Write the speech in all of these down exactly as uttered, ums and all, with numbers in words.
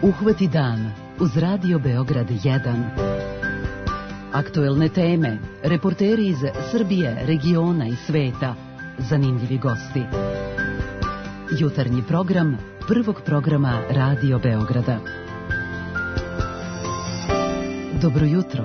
Uhvati dan uz Radio Beograd jedan. Aktuelne teme, reporteri iz Srbije, regiona i sveta, zanimljivi gosti. Jutarnji program prvog programa Radio Beograda. Dobro jutro.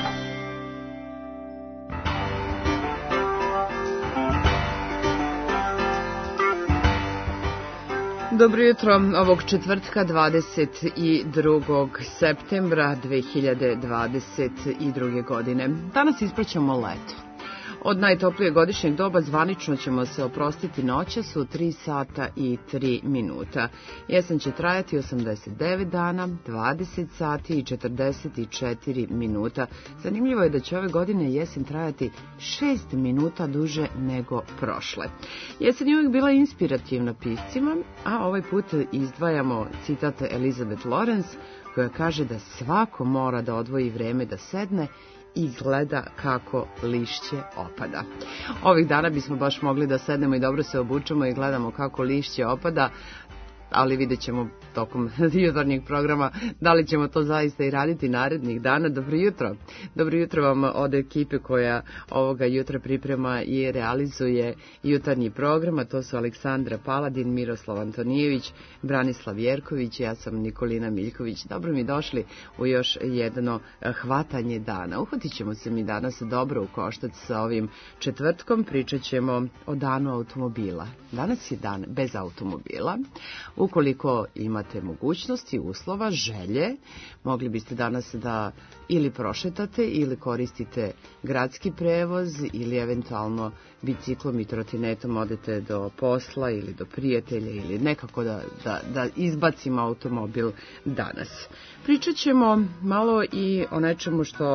Dobro jutro ovog četvrtka dvadeset drugog septembra dve hiljade dvadeset druge. godine. Danas ispraćamo leto. Od najtoplijeg godišnjeg doba zvanično ćemo se oprostiti noćas u tri sata i tri minuta. Jesen će trajati osamdeset devet dana, dvadeset sati i četrdeset četiri minuta. Zanimljivo je da će ove godine jesen trajati šest minuta duže nego prošle. Jesen je uvijek bila inspirativna piscima, a ovaj put izdvajamo citat Elizabeth Lawrence koja kaže da svako mora da odvoji vreme da sedne i gleda kako lišće opada. Ovih dana bismo baš mogli da sednemo i dobro se obučemo i gledamo kako lišće opada, ali vidjet ćemo tokom jutarnjeg programa da li ćemo to zaista i raditi narednih dana. Dobro jutro. Dobro jutro vam od ekipe koja ovoga jutra priprema i realizuje jutarnji program, a to su Aleksandra Paladin, Miroslav Antonijević, Branislav Jerković, ja sam Nikolina Miljković. Dobro mi došli u još jedno hvatanje dana. Uhvatit ćemo se mi danas dobro u koštac sa ovim četvrtkom, pričat ćemo o danu automobila. Danas je dan bez automobila. Ukoliko imate mogućnosti, uslova, želje, mogli biste danas da ili prošetate ili koristite gradski prevoz ili eventualno biciklom i trotinetom odete do posla ili do prijatelja ili nekako da, da, da izbacimo automobil danas. Pričat ćemo malo i o nečemu što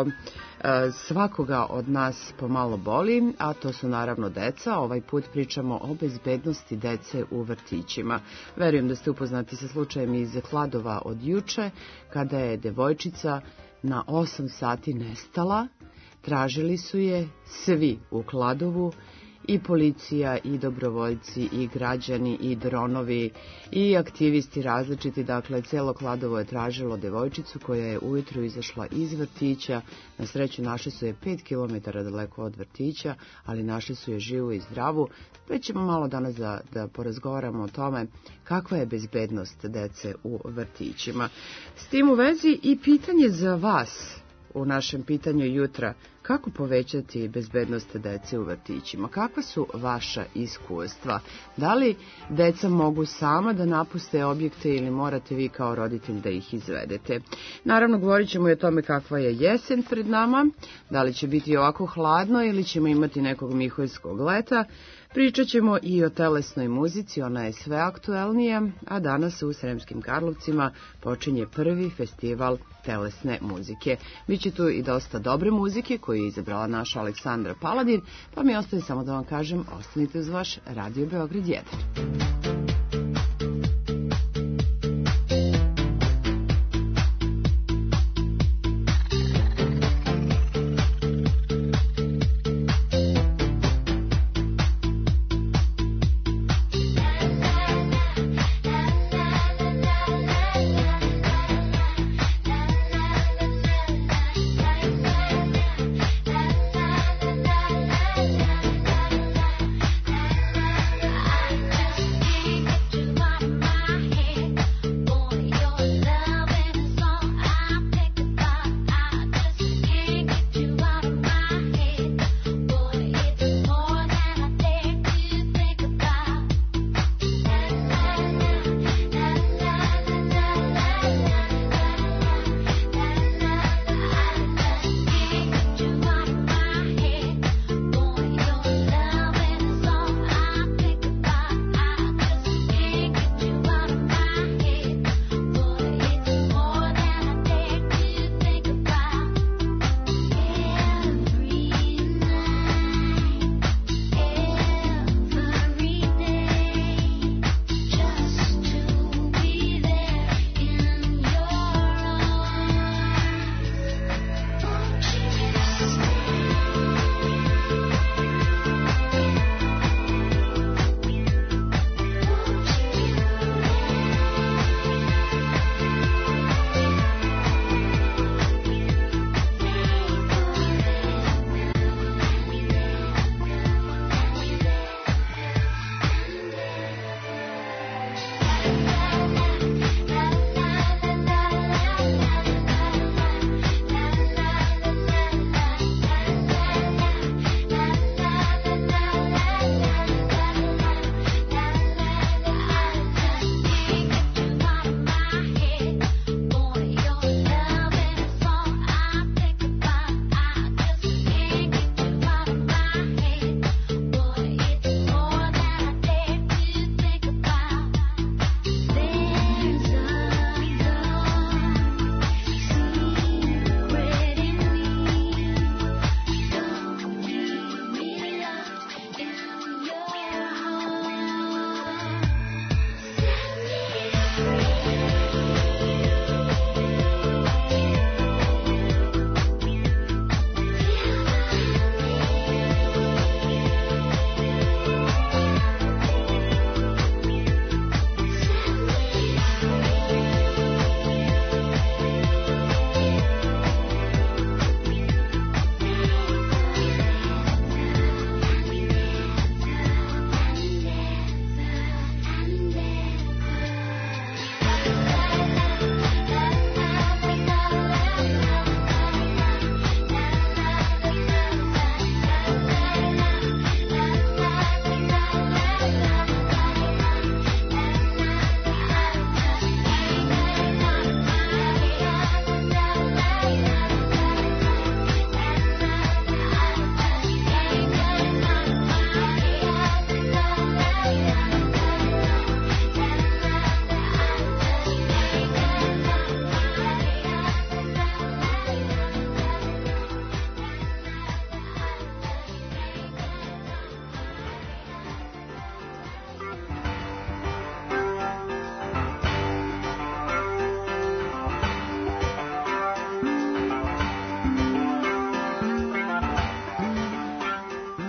svakoga od nas pomalo boli, a to su naravno deca. Ovaj put pričamo o bezbednosti dece u vrtićima. Verujem da ste upoznati sa slučajem iz Kladova od juče, kada je devojčica na osam sati nestala. Tražili su je svi u Kladovu, i policija, i dobrovoljci, i građani, i dronovi, i aktivisti različiti. Dakle, celo Kladovo je tražilo devojčicu koja je ujutro izašla iz vrtića. Na sreću našli su je pet kilometara daleko od vrtića, ali našli su je živu i zdravu. Već ćemo malo danas da, da porazgovaramo o tome kakva je bezbednost dece u vrtićima. S tim u vezi i pitanje za vas u našem pitanju jutra: kako povećati bezbednost dece u vrtićima? Kakva su vaša iskustva? Da li deca mogu sama da napuste objekte ili morate vi kao roditelj da ih izvedete? Naravno, govorit ćemo i o tome kakva je jesen pred nama, da li će biti ovako hladno ili ćemo imati nekog mihojskog leta. Pričat ćemo i o telesnoj muzici, ona je sve aktuelnija, a danas u Sremskim Karlovcima počinje prvi festival telesne muzike. Biće tu i dosta dobre muzike koju je izabrala naša Aleksandra Paladin, pa mi ostaje samo da vam kažem, ostanite uz vaš Radio Beograd jedan. I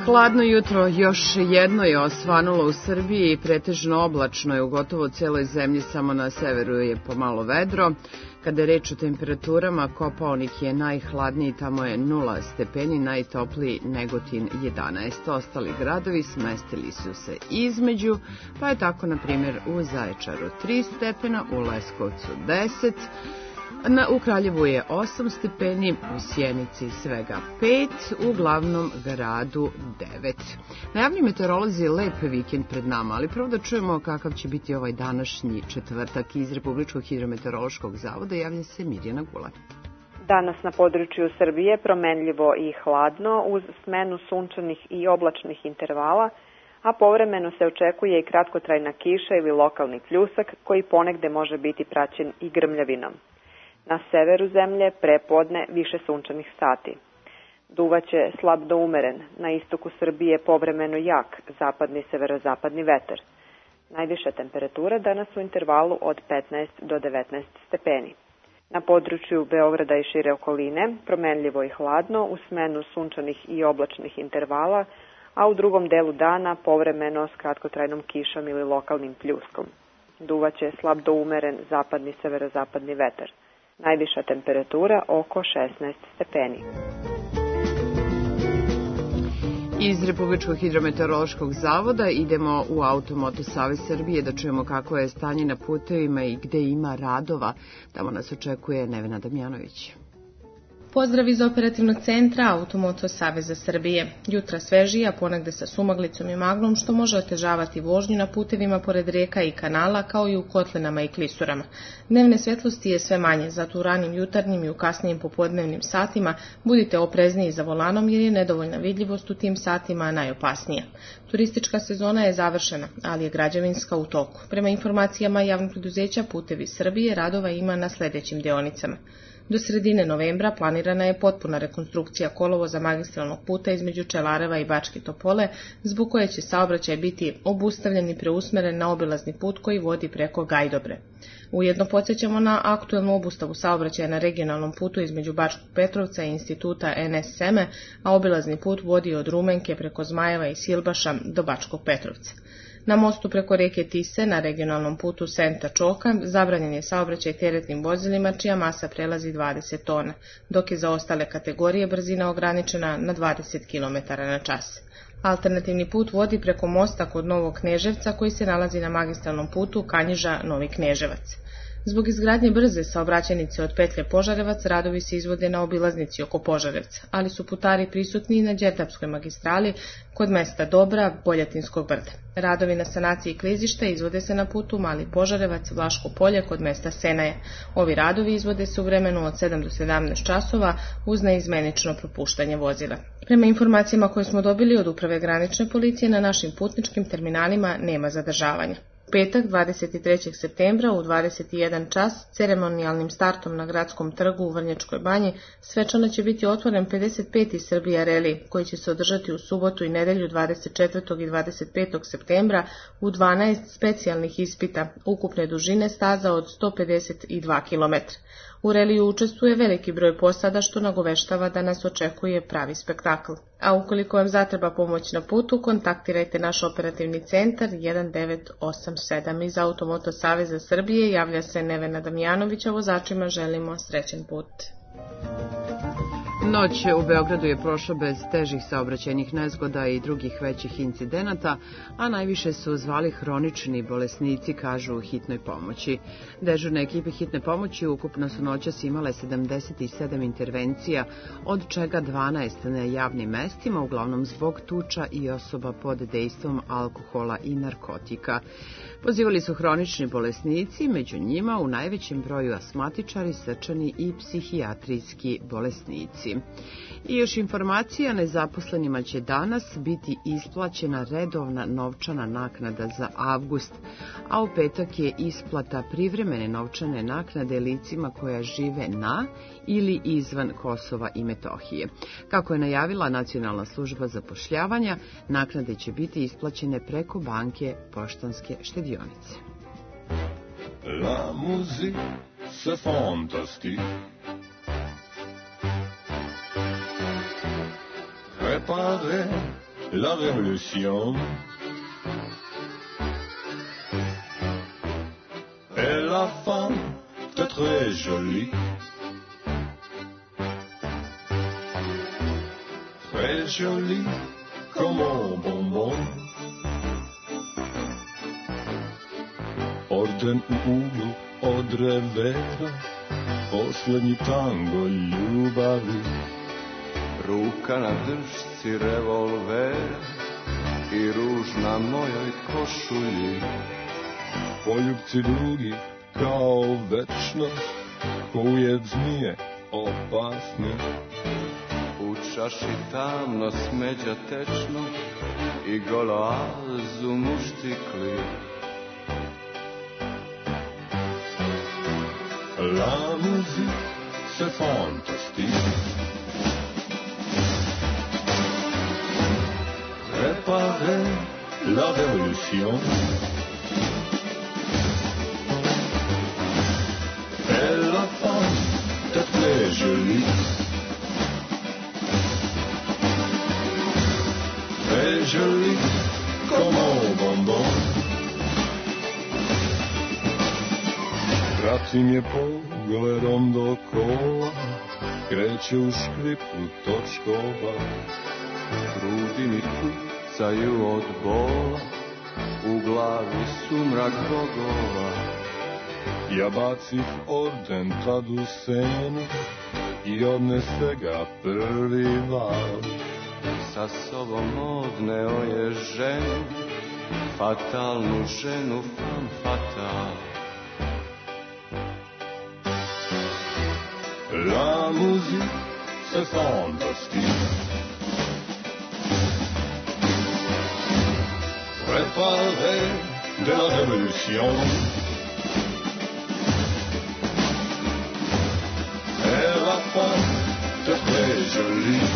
Hladno jutro još jedno je osvanulo u Srbiji, pretežno oblačno je u gotovo celoj zemlji, samo na severu je pomalo vedro. Kada je reč o temperaturama, Kopaonik je najhladniji, tamo je nula stepeni, najtopliji Negotin jedanaest. Ostali gradovi smestili su se između, pa je tako, na primjer, u Zaječaru tri stepena, u Leskovcu deset, Na, u Kraljevu je osam stepeni, u Sjenici svega pet, u glavnom gradu devet. Najavni meteorolozi lep vikend pred nama, ali prvo da čujemo kakav će biti ovaj današnji četvrtak. Iz Republičkog hidrometeorološkog zavoda javlja se Mirjana Gula. Danas na području Srbije promenljivo i hladno uz smenu sunčanih i oblačnih intervala, a povremeno se očekuje i kratkotrajna kiša ili lokalni pljusak koji ponegde može biti praćen i grmljavinom. Na severu zemlje prepodne više sunčanih sati. Duvaće slab do umeren, na istoku Srbije povremeno jak, zapadni severozapadni vetar. Najviša temperatura danas u intervalu od petnaest do devetnaest stepeni. Na području Beograda i šire okoline promenljivo i hladno u smenu sunčanih i oblačnih intervala, a u drugom delu dana povremeno s kratkotrajnom kišom ili lokalnim pljuskom. Duvaće slab do umeren, zapadni severozapadni vetar. Najviša temperatura oko šesnaest stepeni. Iz Republičkog hidrometeorološkog zavoda idemo u Automoto Savez Srbije da čujemo kako je stanje na putevima i gde ima radova. Tamo nas očekuje Nevena Damjanović. Pozdrav iz operativnog centra Automoto Saveza Srbije. Jutra svežija, ponegde sa sumaglicom i maglom, što može otežavati vožnju na putevima pored reka i kanala, kao i u kotlinama i klisurama. Dnevne svetlosti je sve manje, zato u ranim jutarnjim i u kasnijim popodnevnim satima budite oprezniji za volanom jer je nedovoljna vidljivost u tim satima najopasnija. Turistička sezona je završena, ali je građevinska u toku. Prema informacijama javnog preduzeća Putevi Srbije, radova ima na sledećim deonicama. Do sredine novembra planirana je potpuna rekonstrukcija kolovoza magistralnog puta između Čelareva i Bačke Topole, zbog koje će saobraćaj biti obustavljen i preusmeren na obilazni put koji vodi preko Gajdobre. Ujedno podsjećamo na aktuelnu obustavu saobraćaja na regionalnom putu između Bačkog Petrovca i instituta N S Seme, a obilazni put vodi od Rumenke preko Zmajeva i Silbaša do Bačkog Petrovca. Na mostu preko reke Tise na regionalnom putu Senta Čoka zabranjen je saobraćaj teretnim vozilima čija masa prelazi dvadeset tona, dok je za ostale kategorije brzina ograničena na dvadeset kilometara na čas. Alternativni put vodi preko mosta kod Novog Kneževca koji se nalazi na magistralnom putu Kanjiža-Novi Kneževac. Zbog izgradnje brze saobraćajnice od petlje Požarevac radovi se izvode na obilaznici oko Požarevca, ali su putari prisutni i na Đerdapskoj magistrali kod mesta Dobra, Boljatinskog brda. Radovi na sanaciji klizišta izvode se na putu Mali Požarevac, Vlaško polje kod mesta Senaja. Ovi radovi izvode se u vremenu od sedam do sedamnaest časova uz neizmenično propuštanje vozila. Prema informacijama koje smo dobili od Uprave granične policije, na našim putničkim terminalima nema zadržavanja. U petak, dvadeset trećeg septembra u dvadeset jedan čas, ceremonijalnim startom na Gradskom trgu u Vrnjačkoj banji, svečano će biti otvoren pedeset peti Srbija Reli, koji će se održati u subotu i nedelju dvadeset četvrtog i dvadeset petog septembra u dvanaest specijalnih ispita, ukupne dužine staza od sto pedeset dva kilometra. U reliju učestvuje veliki broj posada što nagoveštava da nas očekuje pravi spektakl. A ukoliko vam zatreba pomoć na putu, kontaktirajte naš operativni centar jedan devet osam sedam. Iz Automoto Saveza Srbije javlja se Nevena Damjanović, a vozačima želimo srećan put. Noć u Beogradu je prošla bez težih saobraćajnih nezgoda i drugih većih incidenata, a najviše su zvali hronični bolesnici, kažu u hitnoj pomoći. Dežurne ekipe hitne pomoći ukupno su noćas imale sedamdeset sedam intervencija, od čega dvanaest na javnim mestima, uglavnom zbog tuča i osoba pod dejstvom alkohola i narkotika. Pozivali su hronični bolesnici, među njima u najvećem broju asmatičari, srčani i psihijatrijski bolesnici. I još informacija, nezaposlenima će danas biti isplaćena redovna novčana naknada za avgust, a u petak je isplata privremene novčane naknade licima koja žive na ili izvan Kosova i Metohije. Kako je najavila Nacionalna služba zapošljavanja, naknade će biti isplaćene preko banke Poštanske štedionice. La musique, c'est fantastique. Préparez la révolution. Et la femme était très jolie, très jolie comme un bonbon. Orden u uglu od revera, poslednji tango ljubavi. Ruka na držci revolvera i ruž na mojoj košulji. Poljubci dugi kao večnost, ko ujed zmije opasni. U čaši tamno smeđa tečno i goloazu muštikli. La musique, c'est fantastique. Préparer la révolution. Et la femme est très jolie, très jolie comme un bonbon. Pratim je pogledom do kola, kreće u škripu točkova. Grudi mi pucaju od bola, u glavi sumrak bogova. Ja bacih orden tad u senu i odnese ga prvi val. Sa sobom odneo je ženu, fatalnu ženu, femme fatale. La musique, c'est fantastique. Préparer de la révolution. Et la femme est très jolie,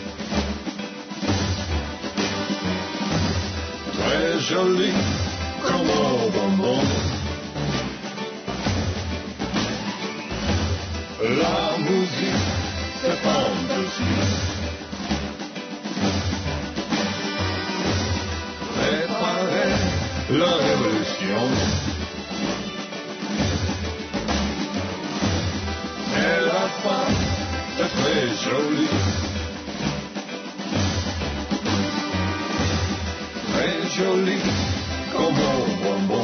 très jolie comme un bonbon. La musique, c'est fantastique. Préparer la révolution. Et la femme est très jolie, très jolie comme un bonbon.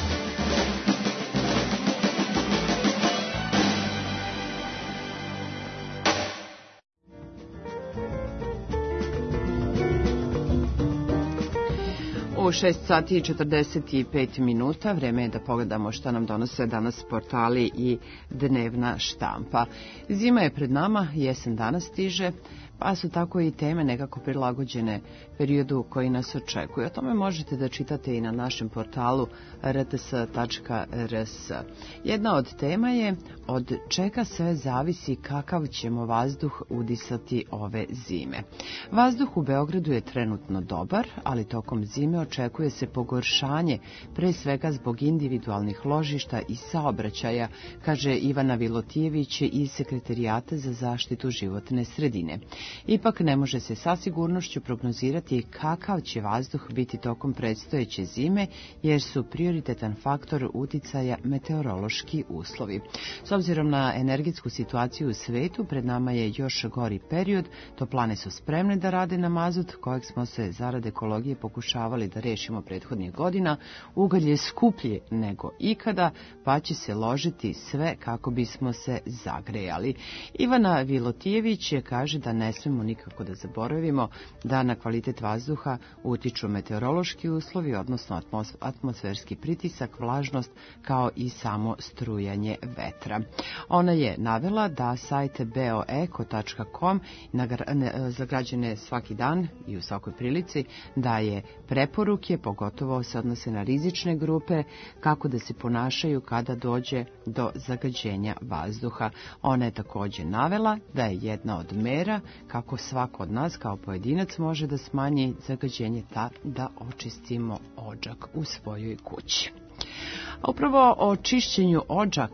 U šest sati i četrdeset pet minuta vreme je da pogledamo šta nam donose danas portali i dnevna štampa. Zima je pred nama, jesen danas stiže, pa su tako i teme nekako prilagođene periodu koji nas očekuje. O tome možete da čitate i na našem portalu r t s tačka r s. Jedna od tema je od čega sve zavisi kakav ćemo vazduh udisati ove zime. Vazduh u Beogradu je trenutno dobar, ali tokom zime očekuje se pogoršanje, pre svega zbog individualnih ložišta i saobraćaja, kaže Ivana Vilotijević iz Sekretarijata za zaštitu životne sredine. Ipak ne može se sa sigurnošću prognozirati kakav će vazduh biti tokom predstojeće zime, jer su prioritetan faktor uticaja meteorološki uslovi. S obzirom na energetsku situaciju u svetu, pred nama je još gori period. Toplane su spremne da rade na mazut, kojeg smo se zarad ekologije pokušavali da rešimo prethodnih godina. Ugalj je skuplje nego ikada, pa će se ložiti sve kako bismo se zagrejali. Ivana Vilotijević kaže da ne smemo nikako da zaboravimo da na kvalitet vazduha utiču meteorološki uslovi, odnosno atmosferski pritisak, vlažnost, kao i samo strujanje vetra. Ona je navela da sajt beoeko tačka com za građane svaki dan i u svakoj prilici daje preporuke, pogotovo se odnose na rizične grupe, kako da se ponašaju kada dođe do zagađenja vazduha. Ona je također navela da je jedna od mera kako svako od nas kao pojedinac može da smanji zagađenje ta da očistimo odžak u svojoj kući. A upravo o čišćenju odžaka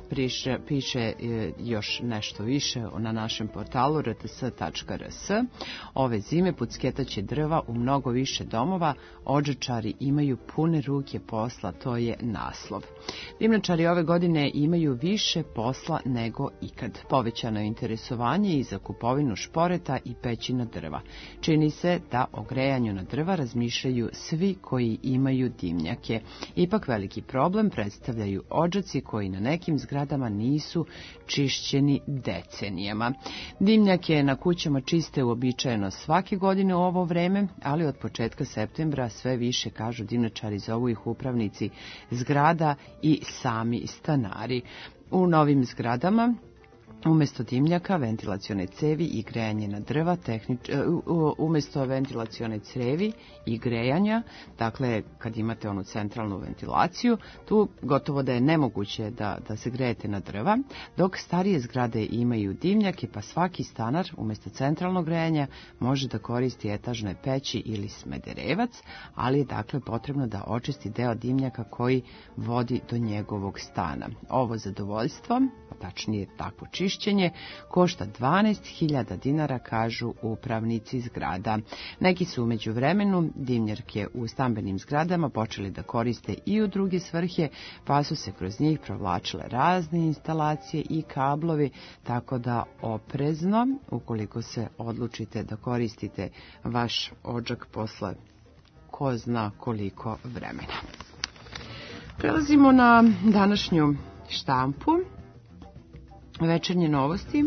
piše, piše još nešto više na našem portalu r t s tačka r s. Ove zime pucketaće drva u mnogo više domova, odžačari imaju pune ruke posla, to je naslov. Dimnjačari ove godine imaju više posla nego ikad. Povećano je interesovanje i za kupovinu šporeta i pećina drva. Čini se da o grejanju na drva razmišljaju svi koji imaju dimnjake. Ipak veliki problem predstavljaju odžaci koji na nekim zgradama nisu čišćeni decenijama. Dimnjake na kućama čiste uobičajeno svake godine u ovo vreme, ali od početka septembra sve više, kažu dimnjačari, zovu ih upravnici zgrada i sami stanari. U novim zgradama umjesto dimnjaka, ventilacione cevi i grejanje na drva, tehnič, umjesto ventilacione cevi i grejanja, dakle kad imate onu centralnu ventilaciju, tu gotovo da je nemoguće da, da se grejete na drva, dok starije zgrade imaju dimnjake, pa svaki stanar umjesto centralnog grejanja može da koristi etažne peći ili smederevac, ali je dakle potrebno da očisti deo dimnjaka koji vodi do njegovog stana. Ovo zadovoljstvo, tačnije takvo čišćenje, košta dvanaest hiljada dinara, kažu upravnici zgrada. Neki su umeđu vremenu dimnjarke u stambenim zgradama počeli da koriste i u druge svrhe, pa su se kroz njih provlačile razne instalacije i kablovi, tako da oprezno, ukoliko se odlučite da koristite vaš odžak posle ko zna koliko vremena. Prelazimo na današnju štampu. Večernje novosti.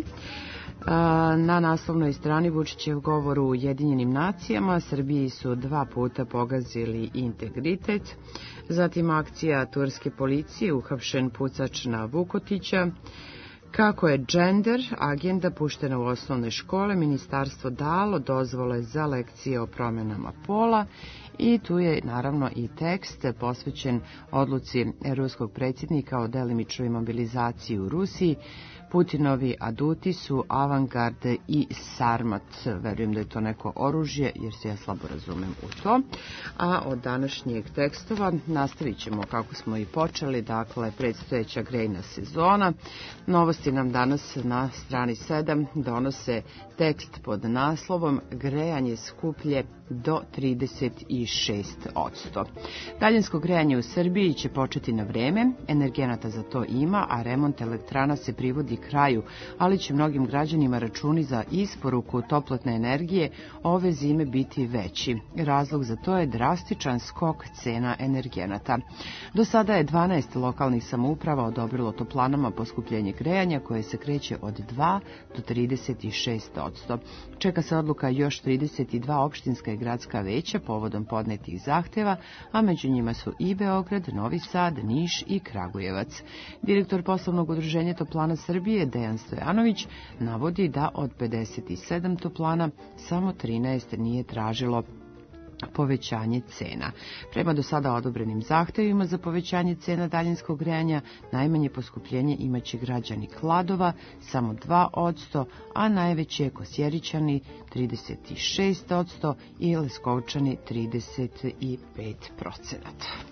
Na naslovnoj strani Vučićev govor u Ujedinjenim nacijama. Srbiji su dva puta pogazili integritet. Zatim akcija turske policije, uhapšen pucač na Vukotića. Kako je gender agenda puštena u osnovne škole, ministarstvo dalo dozvole za lekcije o promjenama pola. I tu je naravno i tekst posvećen odluci ruskog predsjednika o delimičnoj mobilizaciji u Rusiji. Putinovi aduti su avangard i sarmat. Verujem da je to neko oružje, jer se ja slabo razumem u to. A od današnjeg tekstova nastavit ćemo kako smo i počeli, dakle predstojeća grejna sezona. Novosti nam danas na strani sedam donose tekst pod naslovom Grejanje skuplje do trideset šest posto. Daljinsko grejanje u Srbiji će početi na vreme, energenata za to ima, a remont elektrana se privodi kraju, ali će mnogim građanima računi za isporuku toplotne energije ove zime biti veći. Razlog za to je drastičan skok cena energenata. Do sada je dvanaest lokalnih samouprava odobrilo toplanama poskupljenje grejanja koje se kreće od dva do trideset šest posto. Čeka se odluka još trideset dva opštinska i gradska veća povodom podnetih zahteva, a među njima su i Beograd, Novi Sad, Niš i Kragujevac. Direktor poslovnog udruženja Toplana Srbije, Dejan Stojanović, navodi da od pedeset sedam toplana samo trinaest nije tražilo povećanje cena. Prema do sada odobrenim zahtevima za povećanje cena daljinskog grejanja, najmanje poskupljenje imaće građani Kladova, samo dva posto, a najveći je Kosjerićani trideset šest posto i Leskovčani trideset pet posto.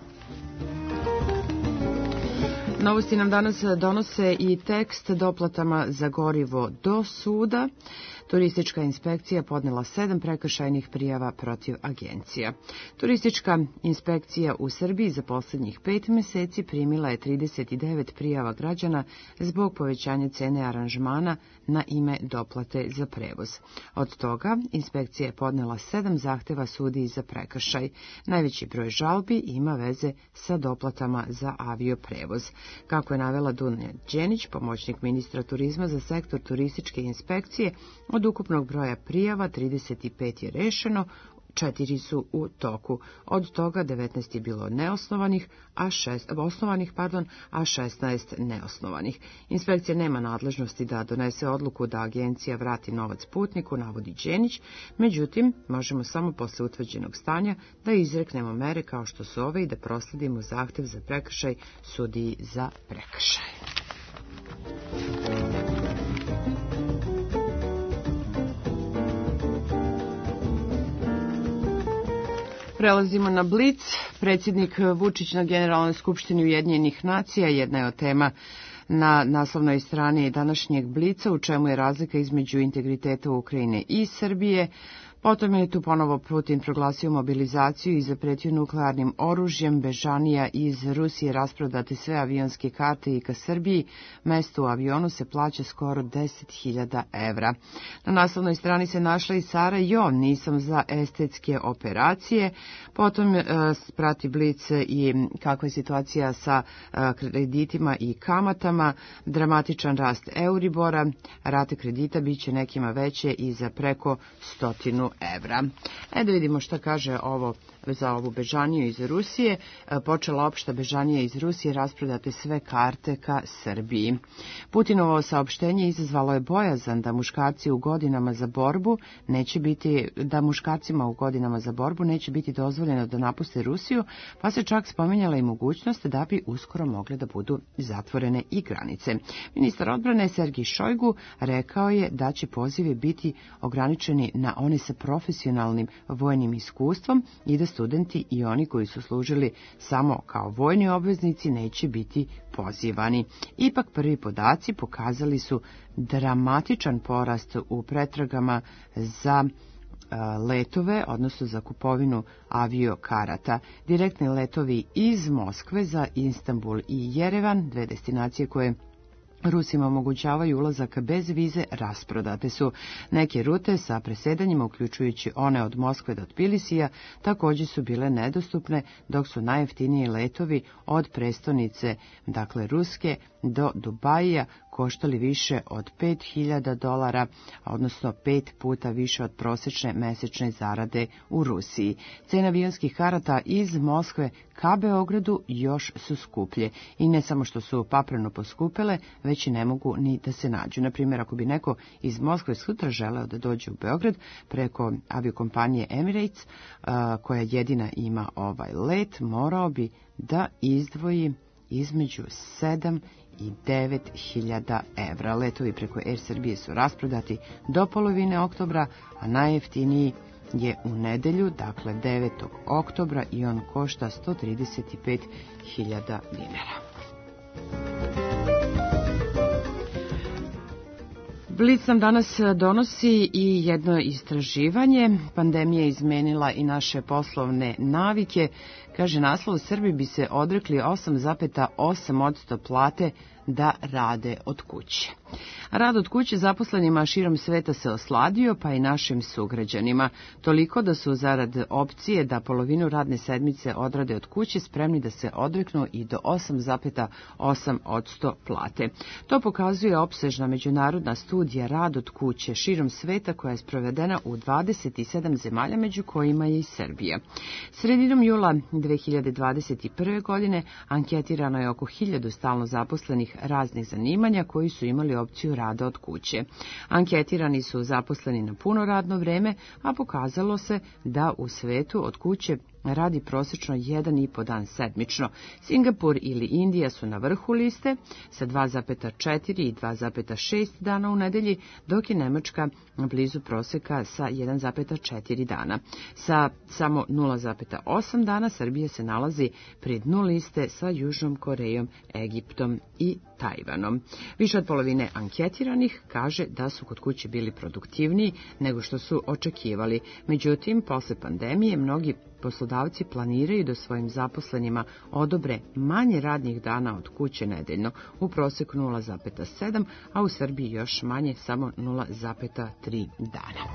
Novosti nam danas donose i tekst doplatama za gorivo do suda. Turistička inspekcija podnela sedam prekršajnih prijava protiv agencija. Turistička inspekcija u Srbiji za posljednjih pet meseci primila je trideset devet prijava građana zbog povećanja cene aranžmana na ime doplate za prevoz. Od toga inspekcija je podnela sedam zahteva sudiji za prekršaj. Najveći broj žalbi ima veze sa doplatama za avioprevoz. Kako je navela Dunja Đenić, pomoćnik ministra turizma za sektor turističke inspekcije, od ukupnog broja prijava trideset pet je rešeno, četiri su u toku. Od toga devetnaest je bilo neosnovanih, a šest, osnovanih, pardon, a šesnaest neosnovanih. Inspekcija nema nadležnosti da donese odluku da agencija vrati novac putniku, navodi Đenić, međutim, možemo samo posle utvrđenog stanja da izreknemo mere kao što su ove i da prosledimo zahtev za prekršaj sudiji za prekršaj. Prelazimo na Blic. Predsjednik Vučić na Generalnoj skupštini Ujedinjenih nacija jedna je od tema na naslovnoj strani današnjeg Blica, u čemu je razlika između integriteta Ukrajine i Srbije. Potom je tu ponovo Putin proglasio mobilizaciju i zapretio nuklearnim oružjem. Bežanija iz Rusije rasprodate sve avionske karte i ka Srbiji. Mesto u avionu se plaća skoro deset hiljada evra. Na naslovnoj strani se našla i Sara Jo, nisam za estetske operacije. Potom e, prati Blic i kakva je situacija sa e, kreditima i kamatama. Dramatičan rast Euribora, rate kredita biće nekima veće i za preko stotinu evra. E da vidimo šta kaže ovo za ovu bežaniju iz Rusije. Počela opšta bežanija iz Rusije, rasprodate sve karte ka Srbiji. Putinovo saopštenje izazvalo je bojazan da muškarci u godinama za borbu neće biti, da muškarcima u godinama za borbu neće biti dozvoljeno da napuste Rusiju, pa se čak spominjala i mogućnost da bi uskoro mogle da budu zatvorene i granice. Ministar odbrane Sergij Šojgu rekao je da će pozivi biti ograničeni na one sa profesionalnim vojnim iskustvom i da studenti i oni koji su služili samo kao vojni obveznici neće biti pozivani. Ipak prvi podaci pokazali su dramatičan porast u pretragama za letove, odnosno za kupovinu aviokarata. Direktni letovi iz Moskve za Istanbul i Jerevan, dve destinacije koje Rusima omogućavaju ulazak bez vize, rasprodate su. Neke rute sa presedanjima, uključujući one od Moskve do Tbilisija, također su bile nedostupne, dok su najjeftiniji letovi od prestonice, dakle Ruske, do Dubaija koštali više od pet hiljada dolara, odnosno pet puta više od prosječne mesečne zarade u Rusiji. Cena avionskih karata iz Moskve ka Beogradu još su skuplje. I ne samo što su papreno poskupele, već i ne mogu ni da se nađu. Na primjer, ako bi neko iz Moskve sutra želeo da dođe u Beograd preko aviokompanije Emirates, koja jedina ima ovaj let, morao bi da izdvoji između sedam i devet hiljada evra. Letovi preko Air Srbije su rasprodati do polovine oktobra, a najjeftiniji je u nedelju, dakle devetog oktobra, i on košta sto trideset pet hiljada dinara. Blic nam danas donosi i jedno istraživanje. Pandemija je izmenila i naše poslovne navike. Kaže naslov, Srbi bi se odrekli osam zarez osam posto plate da rade od kuće. Rad od kuće zaposlenima širom sveta se osladio, pa i našim sugrađanima. Toliko da su zarad opcije da polovinu radne sedmice odrade od kuće spremni da se odreknu i do osam zarez osam posto plate. To pokazuje opsežna međunarodna studija Rad od kuće širom sveta koja je sprovedena u dvadeset sedam zemalja, među kojima je i Srbija. Sredinom jula dve hiljade dvadeset prve. godine anketirano je oko hiljadu stalno zaposlenih raznih zanimanja koji su imali opciju rada od kuće. Anketirani su zaposleni na puno radno vreme, a pokazalo se da u svetu od kuće radi prosječno jedan i po dan sedmično. Singapur ili Indija su na vrhu liste sa dva zarez četiri i dva zarez šest dana u nedelji, dok je Nemačka blizu proseka sa jedan zarez četiri dana. Sa samo nula zarez osam dana Srbija se nalazi pri dnu liste sa Južnom Korejom, Egiptom i Tajvanom. Više od polovine anketiranih kaže da su kod kuće bili produktivniji nego što su očekivali. Međutim, posle pandemije mnogi poslodavci planiraju da svojim zaposlenima odobre manje radnih dana od kuće nedeljno, u proseku nula zarez sedam, a u Srbiji još manje, samo nula zarez tri dana.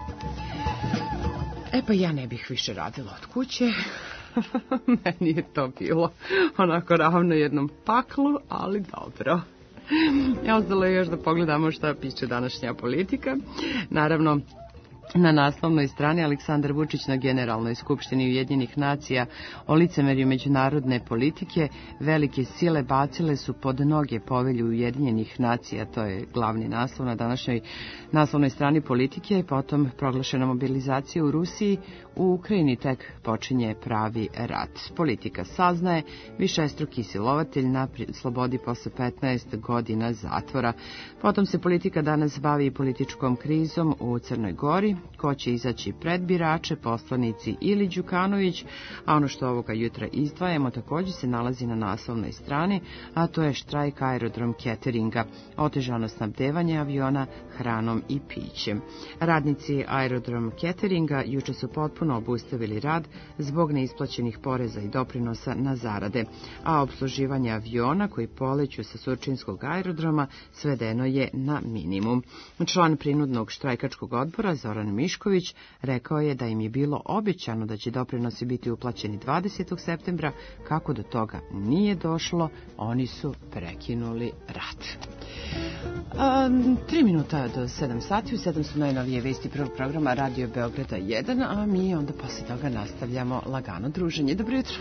E pa ja ne bih više radila od kuće. Meni je to bilo onako ravno jednom paklu, ali dobro. Ostalo je još da pogledamo šta piše današnja politika. Naravno, na naslovnoj strani Aleksandar Vučić na Generalnoj skupštini Ujedinjenih nacija o licemerju međunarodne politike. Velike sile bacile su pod noge povelju Ujedinjenih nacija, to je glavni naslov na današnjoj naslovnoj strani politike. Potom proglašena mobilizacija u Rusiji, u Ukrajini tek počinje pravi rat. Politika saznaje, višestruki silovatelj na slobodi posle petnaest godina zatvora. Potom se politika danas bavi političkom krizom u Crnoj Gori. ko će izaći pred birače, poslanici ili Đukanović, a ono što ovoga jutra izdvajamo također se nalazi na naslovnoj strani, a to je štrajk aerodrom cateringa, otežano snabdevanje aviona hranom i pićem. Radnici aerodrom cateringa juče su potpuno obustavili rad zbog neisplaćenih poreza i doprinosa na zarade, a obsluživanje aviona koji poleću sa Surčinskog aerodroma svedeno je na minimum. Član prinudnog štrajkačkog odbora Zoran Mišković rekao je da im je bilo obećano da će doprinosi biti uplaćeni dvadesetog septembra. Kako do toga nije došlo, oni su prekinuli rad. A, tri minuta do sedam sati, u sedam su najnovije vesti prvog programa Radio Beograda jedan, a mi onda posle toga nastavljamo lagano druženje. Dobro jutro.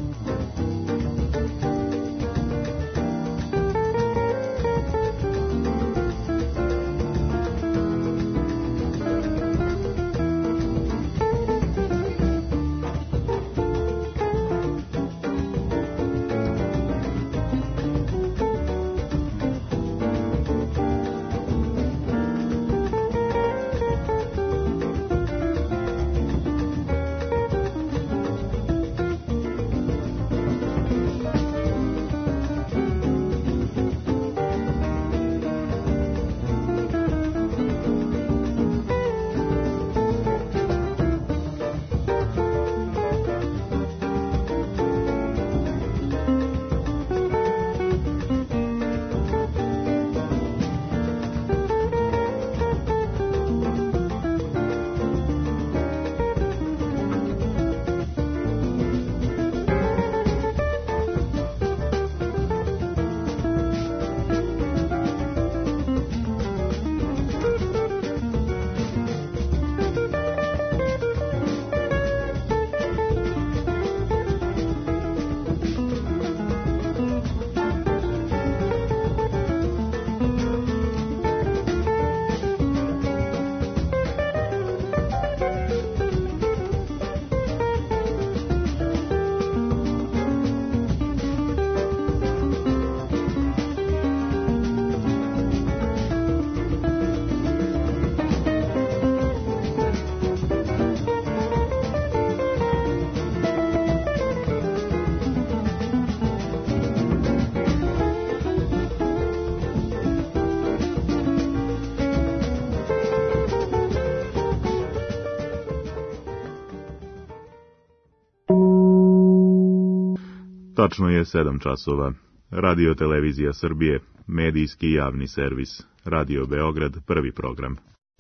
Tačno je sedam časova. Radio Televizija Srbije, medijski javni servis. Radio Beograd, prvi program.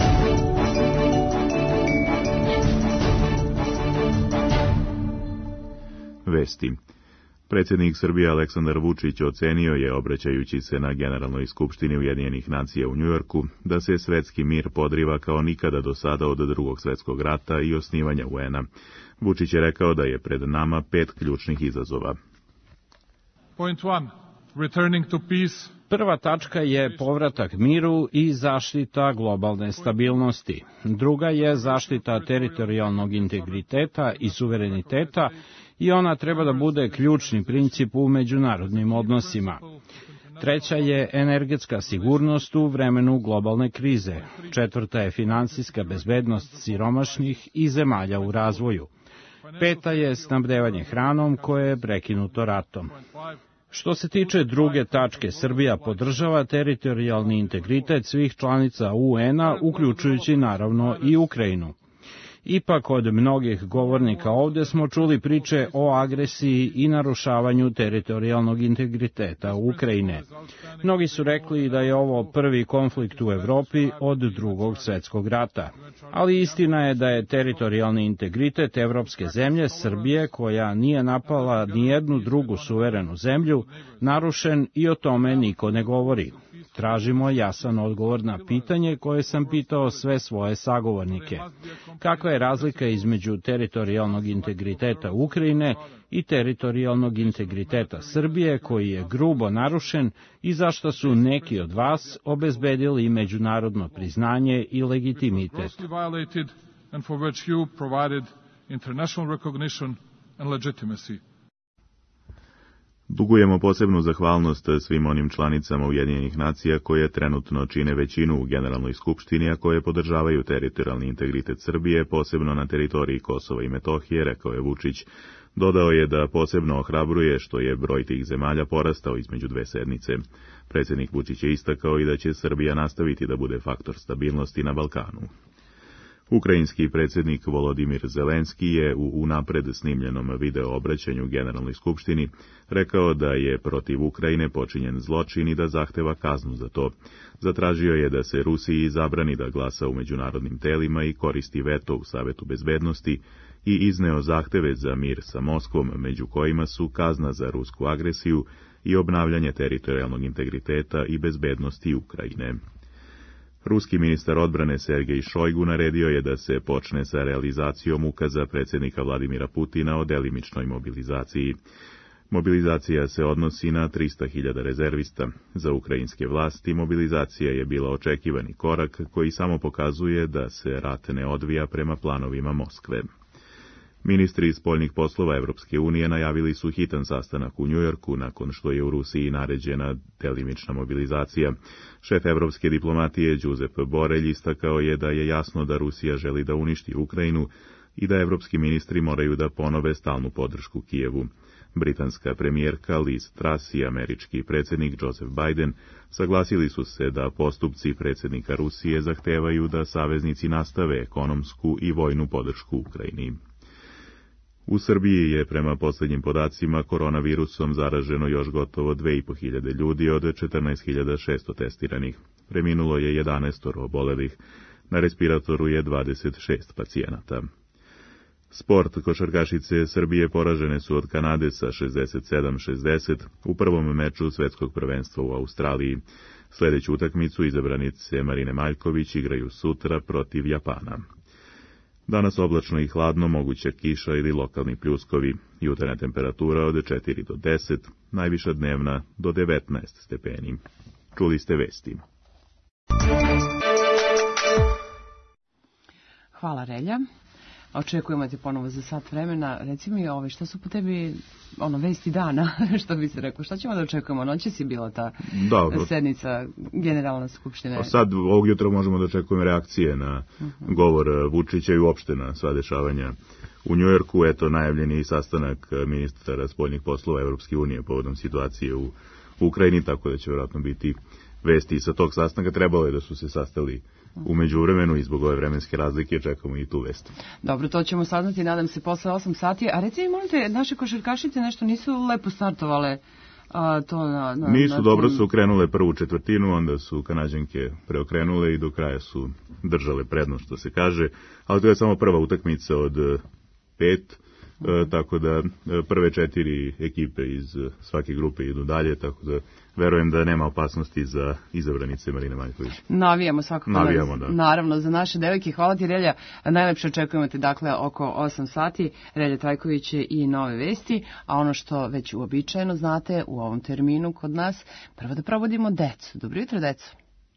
Vesti. Predsjednik Srbije Aleksandar Vučić ocenio je, obraćajući se na Generalnoj skupštini Ujedinjenih nacija u Njujorku, da se svetski mir podriva kao nikada do sada od drugog svjetskog rata i osnivanja U N-a. Vučić je rekao da je pred nama pet ključnih izazova. Point one. Returning to peace. Prva tačka je povratak miru i zaštita globalne stabilnosti. Druga je zaštita teritorijalnog integriteta i suvereniteta i ona treba da bude ključni princip u međunarodnim odnosima. Treća je energetska sigurnost u vremenu globalne krize. Četvrta je finansijska bezbednost siromašnih i zemalja u razvoju. Peta je snabdevanje hranom koje je prekinuto ratom. Što se tiče druge tačke, Srbija podržava teritorijalni integritet svih članica U N-a, uključujući naravno i Ukrajinu. Ipak od mnogih govornika ovdje smo čuli priče o agresiji i narušavanju teritorijalnog integriteta Ukrajine. Mnogi su rekli da je ovo prvi konflikt u Evropi od drugog svjetskog rata. Ali istina je da je teritorijalni integritet evropske zemlje, Srbije, koja nije napala ni jednu drugu suverenu zemlju, narušen i o tome niko ne govori. Tražimo jasan odgovor na pitanje koje sam pitao sve svoje sagovornike. Kakva je razlika između teritorijalnog integriteta Ukrajine i teritorijalnog integriteta Srbije, koji je grubo narušen i zašto su neki od vas obezbedili međunarodno priznanje i legitimitet? Dugujemo posebnu zahvalnost svim onim članicama Ujedinjenih nacija koje trenutno čine većinu u Generalnoj skupštini, a koje podržavaju teritorijalni integritet Srbije, posebno na teritoriji Kosova i Metohije, rekao je Vučić. Dodao je da posebno ohrabruje što je broj tih zemalja porastao između dve sednice. Predsjednik Vučić je istakao i da će Srbija nastaviti da bude faktor stabilnosti na Balkanu. Ukrajinski predsjednik Volodimir Zelenski je u unapred snimljenom video obraćanju Generalnoj skupštini rekao da je protiv Ukrajine počinjen zločin i da zahteva kaznu za to. Zatražio je da se Rusiji zabrani da glasa u međunarodnim telima i koristi veto u Savetu bezbednosti i izneo zahteve za mir sa Moskvom, među kojima su kazna za rusku agresiju i obnavljanje teritorijalnog integriteta i bezbednosti Ukrajine. Ruski ministar odbrane Sergej Šojgu naredio je da se počne sa realizacijom ukaza predsjednika Vladimira Putina o delimičnoj mobilizaciji. Mobilizacija se odnosi na trista hiljada rezervista. Za ukrajinske vlasti mobilizacija je bila očekivani korak koji samo pokazuje da se rat ne odvija prema planovima Moskve. Ministri spoljnih poslova Evropske unije najavili su hitan sastanak u Njujorku nakon što je u Rusiji naređena delimična mobilizacija. Šef evropske diplomatije Giuseppe Borelj istakao je da je jasno da Rusija želi da uništi Ukrajinu i da evropski ministri moraju da ponove stalnu podršku Kijevu. Britanska premijerka Liz Truss i američki predsjednik Joseph Biden saglasili su se da postupci predsjednika Rusije zahtevaju da saveznici nastave ekonomsku i vojnu podršku Ukrajini. U Srbiji je prema posljednjim podacima koronavirusom zaraženo još gotovo dve i po hiljade ljudi od četrnaest hiljada šesto testiranih. Preminulo je jedanaest obolelih. Na respiratoru je dvadeset šest pacijenata. Sport, košarkašice Srbije poražene su od Kanade sa šezdeset sedam šezdeset u prvom meču svetskog prvenstva u Australiji. Sljedeću utakmicu izabranice Marine Maljković igraju sutra protiv Japana. Danas oblačno i hladno, moguća kiša ili lokalni pljuskovi, jutarnja temperatura od četiri do deset, najviša dnevna do devetnaest stepeni. Čuli ste vesti. Hvala, Relja. Očekujemo te ponovo za sat vremena. Reci mi, ove, šta su po tebi ono, vesti dana, što bi se rekao? Šta ćemo da očekujemo? Noće si bila ta da, sednica Generalne skupštine. Sad, ovog jutra možemo da očekujemo reakcije na uh-huh. govor Vučića i uopšte na sva dešavanja u Njujorku. Eto, najavljen je i sastanak ministara spoljnih poslova Evropske unije povodom situacije u Ukrajini, tako da će vjerojatno biti vesti sa tog sastanka. Trebalo je da su se sastali u međuvremenu i zbog ove vremenske razlike čekamo i tu vest. Dobro, to ćemo saznati, nadam se, posle osam sati. A reci mi, molim te, naše košarkašice nešto nisu lepo startovale a, to na... na nisu, na dobro su krenule prvu četvrtinu, onda su Kanađanke preokrenule i do kraja su držale prednost, što se kaže. Ali to je samo prva utakmica od pet, e, tako da prve četiri ekipe iz svake grupe idu dalje, tako da verujem da nema opasnosti za izabranice Marine Maljković. Navijamo svakako. Navijamo, da. Naravno, za naše devojke. Hvala ti, Relja. Najlepše očekujemo te, dakle, oko osam sati. Relja Trajković i nove vesti. A ono što već uobičajeno znate u ovom terminu kod nas, prvo da probudimo decu. Dobro jutro, deco.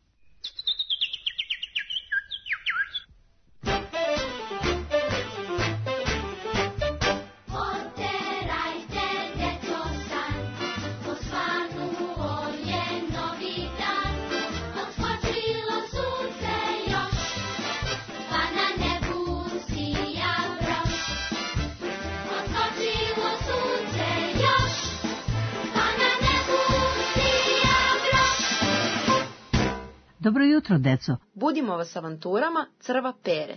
Dobro jutro, deco. Budimo vas avanturama Crva Pere.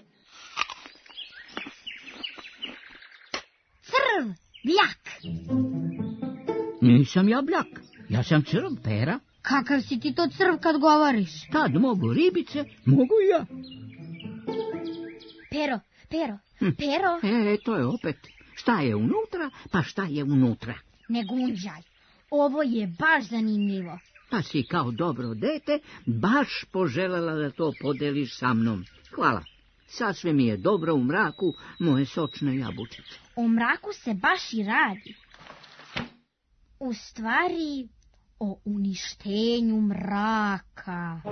Crv, bljak. Nisam ja bljak, ja sam crv, Pera. Kakav si ti to crv kad govoriš? Tad mogu ribice, mogu i ja. Pero, Pero, hm. Pero. E, to je opet. Šta je unutra, pa šta je unutra? Ne gunđaj, ovo je baš zanimljivo. Pa si kao dobro dete baš poželjela da to podeliš sa mnom. Hvala. Sasve mi je dobro u mraku, moje sočne jabučice. O mraku se baš i radi. U stvari, o uništenju mraka.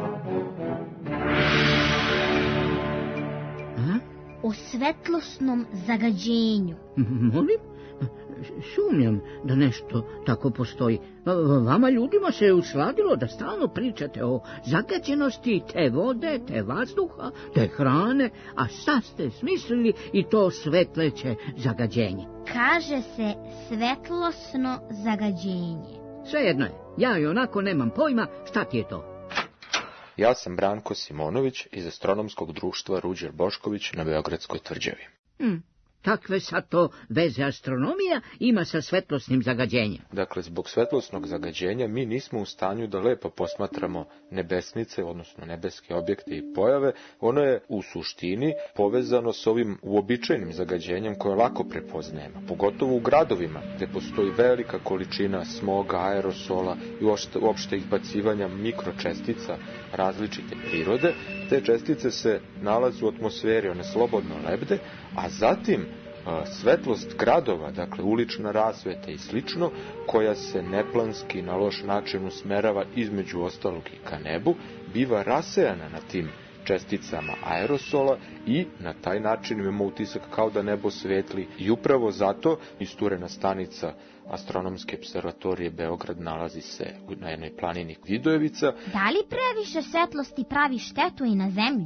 A? O svetlosnom zagađenju. Molim? sumnjam da nešto tako postoji. Vama ljudima se je usladilo da stalno pričate o zagađenosti te vode, te vazduha, te hrane, a sad ste smislili i to svetleće zagađenje. Kaže se svetlosno zagađenje. Svejedno je, ja i onako nemam pojma šta ti je to. Ja sam Branko Simonović iz Astronomskog društva Ruđer Bošković na Beogradskoj tvrđavi. Hmm. Kakve sad to veze astronomija ima sa svetlosnim zagađenjem? Dakle, zbog svetlosnog zagađenja mi nismo u stanju da lepo posmatramo nebesnice, odnosno nebeske objekte i pojave. Ono je u suštini povezano s ovim uobičajenim zagađenjem koje lako prepoznajemo, pogotovo u gradovima gde postoji velika količina smoga, aerosola i uopšte, uopšte izbacivanja mikročestica različite prirode. Te čestice se nalaze u atmosferi, one slobodno lebde, a zatim svetlost gradova, dakle ulična rasveta i slično, koja se neplanski na loš način usmerava između ostalog i ka nebu, biva rasejana na tim česticama aerosola i na taj način imamo utisak kao da nebo svetli i upravo zato isturena stanica Astronomske observatorije Beograd nalazi se na jednoj planini Vidojevica. Da li previše svetlosti pravi štetu i na zemlji?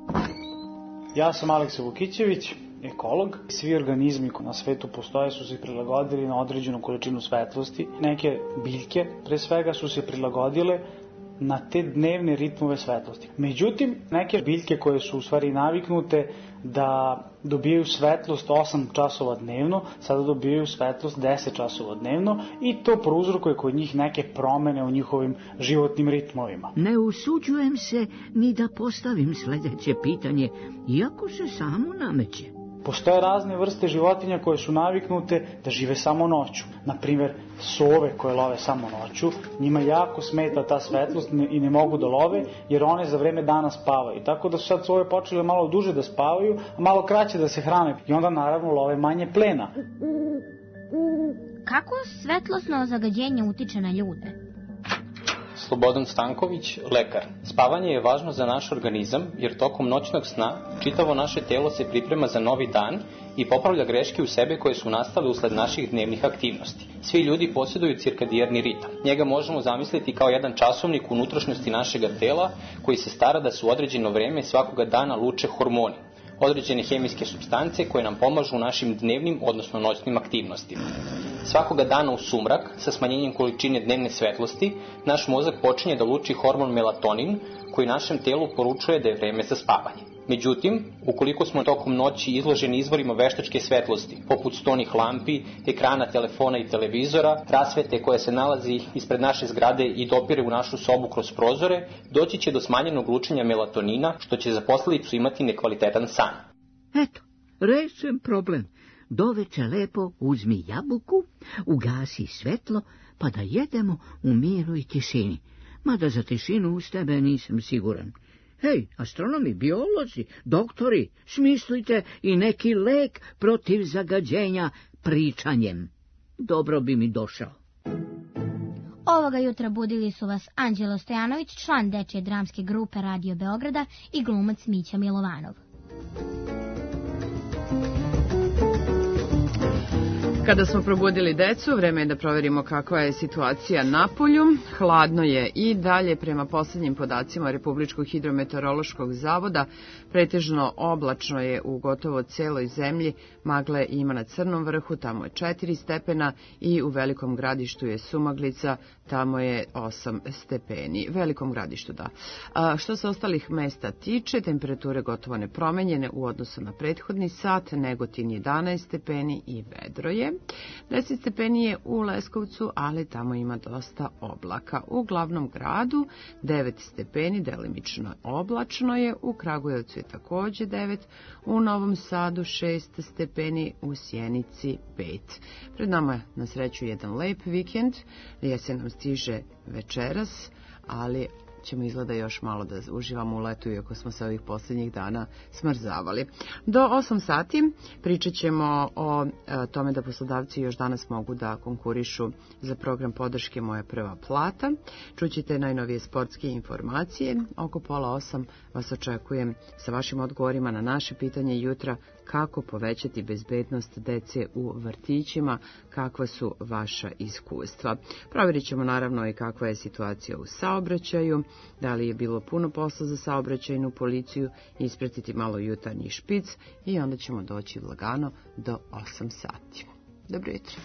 Ja sam Aleksa Vukićević, ekolog. Svi organizmi koji na svetu postoje su se prilagodili na određenu količinu svetlosti. Neke biljke, pre svega, su se prilagodile na te dnevne ritmove svetlosti. Međutim, neke biljke koje su u stvari naviknute da dobijaju svetlost osam časova dnevno, sada dobijaju svetlost deset časova dnevno i to prouzrokuje kod njih neke promene u njihovim životnim ritmovima. Ne usuđujem se ni da postavim sledeće pitanje, iako se samo nameće. Postoje razne vrste životinja koje su naviknute da žive samo noću. Naprimjer, sove koje love samo noću, njima jako smeta ta svetlost i ne mogu da love jer one za vreme dana spavaju. Tako da su sad sove počele malo duže da spavaju, a malo kraće da se hrane i onda naravno love manje plena. Kako svetlosno zagađenje utiče na ljude? Slobodan Stanković, lekar. Spavanje je važno za naš organizam jer tokom noćnog sna čitavo naše telo se priprema za novi dan i popravlja greške u sebe koje su nastale usled naših dnevnih aktivnosti. Svi ljudi posjeduju cirkadijarni ritam. Njega možemo zamisliti kao jedan časovnik unutrašnjosti našega tela koji se stara da se u određeno vreme svakoga dana luče hormoni, određene hemijske supstance koje nam pomažu u našim dnevnim, odnosno noćnim aktivnostima. Svakoga dana u sumrak, sa smanjenjem količine dnevne svetlosti, naš mozak počinje da luči hormon melatonin, koji našem telu poručuje da je vreme za spavanje. Međutim, ukoliko smo tokom noći izloženi izvorima veštačke svetlosti, poput stonih lampi, ekrana telefona i televizora, rasvete koja se nalazi ispred naše zgrade i dopire u našu sobu kroz prozore, doći će do smanjenog lučenja melatonina, što će za posledicu imati nekvalitetan san. Eto, rešen problem. Doveče lepo uzmi jabuku, ugasi svetlo, pa da jedemo u miru i tišini. Mada za tišinu uz tebe nisam siguran. Hej, astronomi, biolozi, doktori, smislite i neki lek protiv zagađenja pričanjem. Dobro bi mi došao. Ovoga jutra budili su vas Anđelo Stojanović, član dečje dramske grupe Radio Beograda i glumac Mića Milovanov. Kada smo probudili decu, vreme je da proverimo kakva je situacija na polju. Hladno je i dalje prema poslednjim podacima Republičkog hidrometeorološkog zavoda. Pretežno oblačno je u gotovo celoj zemlji. Magle ima na Crnom vrhu, tamo je četiri stepena i u Velikom Gradištu je sumaglica, tamo je osam stepeni. Velikom Gradištu, da. A što se ostalih mesta tiče, temperature gotovo nepromenjene u odnosu na prethodni sat. Negotin jedanaest stepeni i vedro je. deset stepeni je u Leskovcu, ali tamo ima dosta oblaka. U glavnom gradu devet stepeni, delimično oblačno je, u Kragujevcu je takođe devet, u Novom Sadu šest stepeni, u Sjenici pet. Pred nama je na sreću jedan lep vikend, jesen nam stiže večeras, ali ćemo izgleda još malo da uživamo u letu, iako smo se ovih posljednjih dana smrzavali. Do osam sati pričat ćemo o tome da poslodavci još danas mogu da konkurišu za program podrške Moja prva plata. Čućete najnovije sportske informacije. Oko pola osam vas očekujem sa vašim odgovorima na naše pitanje jutra kako povećati bezbednost dece u vrtićima kakva su vaša iskustva. Provjerit ćemo naravno i kakva je situacija u saobraćaju, da li je bilo puno posla za saobraćajnu policiju, ispratiti malo jutarnji špic i onda ćemo doći lagano do osam sati. Dobro jutro.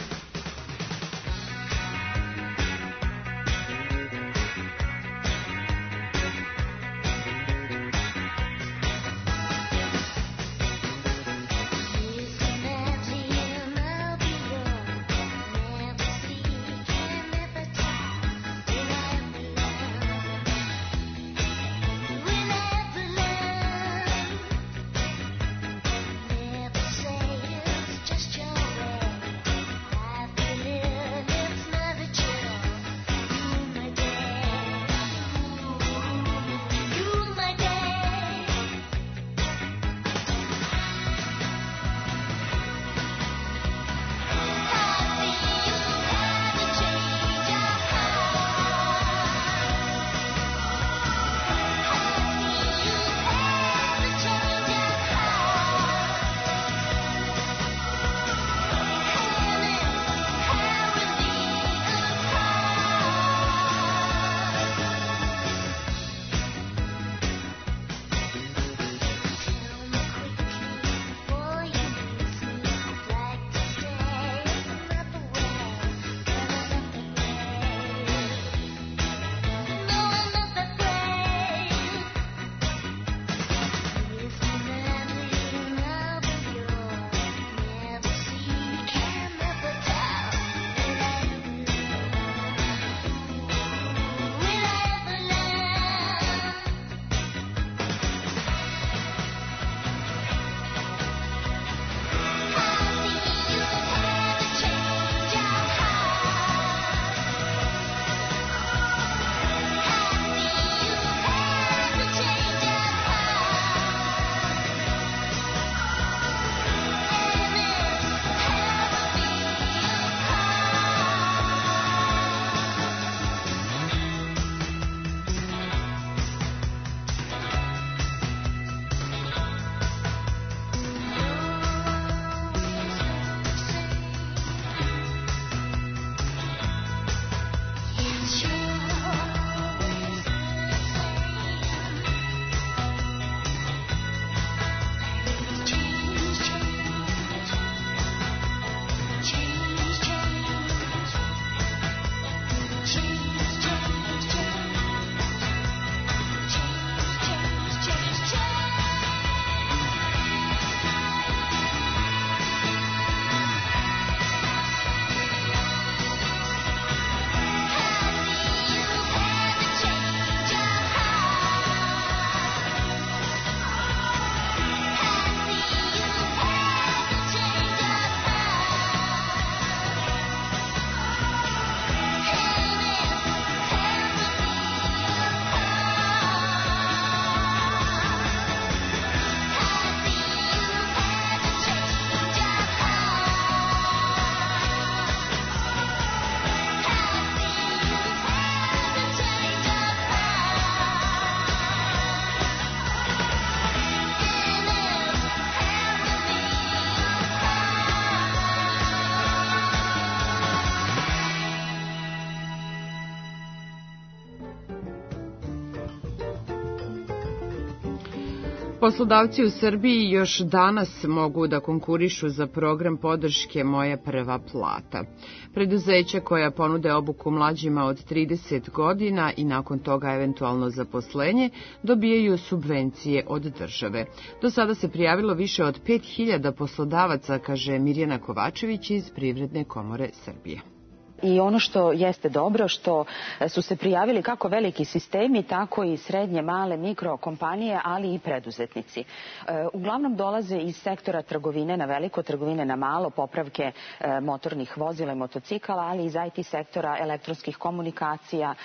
Poslodavci u Srbiji još danas mogu da konkurišu za program podrške Moja prva plata. Preduzeća koja ponude obuku mlađima od trideset godina i nakon toga eventualno zaposlenje dobijaju subvencije od države. Do sada se prijavilo više od pet hiljada poslodavaca, kaže Mirjana Kovačević iz Privredne komore Srbije. I ono što jeste dobro, što su se prijavili kako veliki sistemi, tako i srednje, male, mikro kompanije, ali i preduzetnici. Uglavnom dolaze iz sektora trgovine na veliko, trgovine na malo, popravke motornih vozila i motocikala, ali iz I T sektora, elektronskih komunikacija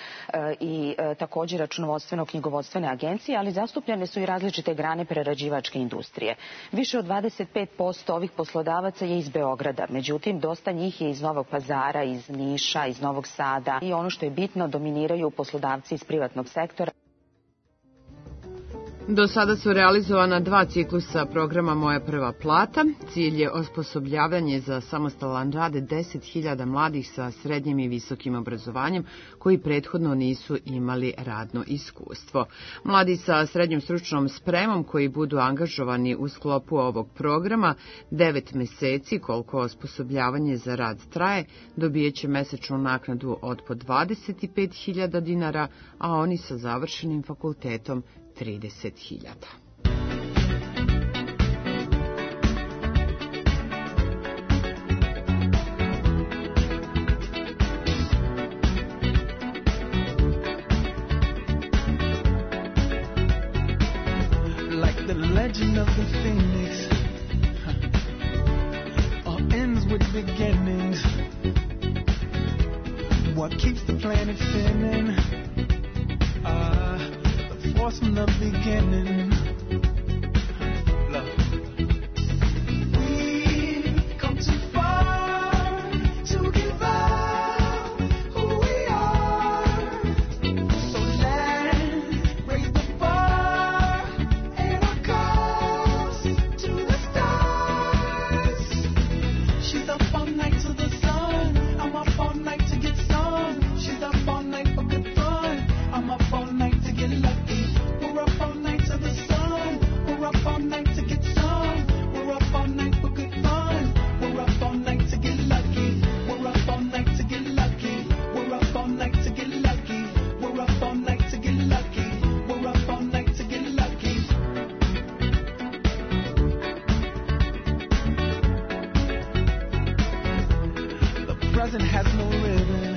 i također računovodstveno-knjigovodstvene agencije, ali zastupljene su i različite grane prerađivačke industrije. Više od dvadeset pet posto ovih poslodavaca je iz Beograda, međutim dosta njih je iz Novog Pazara, iz Niša, iz Novog Sada i ono što je bitno, dominiraju poslodavci iz privatnog sektora. Do sada su realizovana dva ciklusa programa Moja prva plata. Cilj je osposobljavanje za samostalan rad deset hiljada mladih sa srednjim i visokim obrazovanjem koji prethodno nisu imali radno iskustvo. Mladi sa srednjom stručnom spremom koji budu angažovani u sklopu ovog programa devet meseci, koliko osposobljavanje za rad traje, dobijeće mesečnu naknadu od po dvadeset pet hiljada dinara, a oni sa završenim fakultetom trideset hiljada. Like the legend of the phoenix, all ends with beginnings. What keeps the planet spinning? Uh, Force from the beginning. Love. We've come too far to give up who we are. So let's raise the bar and our cause to the stars. She's up all night to the sun. I'm up all night to get some. She's up all night for good fun. I'm up all night to get lucky. We're up all night to the sun. We're up all night to get some. We're up all night for good fun. We're up all night to get lucky. We're up all night to get lucky. We're up all night to get lucky. We're up all night to get lucky. We're up all night to get lucky. The present has no ribbon.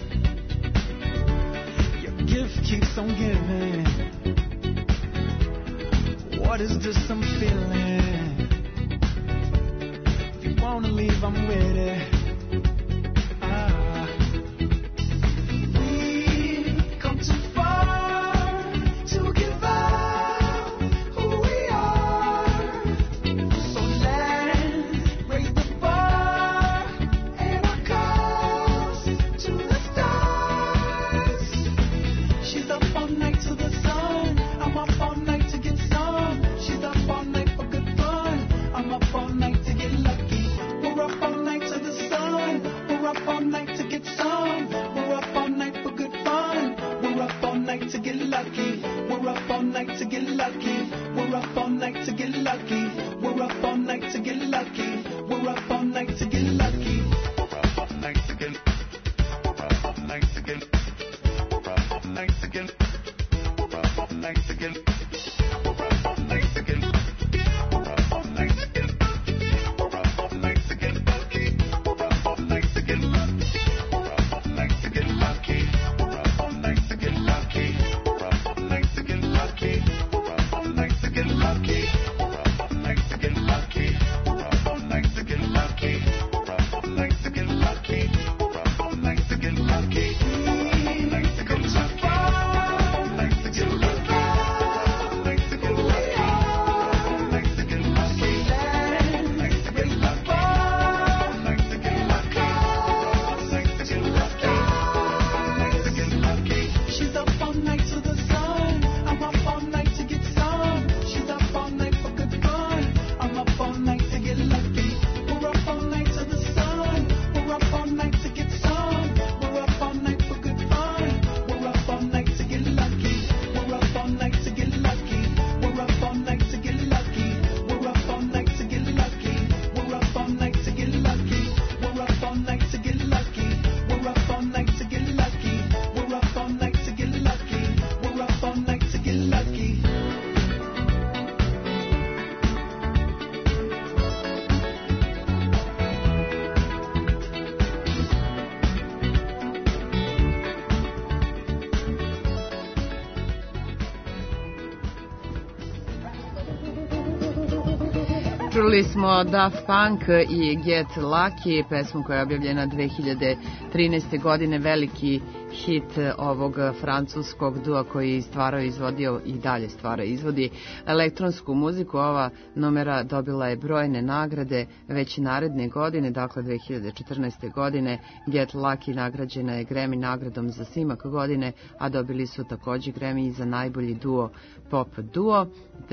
Your gift keeps on giving. What is this I'm feeling? If you wanna leave, I'm with it. Ah. We've come too far to give up who we are. So let's raise the bar and our cause to the stars. She's up all night to the sun. I'm up all night to get some. She's up all night for good fun. I'm up all night to get lucky. We're up all night to the sun. We're up all night to get some. We're up all night for good fun. We're up all night to get lucky. We're up all night to get lucky. We're up all night to get lucky. We're up all night to get lucky. We're up all night to get lucky. We're up all night to get. We're up all night to get. We're up all night to get. We're up all night to get. We're up all night to get. We're up all night to get. We're up all night to get lucky. We're up all night to get lucky. We're up all night to get lucky. We're up all night to get lucky. We're up all night to get lucky. We're up all night to get lucky. We're up all night to get lucky. We're up all night to get lucky. We're up all night to get lucky. We're up all night to get lucky. All night to get lucky. All night to get lucky. All night to get lucky. All night to get lucky. All night to get lucky. All night to get lucky. All night to get lucky. All night to get lucky. She's up all night to the sun. I'm up all night to get some. She's up all night for good fun. I'm up all night to get lucky. We're up all night to the sun. We're up all night to get some. We're up all night for good fun. We're up all night to get lucky. We're up all night to get lucky. We're up all night to get lucky. We're up all night to get lucky. We're up all night to get lucky. We're up all night to get lucky. We're up all night to get lucky. We're up all night to get lucky. We're up all night to get lucky. Čuli smo Daft Punk i Get Lucky, pesmu koja je objavljena dve hiljade trinaeste godine, veliki hit ovog francuskog dua koji je stvarao i izvodio i dalje stvara i izvodi elektronsku muziku. Ova numera dobila je brojne nagrade već naredne godine, dakle dve hiljade četrnaeste. godine Get Lucky nagrađena je Grammy nagradom za snimak godine, a dobili su također Grammy za najbolji duo pop duo.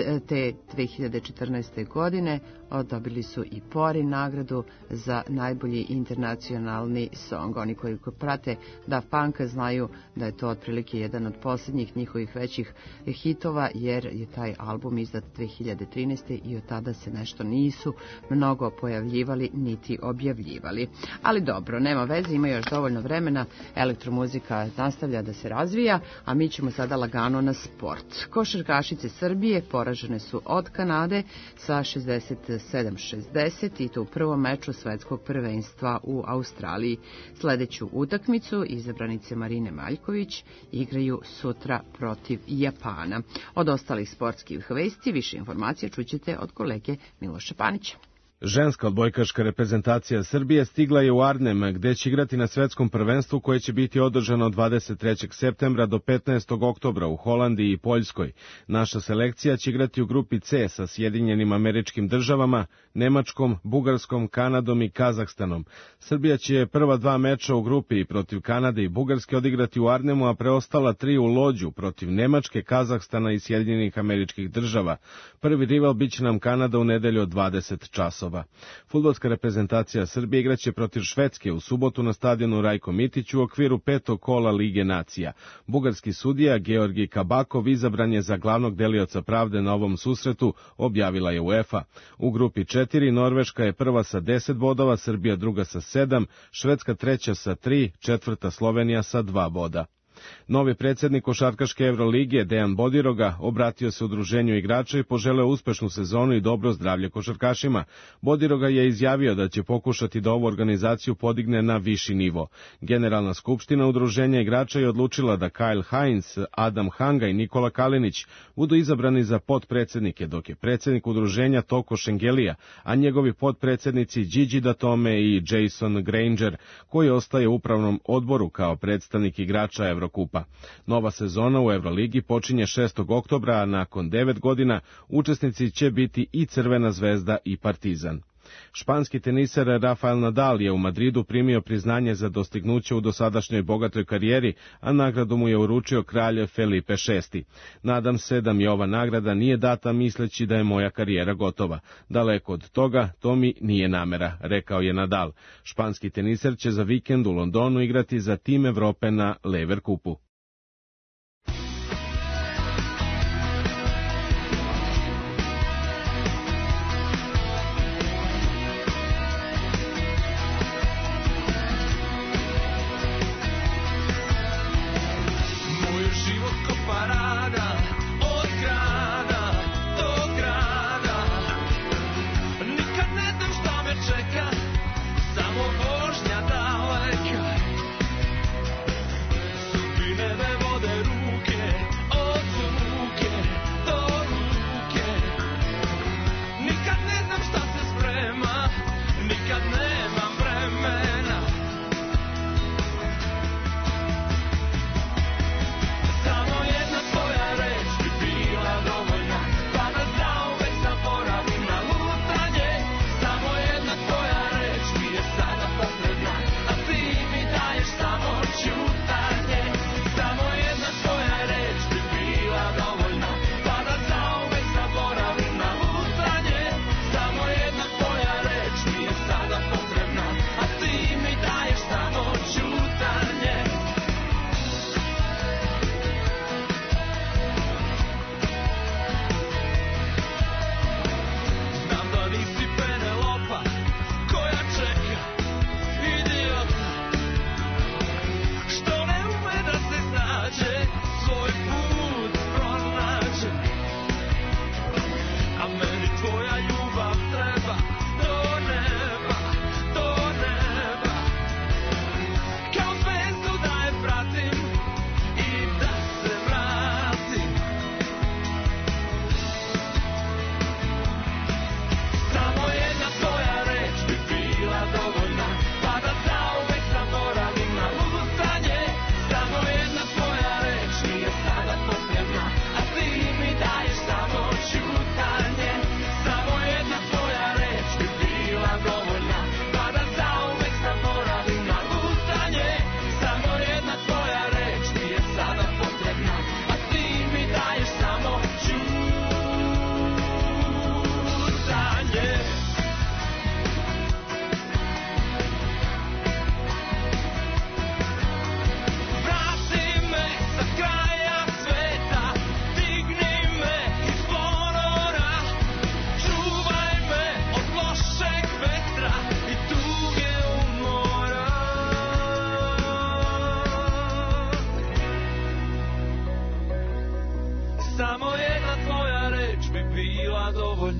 Te dve hiljade četrnaeste. godine dobili su i Pori nagradu za najbolji internacionalni song. Oni koji prate Daft Punk znaju da je to otprilike jedan od posljednjih njihovih većih hitova, jer je taj album izdat dve hiljade trinaeste. i od tada se nešto nisu mnogo pojavljivali niti objavljivali. Ali dobro, nema veze, ima još dovoljno vremena, elektromuzika nastavlja da se razvija, a mi ćemo sada lagano na sport. Košarkašice Srbije poražene su od Kanade sa šezdeset sedam šezdeset i to u prvom meču svetskog prvenstva u Australiji. Sledeću utakmicu izabranice Marine Maljković igraju sutra protiv Japana. Od ostalih sportskih vesti više informacija čućete od kolege Miloša Panića. Ženska odbojkaška reprezentacija Srbije stigla je u Arnhem, gde će igrati na svetskom prvenstvu koje će biti održano od dvadeset trećeg septembra do petnaestog oktobra u Holandiji i Poljskoj. Naša selekcija će igrati u grupi C sa Sjedinjenim Američkim Državama, Nemačkom, Bugarskom, Kanadom i Kazahstanom. Srbija će prva dva meča u grupi protiv Kanade i Bugarske odigrati u Arnhemu, a preostala tri u Lođu protiv Nemačke, Kazahstana i Sjedinjenih Američkih Država. Prvi rival biće nam Kanada u nedelju od dvadeset časova. Fudbalska reprezentacija Srbije igraće protiv Švedske u subotu na stadionu Rajko Mitić u okviru petog kola Lige nacija. Bugarski sudija Georgi Kabakov izabran je za glavnog delioca pravde na ovom susretu, objavila je UEFA. U grupi četiri Norveška je prva sa deset bodova, Srbija druga sa sedam, Švedska treća sa tri, četvrta Slovenija sa dva boda. Novi predsjednik košarkaške Evrolige, Dejan Bodiroga, obratio se udruženju igrača i poželeo uspešnu sezonu i dobro zdravlje košarkašima. Bodiroga je izjavio da će pokušati da ovu organizaciju podigne na viši nivo. Generalna skupština udruženja igrača je odlučila da Kyle Hines, Adam Hanga i Nikola Kalinić budu izabrani za potpredsjednike, dok je predsjednik udruženja Toko Šengelija, a njegovi potpredsjednici Gigi Datome i Jason Granger, koji ostaje u upravnom odboru kao predstavnik igrača Evrokupa. Nova sezona u Evroligi počinje šestog oktobra, a nakon devet godina učesnici će biti i Crvena zvezda i Partizan. Španski teniser Rafael Nadal je u Madridu primio priznanje za dostignuće u dosadašnjoj bogatoj karijeri, a nagradu mu je uručio kralj Felipe šesti. Nadam se da mi ova nagrada nije data misleći da je moja karijera gotova. Daleko od toga, to mi nije namera, rekao je Nadal. Španski teniser će za vikend u Londonu igrati za tim Evrope na Lever Kupu. Samo vožnja daleka, sudbine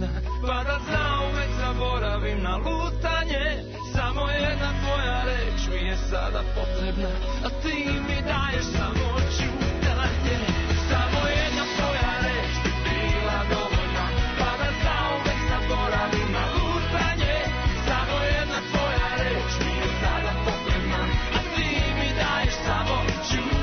potrebna, pa da zauvek zaboravim na lutanje. Samo jedna tvoja reč mi je sada potrebna, a ti mi daješ samo ćutanje. Samo jedna tvoja reč bi bila dovoljna, pa da zauvek zaboravim na lutanje. Samo jedna tvoja reč mi je sada potrebna, a ti mi daješ samo ćutanje.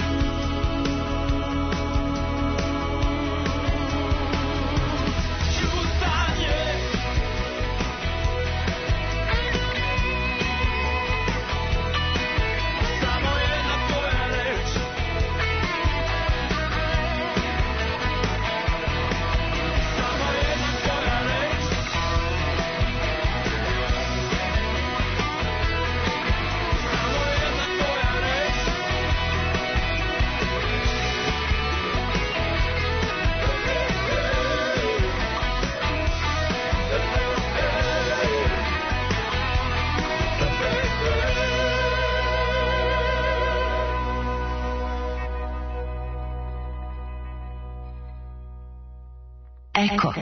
Eko.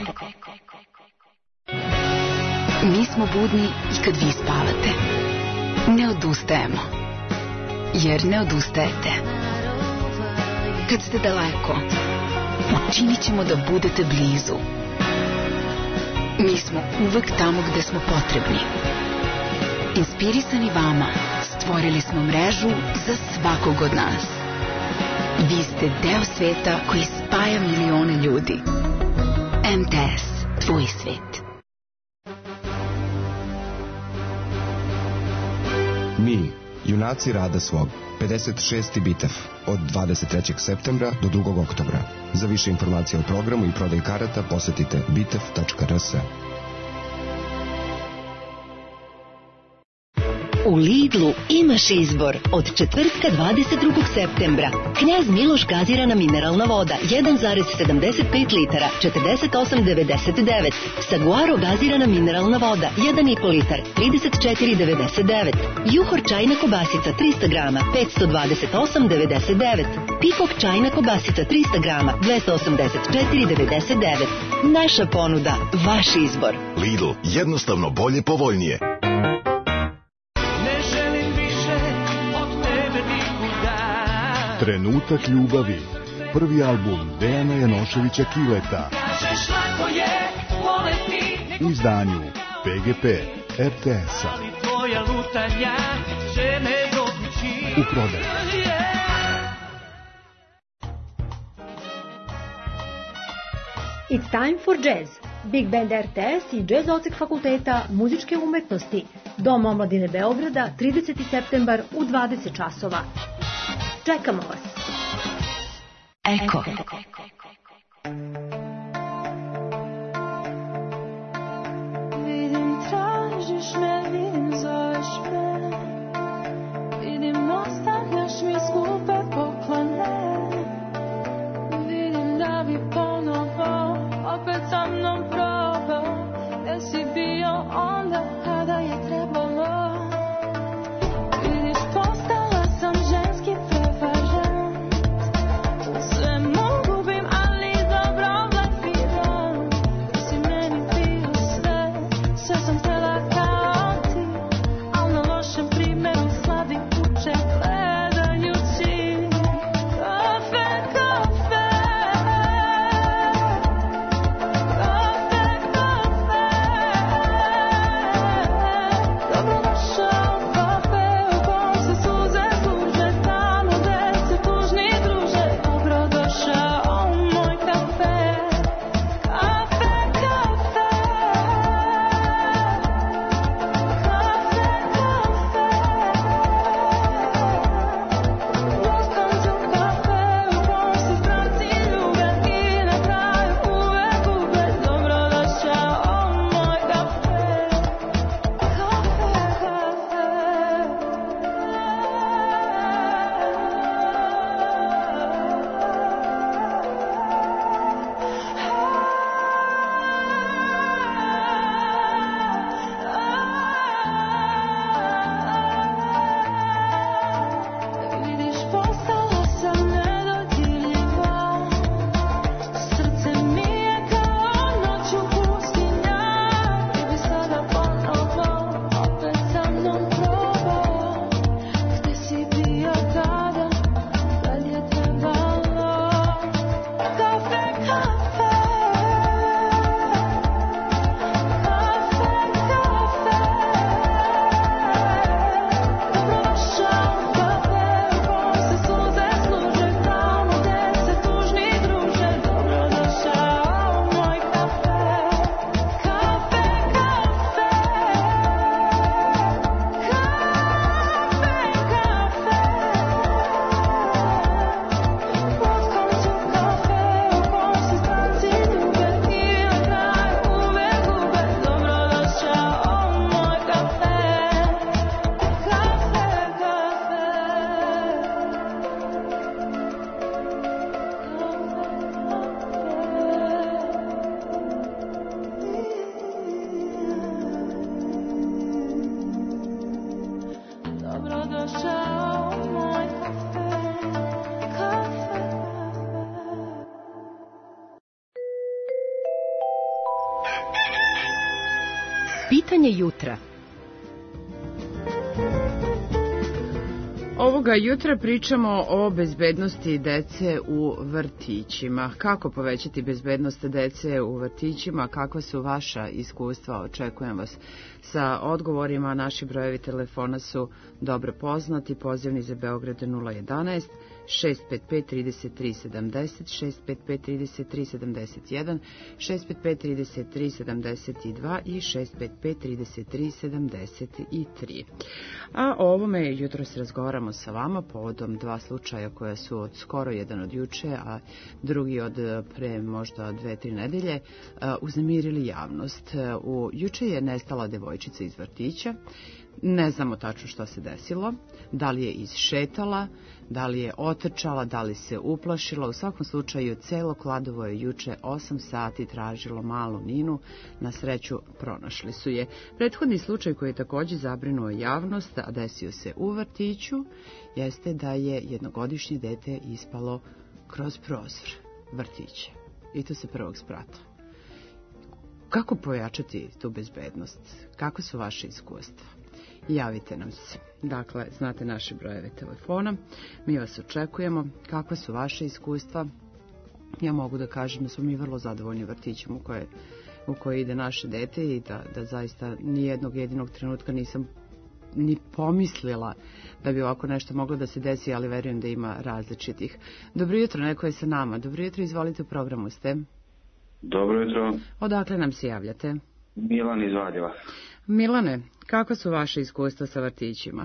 Mi smo budni i kad vi spavate. Ne odustajemo. Jer ne odustajete. Kad ste daleko, učinit ćemo da budete blizu. Mi smo uvek tamo gde smo potrebni. Inspirisani vama, stvorili smo mrežu za svakog od nas. Vi ste deo sveta koji spaja milione ljudi. M T S, tvoj svet. Mi, junaci rada svog, pedeset šesti bitev, od dvadeset trećeg septembra do drugog oktobra. Za više informacija o programu i prodaj karata posetite bitev tačka r s. U Lidlu imaš izbor. Od četvrtka dvadeset drugog septembra. Knjaz Miloš gazirana mineralna voda jedan zarez sedamdeset pet litara, četrdeset osam devedeset devet. Saguaro gazirana mineralna voda jedan i po litar, trideset četiri devedeset devet. Juhor čajna kobasica trista grama, petsto dvadeset osam devedeset devet. Pikok čajna kobasica trista grama, dvesta osamdeset četiri devedeset devet. Naša ponuda, vaš izbor. Lidl, jednostavno bolje, povoljnije. Trenutak ljubavi. Prvi album Dejana Janoševića Kileta. U izdanju P G P R T S-a. U prodaju. It's time for jazz. Big Band R T S i Jazz odsek Fakulteta muzičke umetnosti. Dom omladine Beograda, trideseti septembar u dvadeset časova. Čekamo vas. Eko. Vidim, tražiš me, vidim, zoveš me. Vidim, ostavljaš mi skupe poklone. Vidim da bi ponovo opet sa mnom probao. Jer si bio onda kada je trebalo. Vidiš, postala sam ženski prevažant. Sve mogu bim, ali dobro blafiram. Ti si meni bio sve, sve sam htjela kao ti. Al na lošem primjeru sladim kuće gledajući. Pitanje jutra. Ovoga jutra pričamo o bezbednosti dece u vrtićima. Kako povećati bezbednost dece u vrtićima? Kakva su vaša iskustva? Očekujem vas sa odgovorima. Naši brojevi telefona su dobro poznati. Pozivni za Beograd nula jedanaest šest pet pet trideset tri sedamdeset, šest pet pet trideset tri sedamdeset jedan, šest pet pet trideset tri sedamdeset dva i šest pet pet trideset tri sedamdeset tri. A o ovome jutro se razgovaramo sa vama povodom dva slučaja koja su od skoro, jedan od juče, a drugi od pre možda dve, tri nedelje, uznemirili javnost. U juče je nestala devojčica iz vrtića. Ne znamo tačno šta se desilo, da li je izšetala, da li je otrčala, da li se uplašila. U svakom slučaju, celo Kladovo je juče osam sati tražilo malu Ninu. Na sreću, pronašli su je. Prethodni slučaj koji je također zabrinuo javnost, a desio se u vrtiću, jeste da je jednogodišnje dete ispalo kroz prozor vrtića. I to sa prvog sprata. Kako pojačati tu bezbednost? Kako su vaše iskustva? Javite nam se. Dakle, znate naše brojeve telefona. Mi vas očekujemo. Kakva su vaše iskustva? Ja mogu da kažem da smo mi vrlo zadovoljni vrtićem u koje, u koje ide naše dete i da, da zaista nijednog jedinog trenutka nisam ni pomislila da bi ovako nešto moglo da se desi, ali verujem da ima različitih. Dobro jutro, neko je sa nama. Dobro jutro, izvolite, u programu ste. Dobro jutro. Odakle nam se javljate? Milan iz Valjeva. Milane, kako su vaše iskustva sa vrtićima?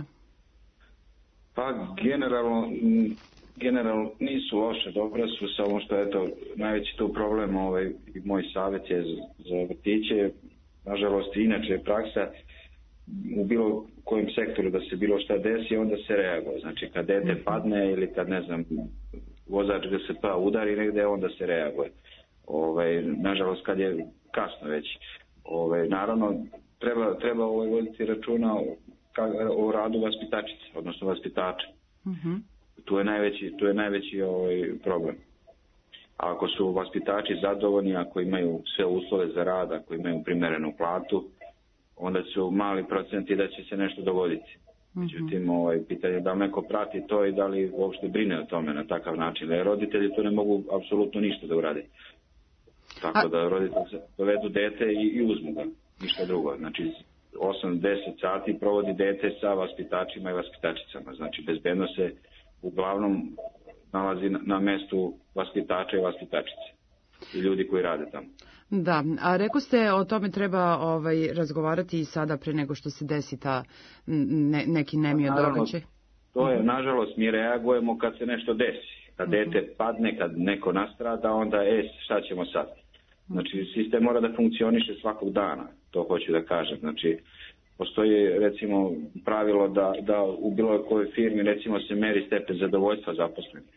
Pa generalno, generalno nisu loše, dobre su, samo što je to najveći tu problem, ovaj, i moj savjet je za vrtiće, nažalost inače je praksa u bilo kojem sektoru da se bilo šta desi, onda se reaguje. Znači kad dete padne ili kad ne znam vozač G S P udari negde, onda se reaguje. Ovaj, nažalost kad je kasno već. Ovaj, naravno treba, treba ovaj, voditi računa o, o radu vaspitačice, odnosno vaspitača. Uh-huh. Tu je najveći, tu je najveći ovaj, problem. A ako su vaspitači zadovoljni, ako imaju sve uslove za rad, ako imaju primerenu platu, onda su mali procenti da će se nešto dogoditi. Međutim, ovaj, pitanje je da li neko prati to i da li uopšte brine o tome na takav način. Jer roditelji to ne mogu apsolutno ništa da urade. Tako A... da roditelji dovedu dete i, i uzmu ga, ništa drugo. Znači, osam do deset sati provodi dete sa vaspitačima i vaspitačicama. Znači, bezbedno se uglavnom nalazi na, na mestu vaspitača i vaspitačice i ljudi koji rade tamo. Da, a rekao ste o tome treba ovaj, razgovarati i sada pre nego što se desi ta ne, neki nemio događaj. To je, nažalost, mi reagujemo kad se nešto desi. Kad uh-huh. dete padne, kad neko nastrada, onda e, šta ćemo sad? Znači, sistem mora da funkcioniše svakog dana, to hoću da kažem. Znači, postoji, recimo, pravilo da, da u bilo kojoj firmi, recimo, se meri stepen zadovoljstva zaposlenih.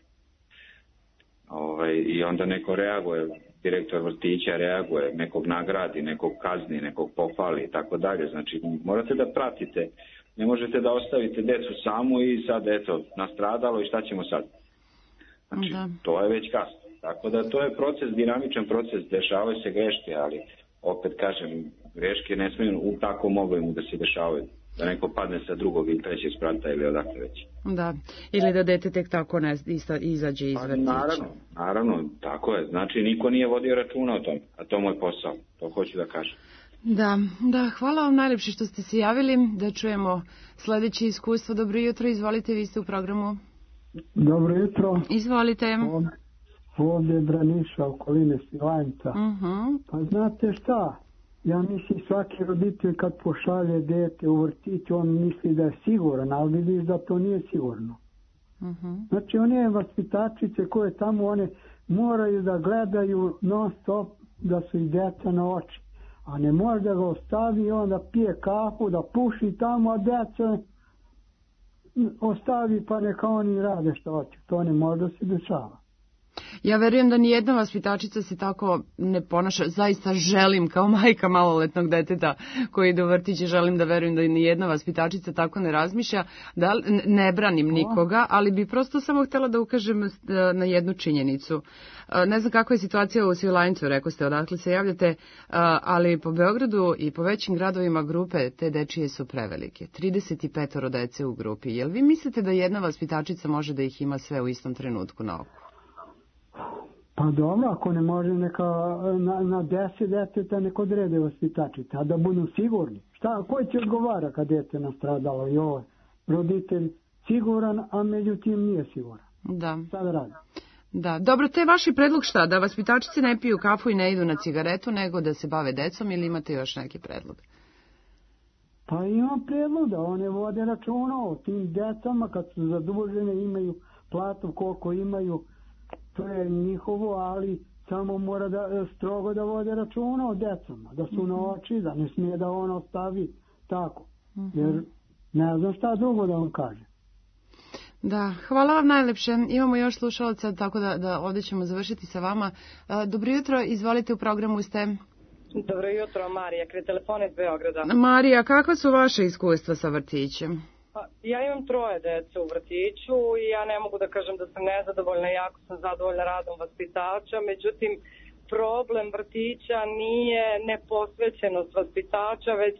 Ovaj, I onda neko reaguje, direktor vrtića reaguje, nekog nagradi, nekog kazni, nekog pohvali i tako dalje. Znači, morate da pratite. Ne možete da ostavite decu samu i sad, eto, nastradalo i šta ćemo sad? Znači, da. To je već kasno. Tako da to je proces, dinamičan proces, dešavaju se greške, ali opet kažem, greške ne smiju u takvom obimu da se dešavaju. Da neko padne sa drugog ili trećeg sprata ili odakle već. Da, ili da dete tek tako ne izađe iz vrtića. Naravno, naravno, tako je. Znači, niko nije vodio računa o tom, a to je moj posao, to hoću da kažem. Da, da, hvala vam najlepše što ste se javili, da čujemo sledeće iskustvo. Dobro jutro, izvolite, vi ste u programu. Dobro jutro. Izvolite. Ovdje, ovdje je Braniša, okoline Svilajnca. Uh-huh. Pa znate šta? Ja mislim svaki roditelj kad pošalje dete u vrtić, on misli da je siguran, ali vidiš da to nije sigurno. Uh-huh. Znači one vaspitačice koje tamo, one moraju da gledaju non stop da su i deca na oči. A ne može da ga ostavi i onda pije kafu, da puši tamo, a deca ostavi pa neka oni rade što hoće. To ne može da se dešava. Ja verujem da nijedna vaspitačica se tako ne ponaša, zaista želim kao majka maloletnog deteta koji ide u vrtić i želim da verujem da nijedna vaspitačica tako ne razmišlja, da ne branim nikoga, ali bi prosto samo htjela da ukažem na jednu činjenicu. Ne znam kakva je situacija u Svilajncu, rekao ste, odakle se javljate, ali po Beogradu i po većim gradovima grupe te dečije su prevelike. trideset pet dece u grupi. Jel vi mislite da jedna vaspitačica može da ih ima sve u istom trenutku na oku? Pa dobro, ako ne može neka na, na deset deteta neko odrede vaspitačice, a da budu sigurni. Šta, ko će odgovara kad dete nastradalo? Joj, roditelj siguran, a međutim nije siguran. Da. Šta da radi? Da, dobro, te vaši predlog šta? Da vaspitačice ne piju kafu i ne idu na cigaretu, nego da se bave decom, ili imate još neki predlog? Pa imam predlog da one vode računa o tim decama kad su zadužene, imaju platu koliko imaju, to je njihovo, ali samo mora da strogo da vode računa o decama, da su na oči, da ne smije da on ostavi tako, jer ne znam šta drugo da vam kaže. Da, hvala vam najlepše. Imamo još slušalaca, tako da, da ovdje ćemo završiti sa vama. Dobro jutro, izvolite, u programu ste. Dobro jutro, Marija, kraj telefona iz Beograda. Marija, kakva su vaše iskustva sa vrtićem? Pa, ja imam troje dece u vrtiću i ja ne mogu da kažem da sam nezadovoljna, jako sam zadovoljna radom vaspitača, međutim, problem vrtića nije neposvećenost vaspitača, već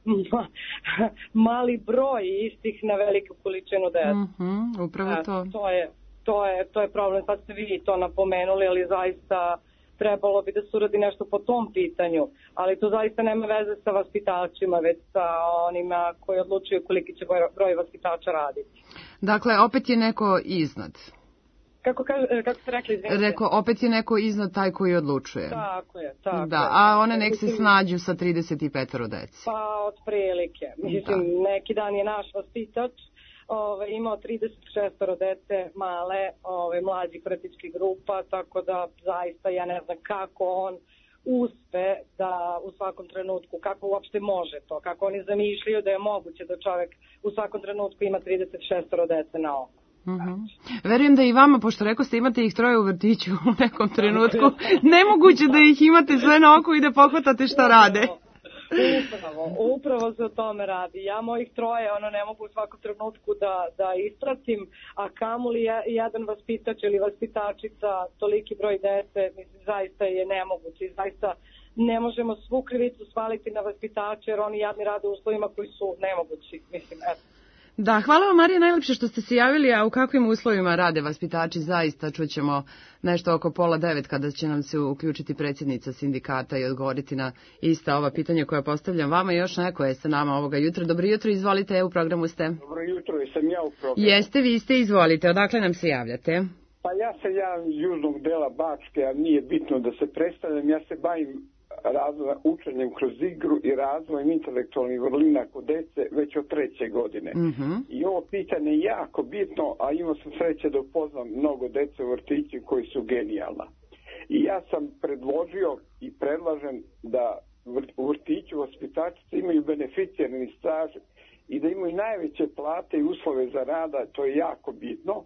mali broj istih na veliku količinu dece. Mm-hmm, upravo to. E, to, je, to, je, to je problem, sad ste vi to napomenuli, ali zaista trebalo bi da se uradi nešto po tom pitanju, ali to zaista nema veze sa vaspitačima, već sa onima koji odlučuju koliki će broj vaspitača raditi. Dakle, opet je neko iznad. Kako, kaže, kako ste rekli, izvinite? Rekao, opet je neko iznad taj koji odlučuje. Tako je, tako da, je. A one nek se snađu sa trideset pet dece. Pa, otprilike. Mislim, da. Neki dan je naš vaspitač Ove, imao trideset šest dece male, ove, mlađih vrtićkih grupa, tako da zaista ja ne znam kako on uspe da u svakom trenutku, kako uopšte može to, kako oni zamišljaju da je moguće da čovjek u svakom trenutku ima trideset šest dece na oko. Mm-hmm. Verujem da i vama, pošto rekao ste imate ih troje u vrtiću u nekom trenutku, nemoguće da ih imate sve na oko i da pohvatate šta rade. Upravo, upravo se o tome radi. Ja mojih troje ono ne mogu u svakom trenutku da, da ispratim, a kamoli jedan vaspitač ili vaspitačica, toliki broj dece, mislim, zaista je nemoguće. Zaista ne možemo svu krivicu svaliti na vaspitače, jer oni jadni rade u uslovima koji su nemogući. Mislim, eto. Da, hvala vam, Marija, najlepše što ste se javili, a u kakvim uslovima rade vaspitači, zaista čućemo nešto oko pola devet kada će nam se uključiti predsjednica sindikata i odgovoriti na ista ova pitanja koja postavljam vama. Još neko je sa nama ovoga jutra. Dobro jutro, izvolite, u programu ste. Dobro jutro, jesam ja u programu. Jeste, vi ste, izvolite, odakle nam se javljate? Pa ja se javim iz južnog dela Bačke, a nije bitno da se predstavljam, ja se bavim razvoja, učenjem kroz igru i razvojem intelektualnih vrlina kod dece već od treće godine. Mm-hmm. I ovo pitanje je jako bitno, a imao sam sreće da upoznam mnogo dece u vrtiću koji su genijalna. I ja sam predložio i predlažem da u vrtiću vaspitačice imaju beneficirani staž i da imaju najveće plate i uslove za rada, to je jako bitno.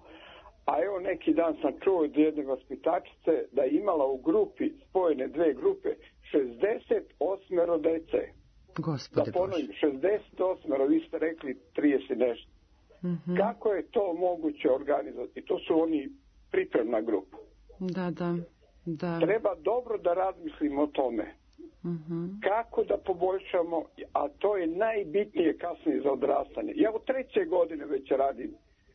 A evo neki dan sam čuo od jedne vaspitačice da je imala u grupi, spojene dve grupe, šezdeset osam dece. Gospode da ponovim, šezdeset osam, vi ste rekli trideset nešto. Mm-hmm. Kako je to moguće organizovati? To su oni pripremna grupa. Da, da, da. Treba dobro da razmislimo o tome. Mm-hmm. Kako da poboljšamo, a to je najbitnije kasnije za odrastanje. Ja u treće godine već radim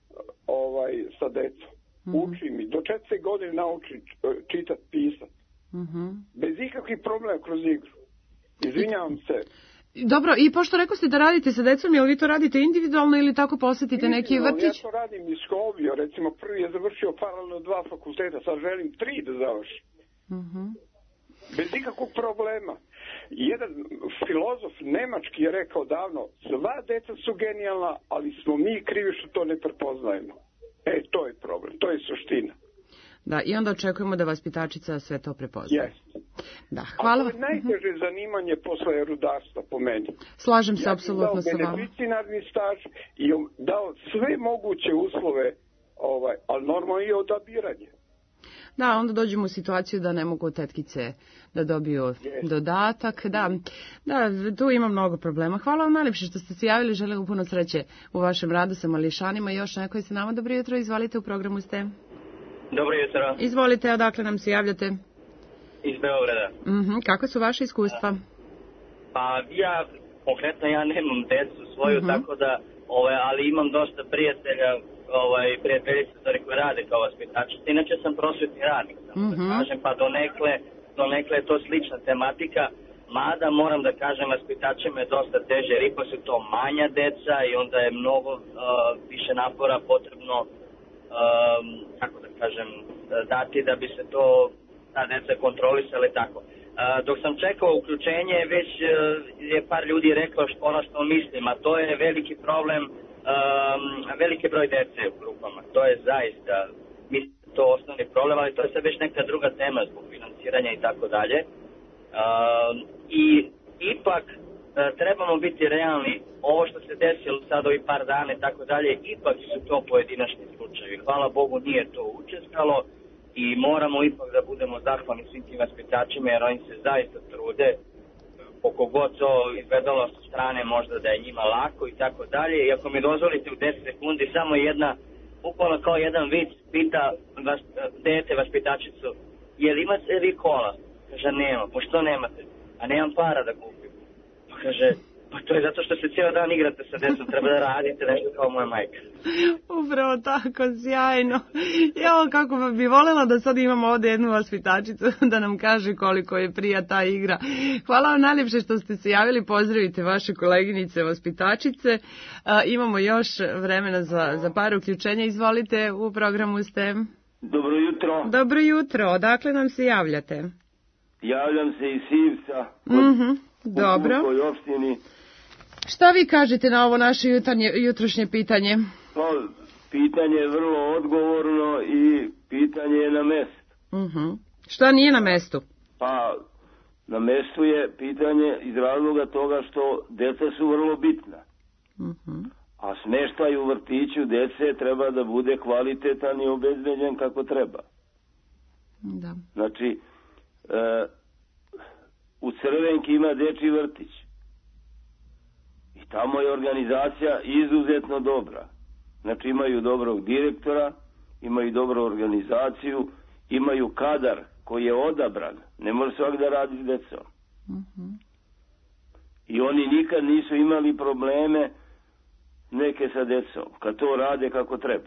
ovaj, sa decom. Mm-hmm. Učim i do četiri godine naučim čitati, pisati. Mm-hmm. Bez ikakvih problema kroz igru. Izvinjavam se. Dobro, i pošto rekao ste da radite sa decom, jel vi to radite individualno ili tako posjetite neki vrtić? Ja to radim iskovio, recimo prvi je završio paralelno dva fakulteta, sad želim tri da završim. Mm-hmm. Bez ikakvog problema. Jedan filozof nemački je rekao davno, sva deca su genijalna, ali smo mi krivi što to ne prepoznajemo. E, to je problem, to je suština. Da, i onda očekujemo da vaspitačica sve to prepoznaje. Yes. Da, hvala. A to je najteže mm-hmm. zanimanje posle rudarstva, po meni. Slažem se, ja apsolutno sa vama. Ja sam dao beneficinarni staž i dao sve moguće uslove, ovaj, ali normalno i odabiranje. Da, onda dođemo u situaciju da ne mogu tetkice da dobiju dodatak. Da, da, tu ima mnogo problema. Hvala vam najljepše što ste se javili, želim puno sreće u vašem radu sa mališanima. I još neko je sa nama. Dobro jutro, izvolite, u programu ste. Dobro jutro. Izvolite, odakle nam se javljate? Iz Beograda. Mhm, kako su vaše iskustva? Pa ja, konkretno ja nemam decu svoju, Mhm. tako da, ovaj, ali imam dosta prijatelja, ovaj, prijateljice stvari koji rade kao vaspitači. Inače sam prosvetni radnik, samo Mhm. da kažem, pa donekle, donekle je to slična tematika. Mada moram da kažem, vaspitačima je dosta teže, jer ipak su to manja deca i onda je mnogo uh, više napora potrebno, um, kako da kažem, dati da bi se to, ta deca kontrolisale tako. Uh, dok sam čekao uključenje, već uh, je par ljudi reklo što, ono što mislim, a to je veliki problem, um, veliki broj dece u grupama. To je zaista, mislim, to osnovni problem, ali to je sad već neka druga tema zbog financiranja i tako dalje. Uh, I ipak uh, trebamo biti realni. Ovo što se desilo sad ovih par dana i tako dalje, ipak su to pojedinačni slučajevi. Hvala Bogu nije to učestkalo i moramo ipak da budemo zahvalni svim tim vaspitačima jer oni se zaista trude. Koliko god to izgledalo sa strane možda da je njima lako i tako dalje. I ako mi dozvolite u deset sekundi samo jedna, bukvalno kao jedan vic, pita vas, dete vaspitačicu, je li imate vi kola? Kaže, nema. Pošto nemate? A nemam para da kupim. Pa kaže, pa to je zato što se cijelo dan igrate sa decom, treba da radite nešto kao moja majka. Upravo tako, sjajno. Evo kako bi voljela da sad imamo ovdje jednu vaspitačicu da nam kaže koliko je prija ta igra. Hvala vam najljepše što ste se javili, pozdravite vaše koleginice vaspitačice. A, imamo još vremena za, za par uključenja, izvolite, u programu ste. Dobro jutro. Dobro jutro, odakle nam se javljate? Javljam se iz Sivca. Mhm, dobro. U Pulskoj opštini. Šta vi kažete na ovo naše jutarnje, jutrošnje pitanje? To pitanje je vrlo odgovorno i pitanje je na mestu. Mhm. Šta nije na mestu? Pa, na mestu je pitanje iz razloga toga što deca su vrlo bitna. Mhm. A smeštaj u vrtiću dece treba da bude kvalitetan i obezbeđen kako treba. Da. Znači, e, u Crvenki ima dečji vrtić. I tamo je organizacija izuzetno dobra. Znači imaju dobrog direktora, imaju dobru organizaciju, imaju kadar koji je odabran. Ne može svak da radi s decom. Mhm. I oni nikad nisu imali probleme neke sa decom, kad to rade kako treba.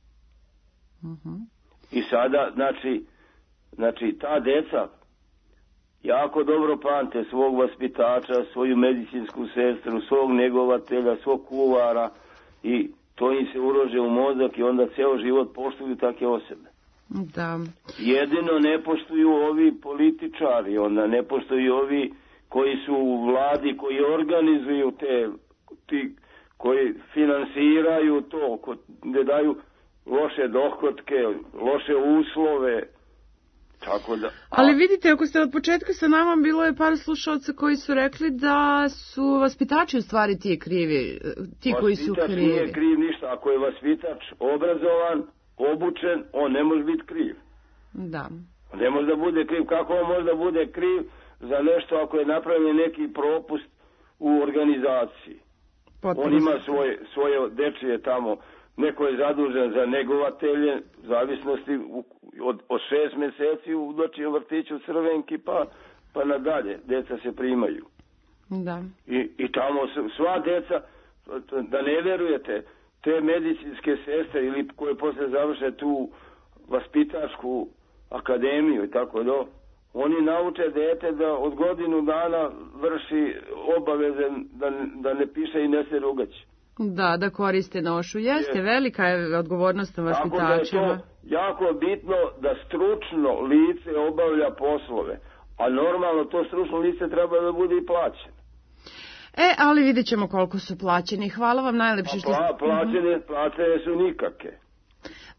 Mhm. I sada, znači, znači ta deca jako dobro pamte svog vaspitača, svoju medicinsku sestru, svog negovatelja, svog kuvara i to im se urože u mozak i onda ceo život poštuju takve osobe. Da. Jedino ne poštuju ovi političari, onda ne poštuju ovi koji su u vladi, koji organizuju te, ti koji finansiraju to, gde daju loše dohotke, loše uslove, tako da... Ali vidite, ako ste od početka sa nama, bilo je par slušalca koji su rekli da su vaspitači u stvari ti krivi, ti koji su krivi. Vaspitač nije kriv ništa, ako je vaspitač obrazovan, obučen, on ne može biti kriv. Da. Ne može da bude kriv, kako on može da bude kriv za nešto ako je napravljen neki propust u organizaciji. Potpuno. On ima svoje, svoje dečije tamo, neko je zadužen za negovatelje, zavisnosti u, od, od šest mjeseci u dočijem vrtiću Crvenki pa, pa nadalje, deca se primaju. Da. I, i tamo su, sva deca, da ne verujete, te medicinske sestre ili koje posle završe tu vaspitačku akademiju i tako do, oni nauče dete da od godinu dana vrši obaveze da, da ne piše i ne se rugać. Da, da koriste nošu. Jeste, Je. velika je odgovornost na vaspitačima. Tako da je to jako bitno da stručno lice obavlja poslove, a normalno to stručno lice treba da bude i plaćeno. E, ali vidjet ćemo koliko su plaćeni. Hvala vam najlepše što... Pla, plaćene, plaćene su nikake.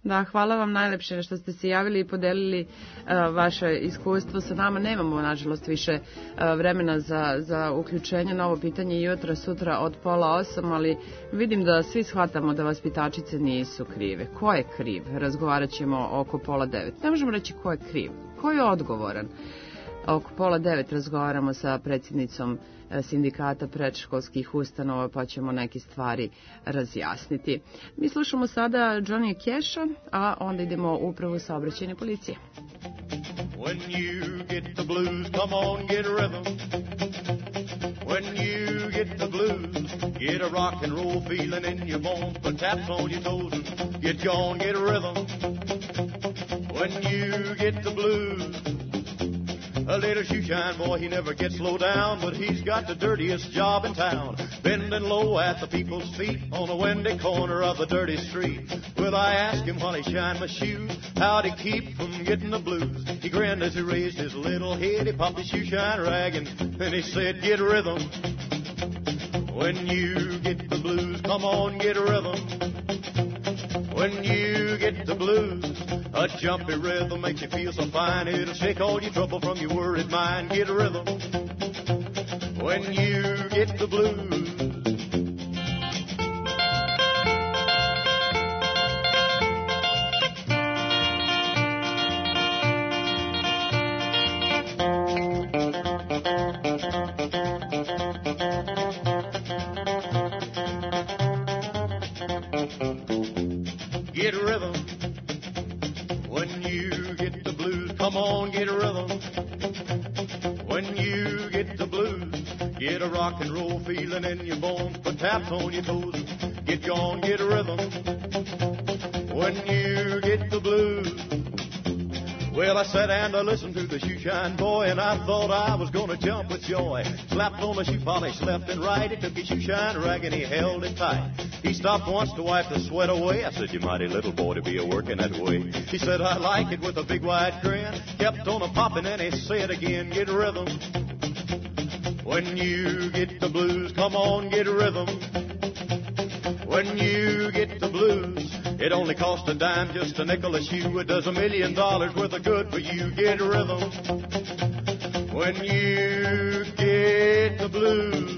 Da, hvala vam najlepše što ste se javili i podelili uh, vaše iskustvo sa nama. Nemamo, nažalost, više uh, vremena za, za uključenje na ovo pitanje jutra, sutra od pola osam, ali vidim da svi shvatamo da vaspitačice nisu krive. Ko je kriv? Razgovarat ćemo oko pola devet. Ne možemo reći ko je kriv. Ko je odgovoran? Oko pola devet razgovaramo sa predsjednicom sindikata predškolskih ustanova, pa ćemo neke stvari razjasniti. Mi slušamo sada Johnny Casha, a onda idemo upravo u saobraćajne policije. When you get the blues, come on, get a rhythm. When you get the blues, get a rock and roll feeling in your bones, put taps on your toes and get gone, get a rhythm. When you get the blues, a little shoeshine boy, he never gets low down, but he's got the dirtiest job in town, bending low at the people's feet on a windy corner of the dirty street. Well, I asked him while he shined my shoes, how'd he keep from getting the blues? He grinned as he raised his little head, he popped his shoeshine rag, and then he said, get a rhythm. When you get the blues, come on, get a rhythm. When you get the blues, a jumpy rhythm makes you feel so fine. It'll shake all your trouble from your worried mind. Get a rhythm when you get the blues. Get a rhythm when you get the blues. Come on, get a rhythm when you get the blues. Get a rock and roll feeling in your bones. Put taps on your toes. Get gone, get a rhythm when you get the blues. Well, I sat and I listened to the shoeshine boy, and I thought I was gonna jump with joy. Slapped on the shoe polish left and right. He took his shoeshine rag and he held it tight. He stopped once to wipe the sweat away. I said, you mighty little boy to be a-working that way. He said, I like it with a big wide grin. Kept on a-popping and he said again, get a rhythm. When you get the blues, come on, get a rhythm. When you get the blues, it only costs a dime, just a nickel a shoe. It does a million dollars worth of good for you. Get a rhythm. When you get the blues.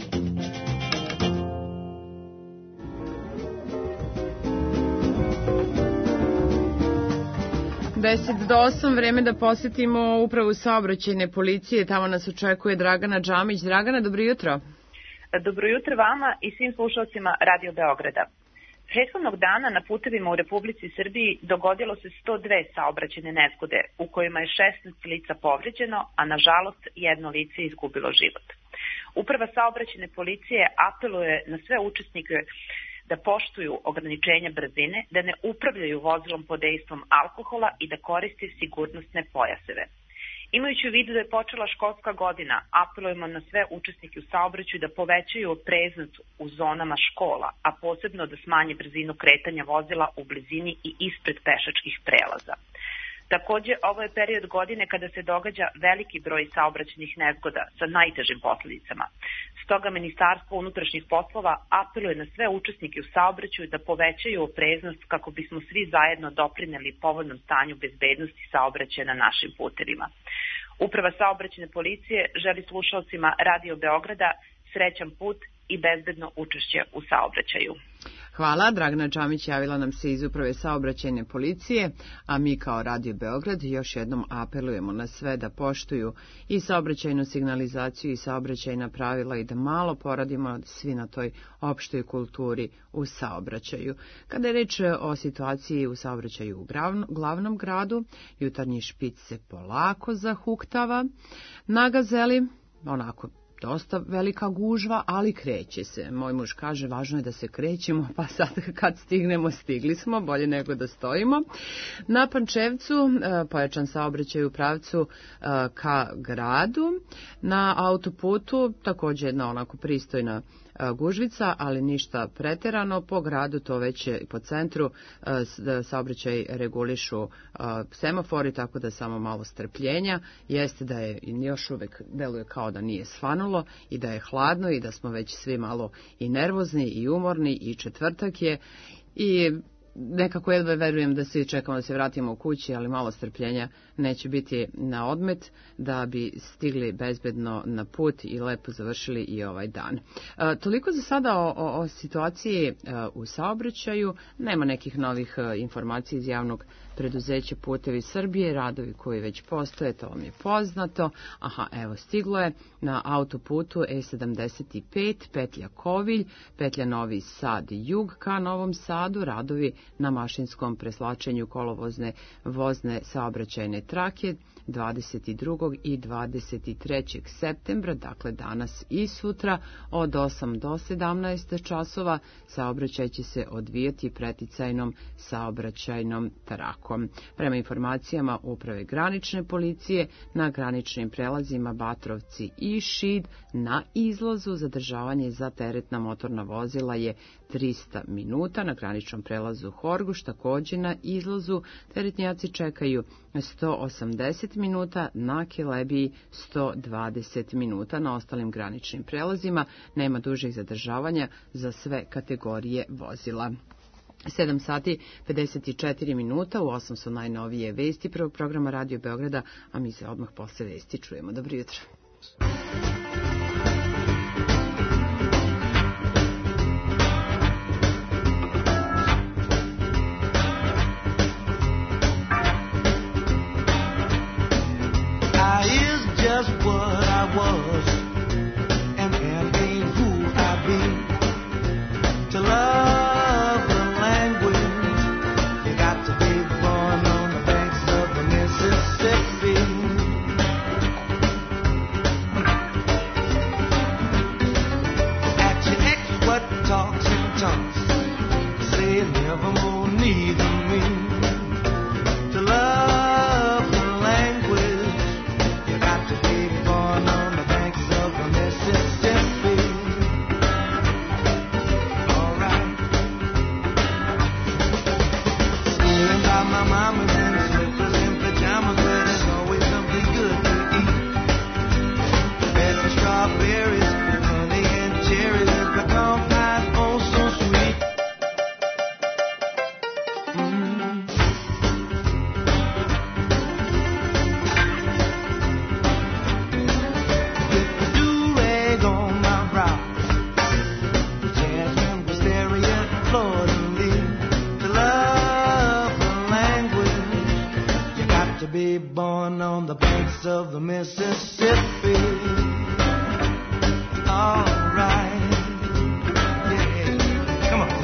deset do osam, vreme da posjetimo upravu saobraćajne policije. Tamo nas očekuje Dragana Džamić. Dragana, dobro jutro. Dobro jutro vama i svim slušalcima Radio Beograda. Prethodnog dana na putevima u Republici Srbiji dogodilo se sto dve saobraćajne nezgode u kojima je šesnaest lica povređeno, a nažalost jedno lice izgubilo život. Uprava saobraćajne policije apeluje na sve učesnike da poštuju ograničenja brzine, da ne upravljaju vozilom pod dejstvom alkohola i da koriste sigurnosne pojaseve. Imajući u vidu da je počela školska godina, apelujemo na sve učesnike u saobraćaju da povećaju opreznost u zonama škola, a posebno da smanje brzinu kretanja vozila u blizini i ispred pešačkih prelaza. Takođe, ovo je period godine kada se događa veliki broj saobraćajnih nezgoda sa najtežim posljedicama. Stoga Ministarstvo unutrašnjih poslova apeluje na sve učesnike u saobraćaju da povećaju opreznost kako bismo svi zajedno doprineli povoljnom stanju bezbednosti saobraćaja na našim putevima. Uprava saobraćajne policije želi slušalcima Radio Beograda srećan put i bezbedno učešće u saobraćaju. Hvala, Dragana Džamić javila nam se iz uprave saobraćajne policije, a mi kao Radio Beograd još jednom apelujemo na sve da poštuju i saobraćajnu signalizaciju i saobraćajna pravila i da malo poradimo svi na toj opštoj kulturi u saobraćaju. Kada je reč o situaciji u saobraćaju u glavnom gradu, jutarnji špic se polako zahuktava na Gazeli, onako dosta velika gužva, ali kreće se. Moj muž kaže, važno je da se krećemo, pa sad kad stignemo, stigli smo, bolje nego da stojimo. Na Pančevcu pojačan saobraćaj u pravcu ka gradu. Na autoputu također jedna onako pristojna gužvica, ali ništa preterano. Po gradu, to već je po centru, saobraćaj regulišu semafori, tako da samo malo strpljenja. Jeste da je još uvek deluje kao da nije svanulo i da je hladno i da smo već svi malo i nervozni i umorni i četvrtak je i nekako jedva verujem da svi čekamo da se vratimo u kući, ali malo strpljenja neće biti na odmet da bi stigli bezbedno na put i lepo završili i ovaj dan. E, toliko za sada o, o, o situaciji e, u saobraćaju. Nema nekih novih e, informacija iz javnog preduzeća Putevi Srbije, radovi koji već postoje, to vam je poznato. Aha, evo, stiglo je na autoputu E sedamdeset pet, petlja Kovilj, petlja Novi Sad Jug ka Novom Sadu, radovi na mašinskom preslačenju kolovozne vozne saobraćajne trake dvadeset drugog i dvadeset trećeg septembra, dakle danas i sutra od osam do sedamnaest časova. Saobraćaj će se odvijati preticajnom saobraćajnom trakom. Prema informacijama Uprave granične policije, na graničnim prelazima Batrovci i Šid na izlazu zadržavanje za teretna motorna vozila je trista minuta. Na graničnom prelazu Horgoš takođe na izlazu teretnjaci čekaju sto osamdeset minuta, na Kelebiji sto dvadeset minuta. Na ostalim graničnim prelazima nema dužih zadržavanja za sve kategorije vozila. sedam sati pedeset četiri minuta, u osam su najnovije vesti prvog programa Radio Beograda, a mi se odmah posle vesti čujemo. Dobro jutro. Just what I was, and and ain't who I've been. To love the language, you got to be born on the banks of the Mississippi. At your ex, what talks and talks, say never more neither me. To love the language, mama's in slippers and pajamas, but there's always something good to eat. Bed and strawberries, honey and cherries, and pecan pie, oh so sweet. Mm. With the do-rag on my brow, jasmine, wisteria, fleur-de-lis, to love to be born on the banks of the Mississippi. All right, yeah, come on.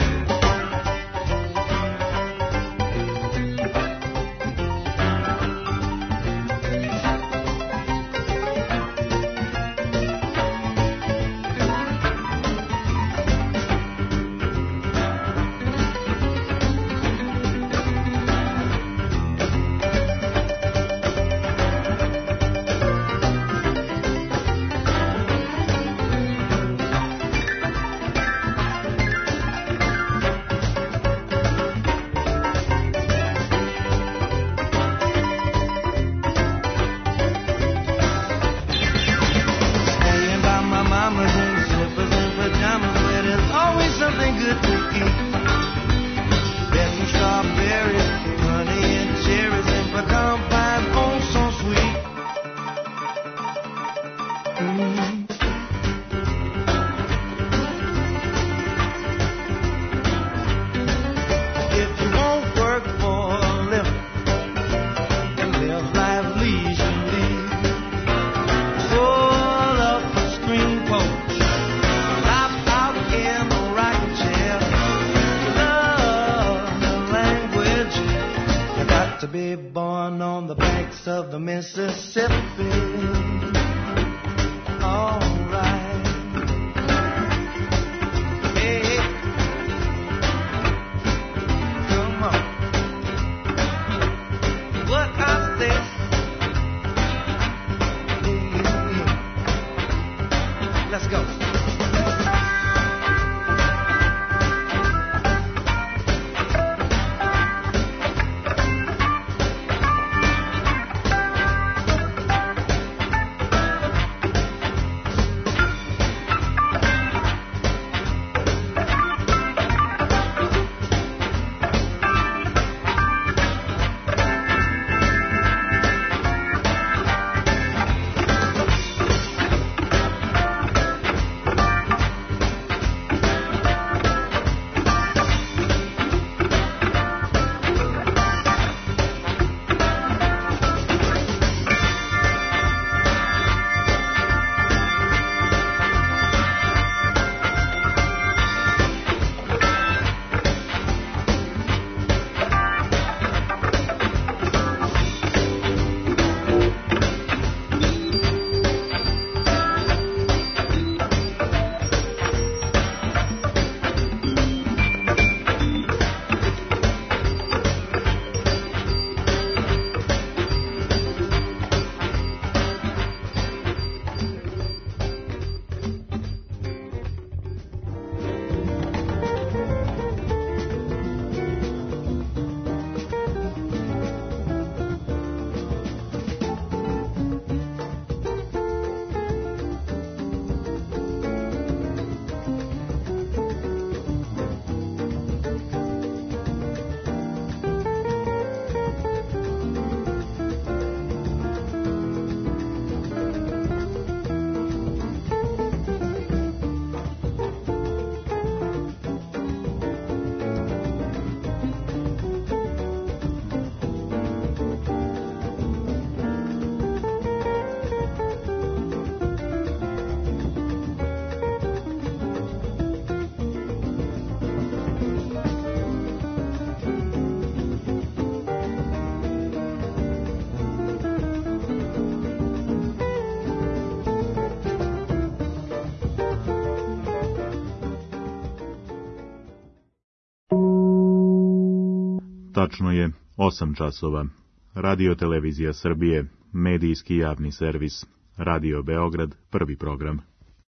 Tačno je osam časova. Radio Televizija Srbije, medijski javni servis. Radio Beograd, prvi program.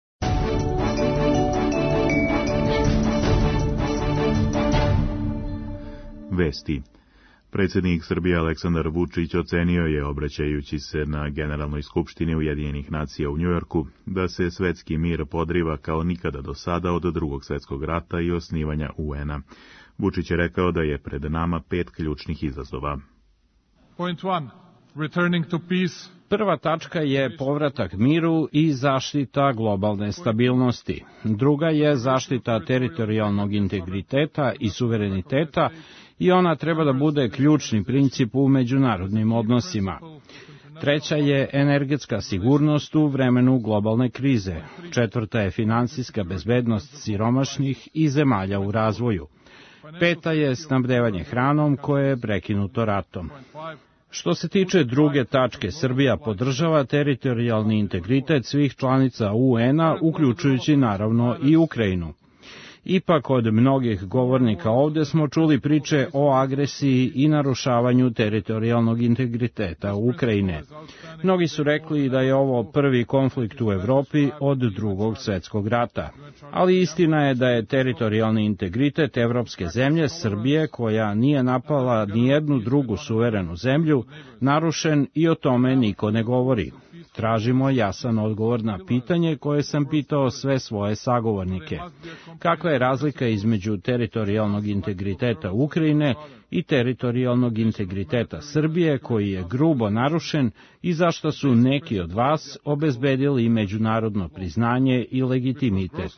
Vesti. Predsjednik Srbije Aleksandar Vučić ocenio je, obraćajući se na Generalnoj skupštini Ujedinjenih nacija u Njujorku, da se svetski mir podriva kao nikada do sada od drugog svjetskog rata i osnivanja U N-a. Vučić je rekao da je pred nama pet ključnih izazova. Point one. Returning to peace. Prva tačka je povratak miru i zaštita globalne stabilnosti. Druga je zaštita teritorijalnog integriteta i suvereniteta i ona treba da bude ključni princip u međunarodnim odnosima. Treća je energetska sigurnost u vremenu globalne krize. Četvrta je finansijska bezbednost siromašnih i zemalja u razvoju. Peta je snabdevanje hranom koje je prekinuto ratom. Što se tiče druge tačke, Srbija podržava teritorijalni integritet svih članica U N-a, uključujući naravno i Ukrajinu. Ipak od mnogih govornika ovde smo čuli priče o agresiji i narušavanju teritorijalnog integriteta Ukrajine. Mnogi su rekli da je ovo prvi konflikt u Evropi od drugog svjetskog rata. Ali istina je da je teritorijalni integritet evropske zemlje, Srbije, koja nije napala ni jednu drugu suverenu zemlju, narušen i o tome niko ne govori. Tražimo jasan odgovor na pitanje koje sam pitao sve svoje sagovornike. Kakva je razlika između teritorijalnog integriteta Ukrajine i teritorijalnog integriteta Srbije, koji je grubo narušen, i zašto su neki od vas obezbedili međunarodno priznanje i legitimitet?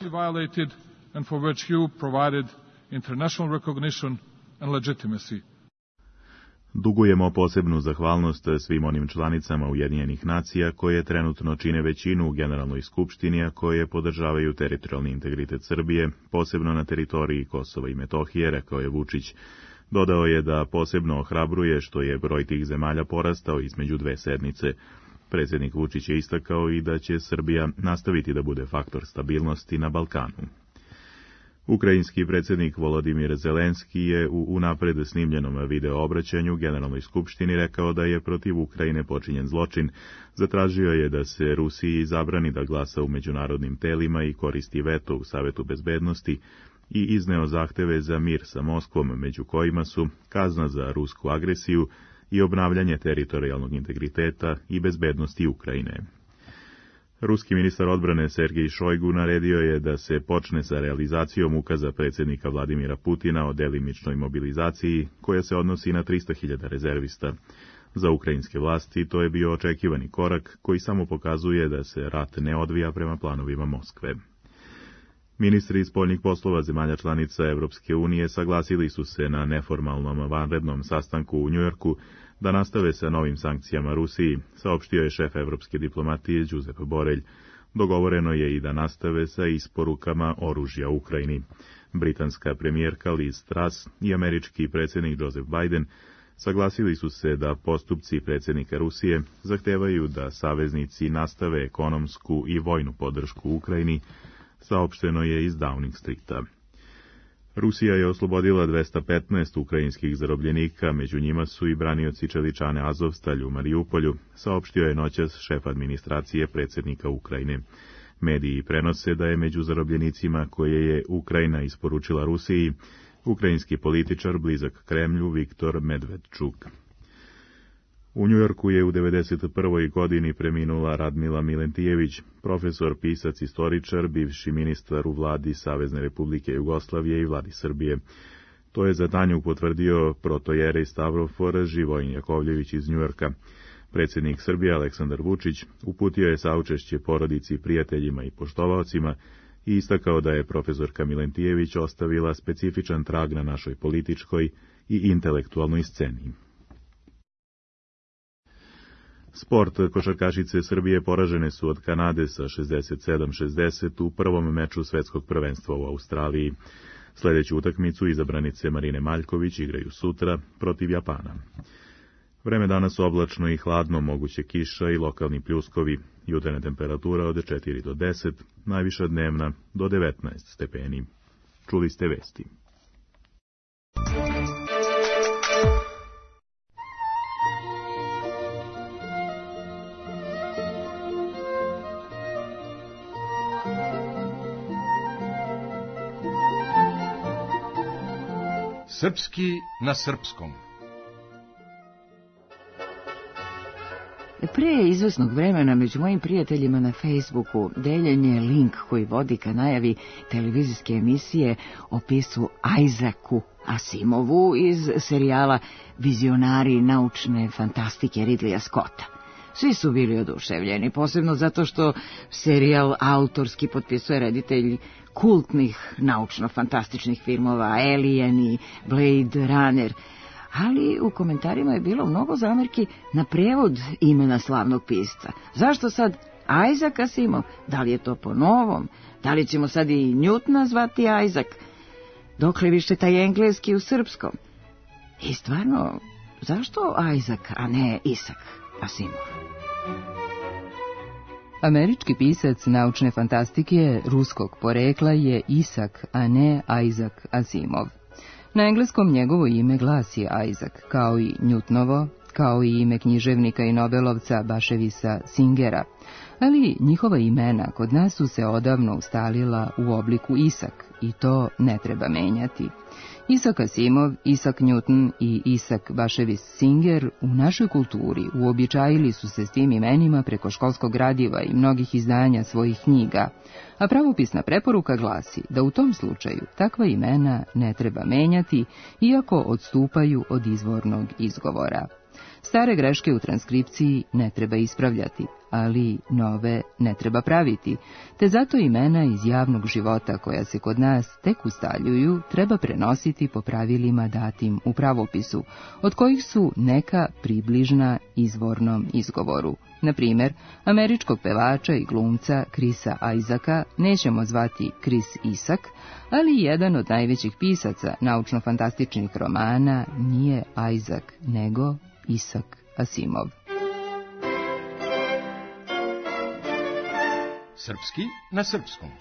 Dugujemo posebnu zahvalnost svim onim članicama Ujedinjenih nacija koje trenutno čine većinu u Generalnoj skupštini, a koje podržavaju teritorijalni integritet Srbije, posebno na teritoriji Kosova i Metohije, rekao je Vučić. Dodao je da posebno ohrabruje što je broj tih zemalja porastao između dve sedmice. Predsjednik Vučić je istakao i da će Srbija nastaviti da bude faktor stabilnosti na Balkanu. Ukrajinski predsjednik Volodimir Zelenski je u unapred snimljenom video obraćanju Generalnoj skupštini rekao da je protiv Ukrajine počinjen zločin. Zatražio je da se Rusiji zabrani da glasa u međunarodnim telima i koristi veto u Savetu bezbednosti i izneo zahteve za mir sa Moskvom, među kojima su kazna za rusku agresiju i obnavljanje teritorijalnog integriteta i bezbednosti Ukrajine. Ruski ministar odbrane Sergej Šojgu naredio je da se počne sa realizacijom ukaza predsjednika Vladimira Putina o delimičnoj mobilizaciji, koja se odnosi na trista hiljada rezervista. Za ukrajinske vlasti to je bio očekivani korak koji samo pokazuje da se rat ne odvija prema planovima Moskve. Ministri spoljnih poslova zemalja članica Evropske unije saglasili su se na neformalnom vanrednom sastanku u Njujorku da nastave sa novim sankcijama Rusiji, saopštio je šef evropske diplomatije Đuzep Borelj. Dogovoreno je i da nastave sa isporukama oružja Ukrajini. Britanska premijerka Liz Truss i američki predsjednik Joseph Biden saglasili su se da postupci predsjednika Rusije zahtevaju da saveznici nastave ekonomsku i vojnu podršku Ukrajini, saopšteno je iz Downing Streeta. Rusija je oslobodila dvesta petnaest ukrajinskih zarobljenika, među njima su i branioci čeličane Azovstalj u Marijupolju, saopštio je noćas šef administracije predsjednika Ukrajine. Mediji prenose da je među zarobljenicima koje je Ukrajina isporučila Rusiji ukrajinski političar blizak Kremlju Viktor Medvedčuk. U Njujorku je u devedeset prvoj godini preminula Radmila Milentijević, profesor, pisac, istoričar, bivši ministar u vladi Savezne Republike Jugoslavije i vladi Srbije. To je za Tanju potvrdio protojerej Stavrofor Živojin Jakovljević iz Njujorka. Predsjednik Srbije Aleksandar Vučić uputio je saučešće porodici, prijateljima i poštovaocima i istakao da je profesorka Milentijević ostavila specifičan trag na našoj političkoj i intelektualnoj sceni. Sport. Košarkašice Srbije poražene su od Kanade sa šezdeset sedam šezdeset u prvom meču svetskog prvenstva u Australiji. Sljedeću utakmicu izabranice Marine Maljković igraju sutra protiv Japana. Vreme danas oblačno i hladno, moguće kiša i lokalni pljuskovi, jutarnja temperatura od četiri do deset, najviša dnevna do devetnaest stepeni. Čuli ste vesti. Srpski na srpskom. Pre izvesnog vremena među mojim prijateljima na Facebooku deljen je link koji vodi ka najavi televizijske emisije o pisu Isaacu Asimovu iz serijala Vizionari naučne fantastike Ridleya Scotta. Svi su bili oduševljeni, posebno zato što serijal autorski potpisuje reditelj kultnih naučno-fantastičnih filmova Alien i Blade Runner, ali u komentarima je bilo mnogo zamerki na prevod imena slavnog pisca. Zašto sad Isaac Asimov? Da li je to po novom? Da li ćemo sad i Newtona zvati Isaac? Dokle više taj engleski u srpskom? I stvarno, zašto Isaac, a ne Isak Asimov? Američki pisac naučne fantastike ruskog porekla je Isak, a ne Isaac Asimov. Na engleskom njegovo ime glasi Isaac, kao i Newtonovo, kao i ime književnika i nobelovca Baševisa Singera, ali njihova imena kod nas su se odavno ustalila u obliku Isak i to ne treba menjati. Isak Asimov, Isak Newton i Isak Baševis Singer u našoj kulturi uobičajili su se s tim imenima preko školskog gradiva i mnogih izdanja svojih knjiga, a pravopisna preporuka glasi da u tom slučaju takva imena ne treba menjati, iako odstupaju od izvornog izgovora. Stare greške u transkripciji ne treba ispravljati, ali nove ne treba praviti, te zato imena iz javnog života koja se kod nas tek ustaljuju treba prenositi po pravilima datim u pravopisu, od kojih su neka približna izvornom izgovoru. Na primjer, američkog pevača i glumca Chrisa Isaaca nećemo zvati Chris Isak, ali jedan od najvećih pisaca naučno-fantastičnih romana nije Isaac, nego Isak Asimov. Srpski na srpskom.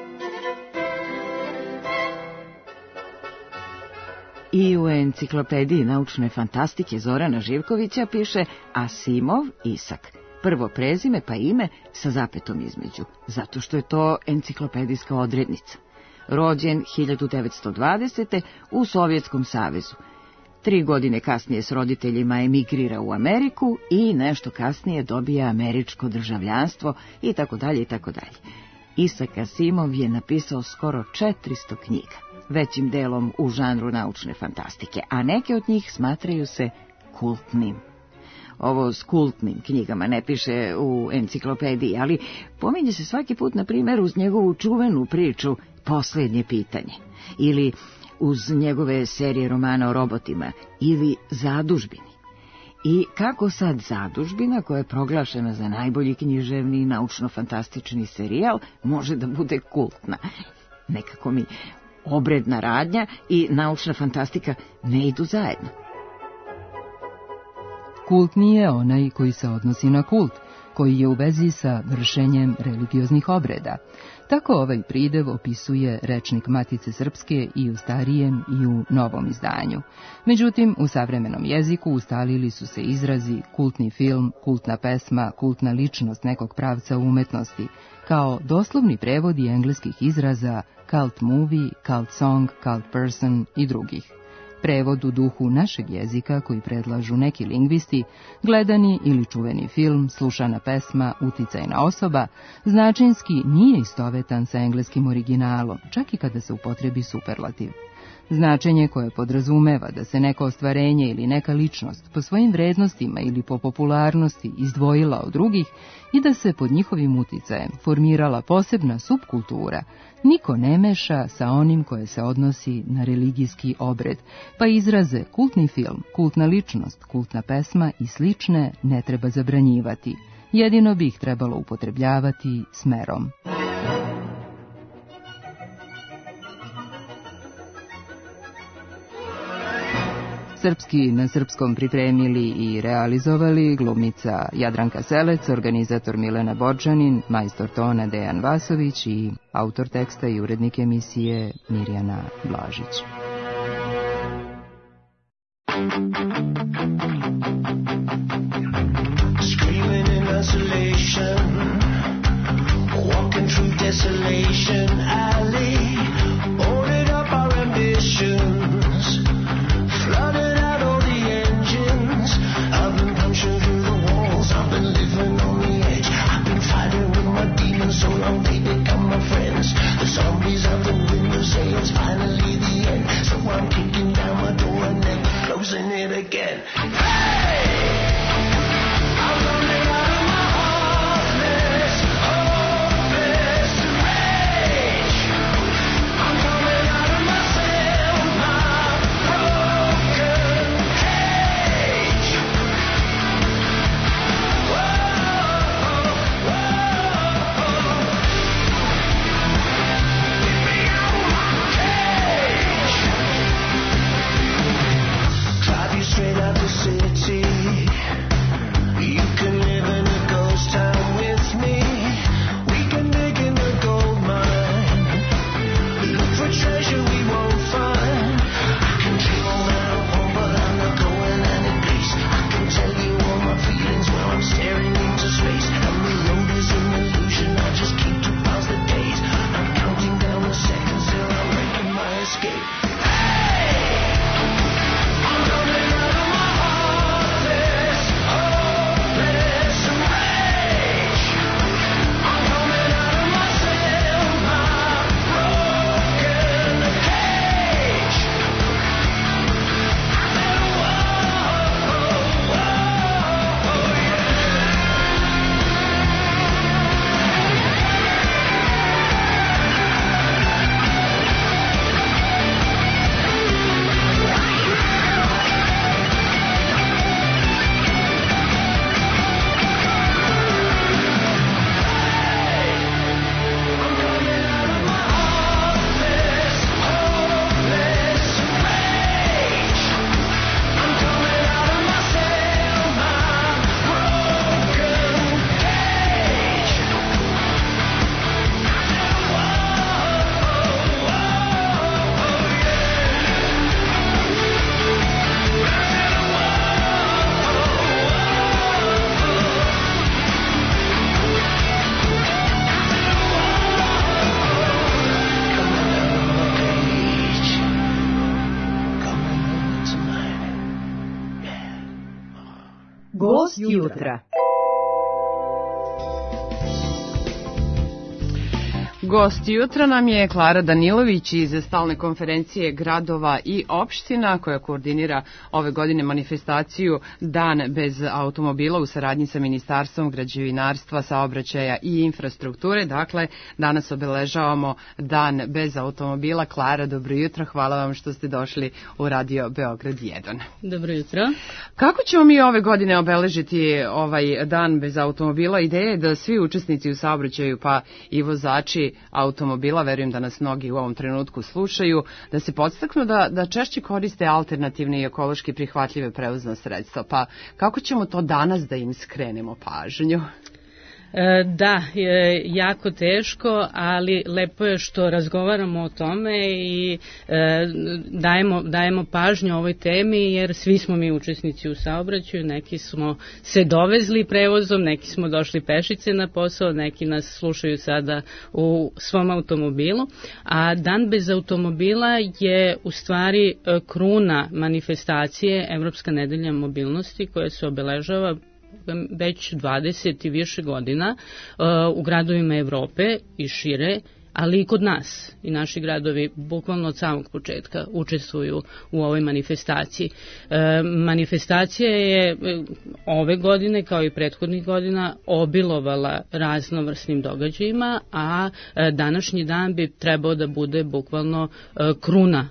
I u enciklopediji naučne fantastike Zorana Živkovića piše Asimov Isak. Prvo prezime pa ime sa zapetom između, zato što je to enciklopedijska odrednica. Rođen hiljadu devetsto dvadesete. u Sovjetskom savezu. Tri godine kasnije s roditeljima emigrira u Ameriku i nešto kasnije dobija američko državljanstvo i tako dalje i tako dalje. Isak Asimov je napisao skoro četiristo knjiga, većim delom u žanru naučne fantastike, a neke od njih smatraju se kultnim. Ovo s kultnim knjigama ne piše u enciklopediji, ali pominje se svaki put, na primjer, uz njegovu čuvenu priču Posljednje pitanje, ili uz njegove serije romana o robotima, ili Zadužbini. I kako sad Zadužbina, koja je proglašena za najbolji književni i naučno-fantastični serijal, može da bude kultna? Nekako mi obredna radnja i naučna fantastika ne idu zajedno. Kult nije onaj koji se odnosi na kult, koji je u vezi sa vršenjem religioznih obreda. Tako ovaj pridev opisuje rečnik Matice Srpske i u starijem i u novom izdanju. Međutim, u savremenom jeziku ustalili su se izrazi kultni film, kultna pesma, kultna ličnost nekog pravca umetnosti, kao doslovni prevodi engleskih izraza cult movie, cult song, cult person i drugih. Prevod u duhu našeg jezika koji predlažu neki lingvisti, gledani ili čuveni film, slušana pesma, uticajna osoba, značinski nije istovetan sa engleskim originalom, čak i kada se upotrebi superlativ. Značenje koje podrazumeva da se neko ostvarenje ili neka ličnost po svojim vrednostima ili po popularnosti izdvojila od drugih i da se pod njihovim uticajem formirala posebna subkultura, niko ne meša sa onim koje se odnosi na religijski obred, pa izraze kultni film, kultna ličnost, kultna pesma i slične ne treba zabranjivati. Jedino bi ih trebalo upotrebljavati s merom. Srpski na srpskom pripremili i realizovali glumica Jadranka Selec, organizator Milena Borčanin, majstor tona Dejan Vasović i autor teksta i urednik emisije Mirjana Blažić. Screaming in isolation, walking through desolation alley, boarded up our ambitions. Gost jutra. Gost jutra nam je Klara Danilović iz Stalne konferencije gradova i opština koja koordinira ove godine manifestaciju Dan bez automobila u saradnji sa Ministarstvom građevinarstva, saobraćaja i infrastrukture. Dakle, danas obeležavamo Dan bez automobila. Klara, dobro jutro, hvala vam što ste došli u Radio Beograd jedan. Dobro jutro. Kako ćemo mi ove godine obeležiti ovaj Dan bez automobila? Ideja je da svi učesnici u saobraćaju, pa i vozači automobila, verujem da nas mnogi u ovom trenutku slušaju, da se podstaknu da, da češće koriste alternativne i ekološki prihvatljive prevozna sredstva. Pa kako ćemo to danas da im skrenemo pažnju? Da, je jako teško, ali lepo je što razgovaramo o tome i e, dajemo, dajemo pažnju ovoj temi, jer svi smo mi učesnici u saobraćaju, neki smo se dovezli prevozom, neki smo došli pešice na posao, neki nas slušaju sada u svom automobilu, a Dan bez automobila je u stvari kruna manifestacije Evropska nedelja mobilnosti koja se obeležava već dvadeset i više godina uh, u gradovima Evrope i šire, ali i kod nas. I naši gradovi bukvalno od samog početka učestvuju u ovoj manifestaciji. E, manifestacija je ove godine, kao i prethodnih godina, obilovala raznovrsnim događajima, a e, današnji dan bi trebao da bude bukvalno e, kruna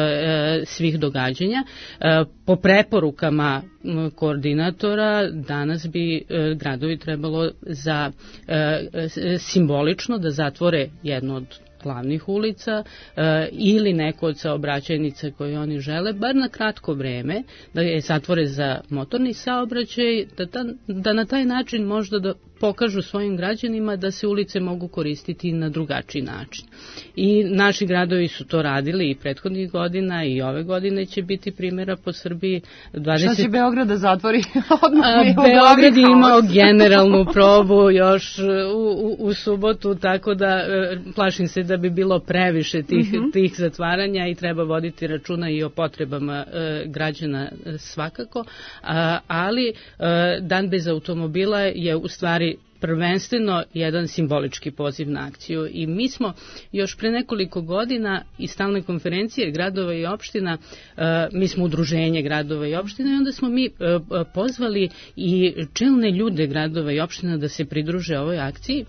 e, svih događanja. E, po preporukama koordinatora danas bi e, gradovi trebalo za e, simbolično da zatvore jednu od glavnih ulica e, ili neko od saobraćajnica koje oni žele, bar na kratko vreme, da je zatvore za motorni saobraćaj, da, ta, da na taj način možda da pokažu svojim građanima da se ulice mogu koristiti na drugačiji način. I naši gradovi su to radili i prethodnih godina i ove godine će biti primjera po Srbiji. dvadeset Šta će Beograd da zatvori? Odmah Beograd je imao generalnu probu još u, u, u subotu, tako da e, plašim se da bi bilo previše tih, mm-hmm. tih zatvaranja i treba voditi računa i o potrebama e, građana e, svakako, a, ali e, Dan bez automobila je u stvari prvenstveno jedan simbolički poziv na akciju i mi smo još pre nekoliko godina iz Stalne konferencije gradova i opština, mi smo udruženje gradova i opština i onda smo mi pozvali i čelne ljude gradova i opština da se pridruže ovoj akciji,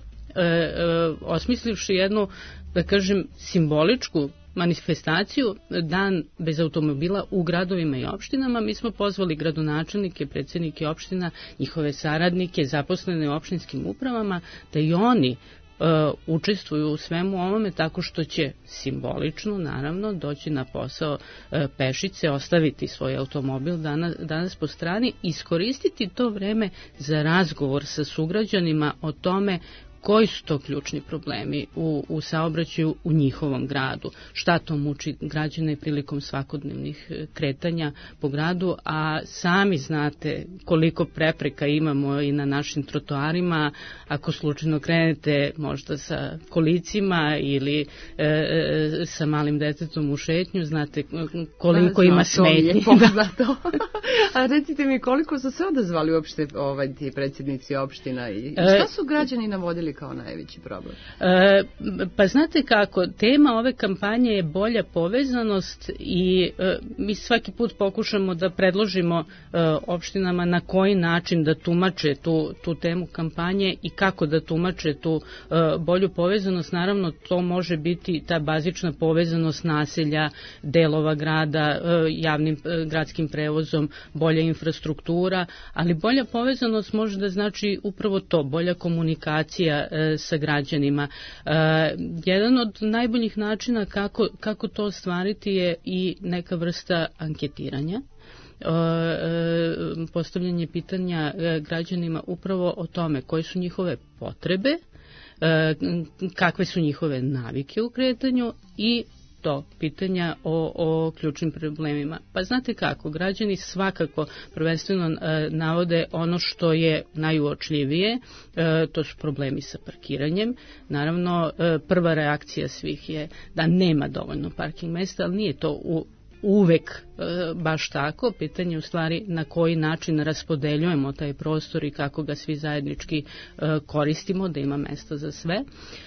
osmislivši jednu, da kažem, simboličku manifestaciju Dan bez automobila u gradovima i opštinama. Mi smo pozvali gradonačelnike, predsjednike opština, njihove saradnike, zaposlene u opštinskim upravama, da i oni Uh, učestvuju u svemu ovome tako što će simbolično, naravno, doći na posao uh, pešice, ostaviti svoj automobil danas, danas po strani, iskoristiti to vreme za razgovor sa sugrađanima o tome koji su to ključni problemi u, u saobraćaju u njihovom gradu, šta to muči građane prilikom svakodnevnih kretanja po gradu, a sami znate koliko prepreka imamo i na našim trotoarima, ako slučajno krenete možda sa kolicima ili e, e, sa malim detetom u šetnju, znate koliko da, ima smetnji. Da. A recite mi, koliko su se odazvali uopšte ovaj, ti predsjednici opština i šta su građani navodili kao najveći problem? E, pa znate kako, tema ove kampanje je bolja povezanost i e, mi svaki put pokušamo da predložimo e, opštinama na koji način da tumače tu, tu temu kampanje i kako da tumače tu e, bolju povezanost. Naravno, to može biti ta bazična povezanost naselja, delova grada, e, javnim e, gradskim prevozom, bolja infrastruktura, ali bolja povezanost može da znači upravo to, bolja komunikacija e, sa građanima. E, jedan od najboljih načina kako, kako to ostvariti je i neka vrsta anketiranja. E, e, postavljanje pitanja e, građanima upravo o tome koje su njihove potrebe, e, kakve su njihove navike u kretanju i to pitanja o, o ključnim problemima. Pa znate kako, građani svakako prvenstveno e, navode ono što je najuočljivije, e, to su problemi sa parkiranjem. Naravno, e, prva reakcija svih je da nema dovoljno parking mesta, ali nije to u uvek baš tako, pitanje u stvari na koji način raspodeljujemo taj prostor i kako ga svi zajednički koristimo, da ima mesta za sve.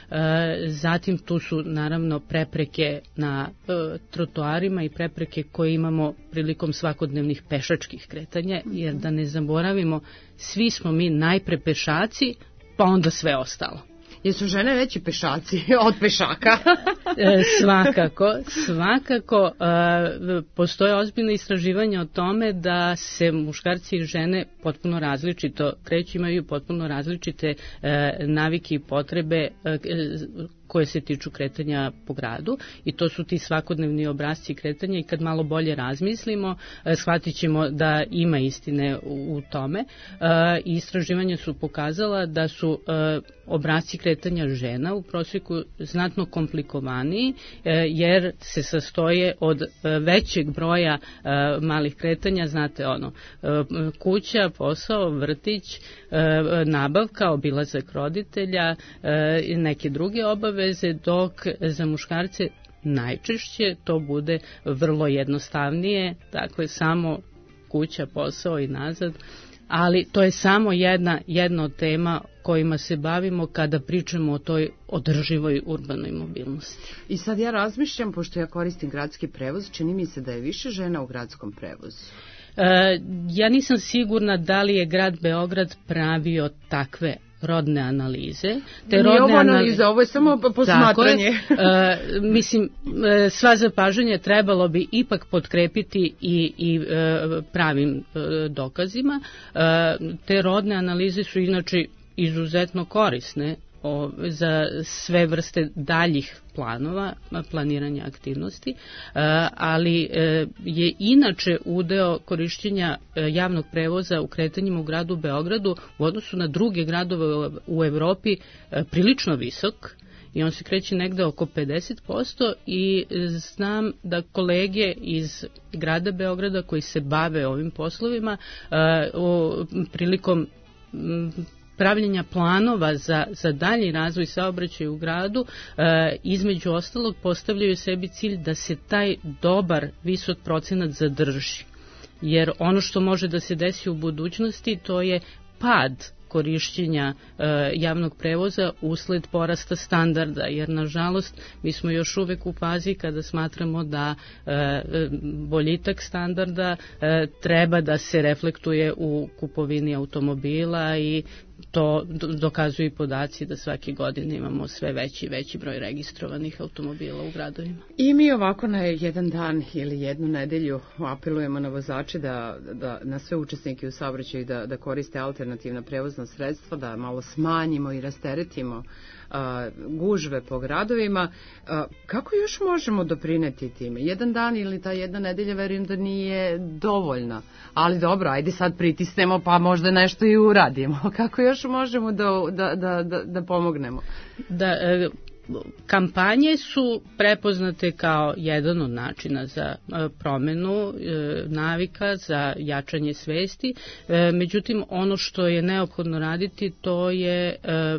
Zatim tu su naravno prepreke na trotoarima i prepreke koje imamo prilikom svakodnevnih pešačkih kretanja, jer da ne zaboravimo, svi smo mi najpre pešaci, pa onda sve ostalo. Jesu žene veći pešaci od pešaka? e, svakako, svakako e, postoje ozbiljne istraživanja o tome da se muškarci i žene potpuno različito kreću, imaju potpuno različite e, navike i potrebe e, koje se tiču kretanja po gradu i to su ti svakodnevni obrasci kretanja i kad malo bolje razmislimo, shvatit ćemo da ima istine u tome. I istraživanja su pokazala da su obrasci kretanja žena u prosjeku znatno komplikovaniji jer se sastoje od većeg broja malih kretanja, znate ono, kuća, posao, vrtić, nabavka, obilazak roditelja, neke druge obaveze, dok za muškarce najčešće to bude vrlo jednostavnije, dakle samo kuća, posao i nazad, ali to je samo jedna, jedna od tema kojima se bavimo kada pričamo o toj održivoj urbanoj mobilnosti. I sad ja razmišljam, pošto ja koristim gradski prevoz, čini mi se da je više žena u gradskom prevozu. E, ja nisam sigurna da li je grad Beograd pravio takve rodne analize. Te Nije rodne ovo analiza, analize, ovo je samo posmatranje. Je, e, mislim, e, sva zapažanja trebalo bi ipak potkrepiti i, i e, pravim e, dokazima. E, te rodne analize su inače izuzetno korisne o, za sve vrste daljih planova, planiranja aktivnosti, ali je inače udeo korišćenja javnog prevoza u kretanjima u gradu Beogradu u odnosu na druge gradove u Evropi prilično visok i on se kreće negde oko pedeset posto i znam da kolege iz grada Beograda koji se bave ovim poslovima prilikom pravljenja planova za, za dalji razvoj saobraćaja u gradu, e, između ostalog postavljaju sebi cilj da se taj dobar, visok procenat zadrži. Jer ono što može da se desi u budućnosti, to je pad korišćenja e, javnog prevoza usled porasta standarda, jer nažalost mi smo još uvek u fazi kada smatramo da e, boljitak standarda e, treba da se reflektuje u kupovini automobila i to dokazuju i podaci da svake godine imamo sve veći i veći broj registrovanih automobila u gradovima. I mi ovako na jedan dan ili jednu nedelju apelujemo na vozače da, da na sve učesnike u saobraćaju da, da koriste alternativna prevozna sredstva, da malo smanjimo i rasteretimo a, gužve po gradovima. A, kako još možemo doprineti time? Jedan dan ili ta jedna nedelja verujem da nije dovoljna, ali dobro, ajde sad pritisnemo pa možda nešto i uradimo. Kako još možemo da, da, da, da, da pomognemo? Da, e, kampanje su prepoznate kao jedan od načina za e, promenu e, navika, za jačanje svesti. E, međutim, ono što je neophodno raditi, to je e,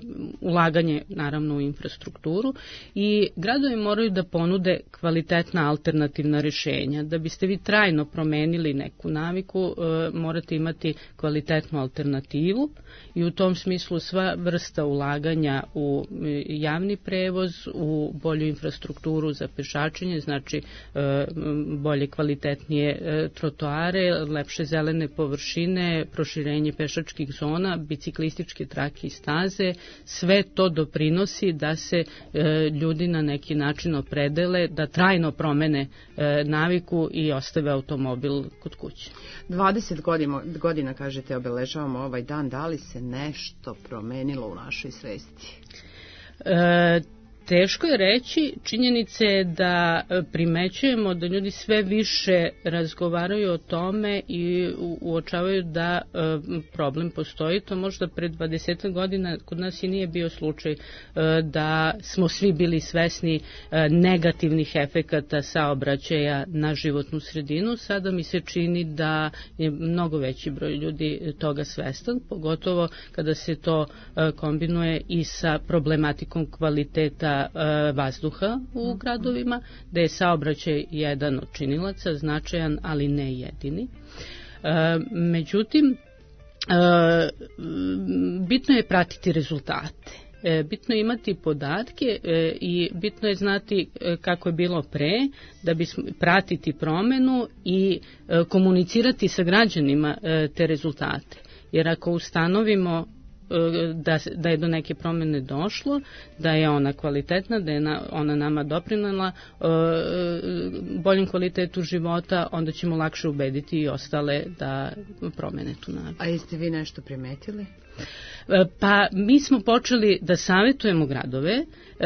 ulaganje naravno u infrastrukturu i gradovi moraju da ponude kvalitetna alternativna rješenja. Da biste vi trajno promenili neku naviku, e, morate imati kvalitetnu alternativu i u tom smislu sva vrsta ulaganja u javni prevoz, u bolju infrastrukturu za pešačenje, znači bolje kvalitetnije trotoare, lepše zelene površine, proširenje pešačkih zona, biciklističke trake i staze, sve to doprinosi da se ljudi na neki način opredele, da trajno promene naviku i ostave automobil kod kuće. dvadeset godina, godina kažete, obeležavamo ovaj dan, da li se nešto promenilo u našoj svesti? E, Teško je reći, činjenica je da primećujemo da ljudi sve više razgovaraju o tome i uočavaju da problem postoji. To možda pred dvadeset godina kod nas i nije bio slučaj da smo svi bili svesni negativnih efekata saobraćaja na životnu sredinu. Sada mi se čini da je mnogo veći broj ljudi toga svestan, pogotovo kada se to kombinuje i sa problematikom kvaliteta kvaliteta e, vazduha u gradovima, da je saobraćaj jedan od činilaca, značajan, ali ne jedini. E, međutim, e, bitno je pratiti rezultate. E, bitno je imati podatke e, i bitno je znati e, kako je bilo pre, da bi pratiti promenu i e, komunicirati sa građanima e, te rezultate. Jer ako ustanovimo Da, da je do neke promjene došlo, da je ona kvalitetna, da je na, ona nama doprinala e, boljem kvalitetu života, onda ćemo lakše ubediti i ostale da promene tu nadu. A jeste vi nešto primetili? Pa mi smo počeli da savjetujemo gradove,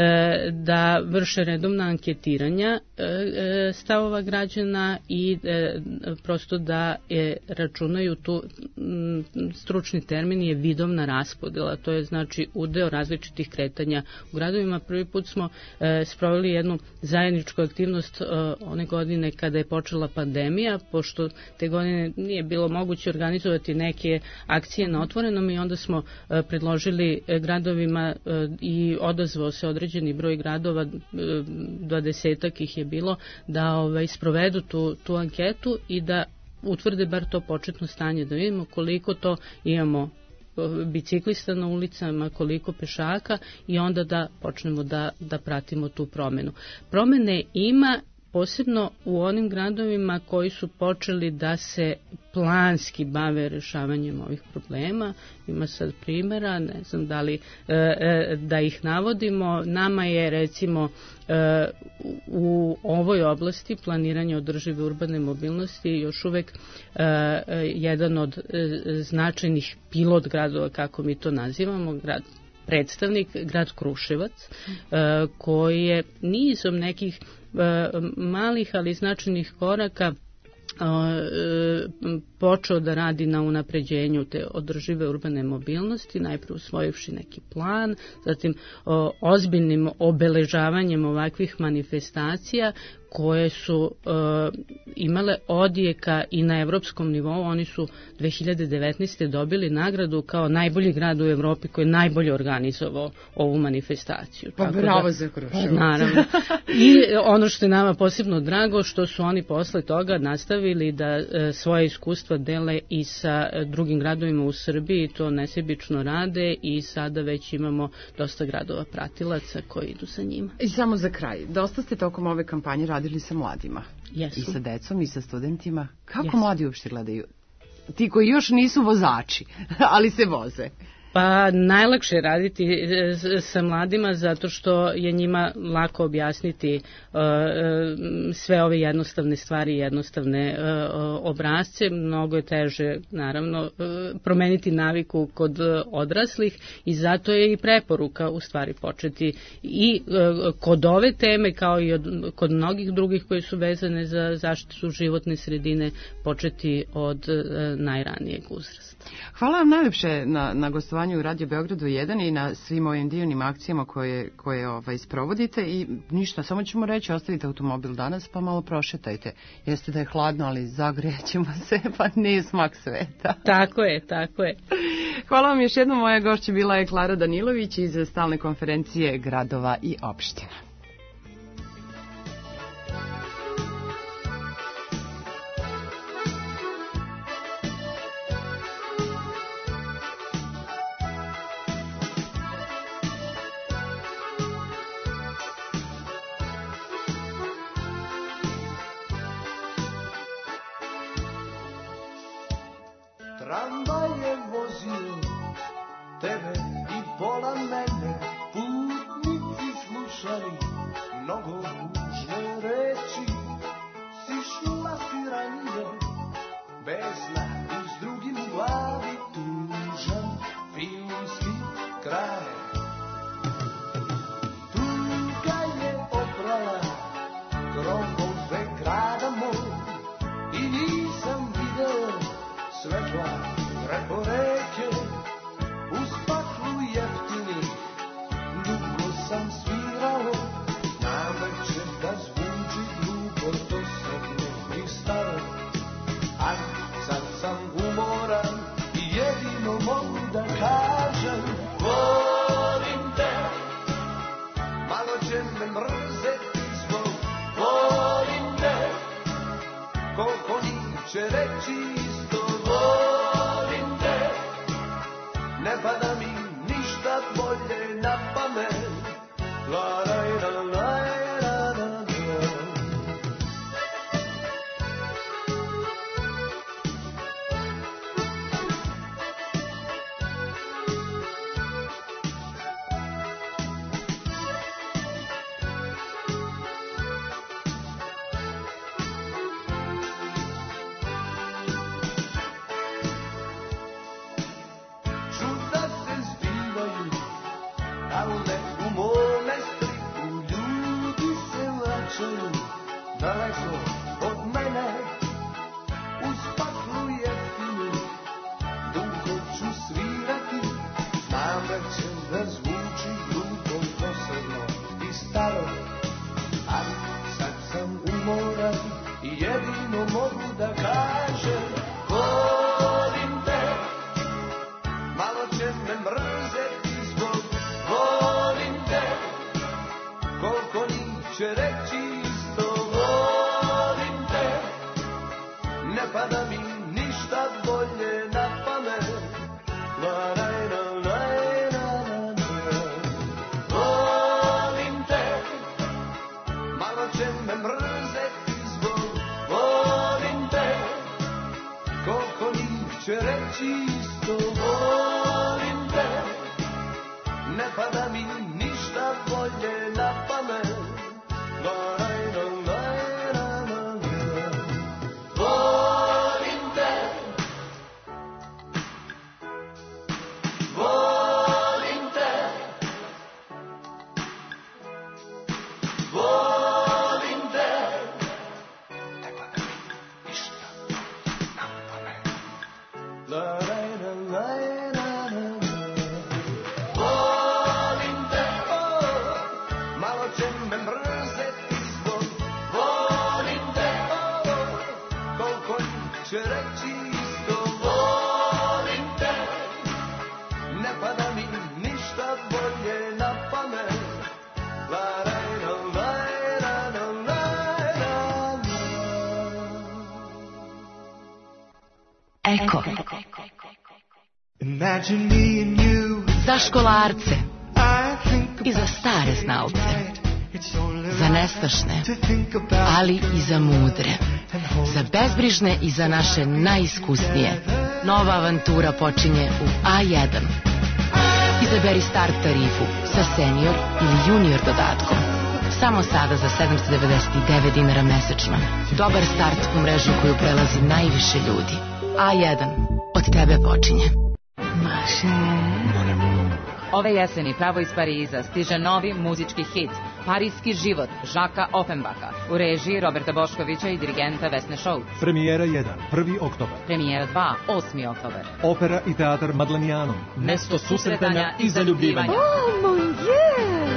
da vrše redovna anketiranja stavova građana i prosto da računaju tu, stručni termin je vidovna raspodjela, to je znači udeo različitih kretanja u gradovima. Prvi put smo sproveli jednu zajedničku aktivnost one godine kada je počela pandemija, pošto te godine nije bilo moguće organizovati neke akcije na otvorenom i onda smo predložili gradovima i odazvao se određeni broj gradova, dvadesetak ih je bilo, da ovaj, sprovedu tu, tu anketu i da utvrde bar to početno stanje, da vidimo koliko to imamo biciklista na ulicama, koliko pešaka i onda da počnemo da, da pratimo tu promenu. Promene ima posebno u onim gradovima koji su počeli da se planski bave rešavanjem ovih problema. Ima sad primjera, ne znam da li e, e, da ih navodimo. Nama je recimo e, u ovoj oblasti planiranja održive urbane mobilnosti još uvek e, jedan od e, značajnih pilot gradova, kako mi to nazivamo, grad predstavnik, grad Kruševac, e, koji je nizom nekih malih, ali značajnih koraka počeo da radi na unapređenju te održive urbane mobilnosti, najprije usvojivši neki plan, zatim ozbiljnim obeležavanjem ovakvih manifestacija koje su uh, imale odjeka i na evropskom nivou. Oni su dve hiljade devetnaeste. dobili nagradu kao najbolji grad u Evropi koji je najbolje organizovao ovu manifestaciju. Pa Tako bravo da, za Kruševac. Naravno. I ono što je nama posebno drago, što su oni posle toga nastavili da uh, svoje iskustva dele i sa uh, drugim gradovima u Srbiji, to nesebično rade i sada već imamo dosta gradova pratilaca koji idu sa njima. I samo za kraj, dosta ste tokom ove kampanje radili sa mladima. Jesu. I sa decom i sa studentima. Kako Jesu. Mladi uopšte gledaju? Ti koji još nisu vozači, ali se voze. Pa najlakše je raditi sa mladima zato što je njima lako objasniti uh, sve ove jednostavne stvari, jednostavne uh, obrazce. Mnogo je teže, naravno, uh, promeniti naviku kod odraslih i zato je i preporuka u stvari početi i uh, kod ove teme kao i od, kod mnogih drugih koji su vezane za zaštitu životne sredine početi od uh, najranijeg uzrasta. Hvala vam najlepše na, na gostovanju u Radio Beogradu jedan i na svim ovim divnim akcijama koje, koje ovaj, sprovodite i ništa, samo ćemo reći, ostavite automobil danas pa malo prošetajte. Jeste da je hladno, ali zagrećemo se, pa nije smak sveta. Tako je, tako je. Hvala vam još jednom, moja gošća bila je Klara Danilović iz stalne konferencije gradova i opština. Tramvaj je vozio tebe i pola mene, putnici slušali mnogo ružne reči, sišla si ranije, besna i s drugim u glavi, tužan filmski kraj. Tuga je oprala gromove grada moj i nisam video svetla preko reke, uz paklu jeftini, dugo sam svirao, nameće da zvuči glupo, to se mi staro, a sad sam umoran i jedino mogu da kažem, bolje na pamet. La la la la la la la. Čuda se zbivaju, ali u mome stripu ljudi se vraćaju daleko od mene. Uz paklu jeftinu dugo ću svirati, znam da će da zvuči glupo, posebno i staro, ali sad sam umoran i jedino mogu da kažem volim te. Malo će me mrzeti zbog volim te, koliko njih će reći isto volim te. Ne pada mi ništa bolje na pamet. La la la la la la la. Volim te, malo će me mrzeti zbog volim te, koliko njih će reći isto volim te. Ne pada mi ništa bolje na pamet. La la la la la la la. Volim te, volim te, volim te. Ne pada mi ništa na pamet. La la la la la la. Volim te, oh, malo će me mrzeti zbog volim te, oh, koliko će reći isto volim te. Ne pada mi ništa bolje na pamet. La la la la la la la la. Eko. Imagine me and you. Za školarce i za stare znalce, za nestašne, ali i za mudre, za bezbrižne i za naše najiskusnije. Nova avantura počinje u A jedan. Izaberi start tarifu sa senior ili junior dodatkom. Samo sada za sedamsto devedeset devet dinara mesečno. Dobar start u mrežu koju prelazi najviše ljudi. A jedan. Od tebe počinje. Maše. Ove jeseni pravo iz Pariza stiže novi muzički hit Parijski život Žaka Offenbacha u režiji Roberta Boškovića i dirigenta Vesne Šouc. Premijera jedan, prvi oktobar. Premijera dva, osmi oktobar. Opera i teatar Madlenijanom. Mesto susretanja i zaljubljivanja. Oh, mon Dieu!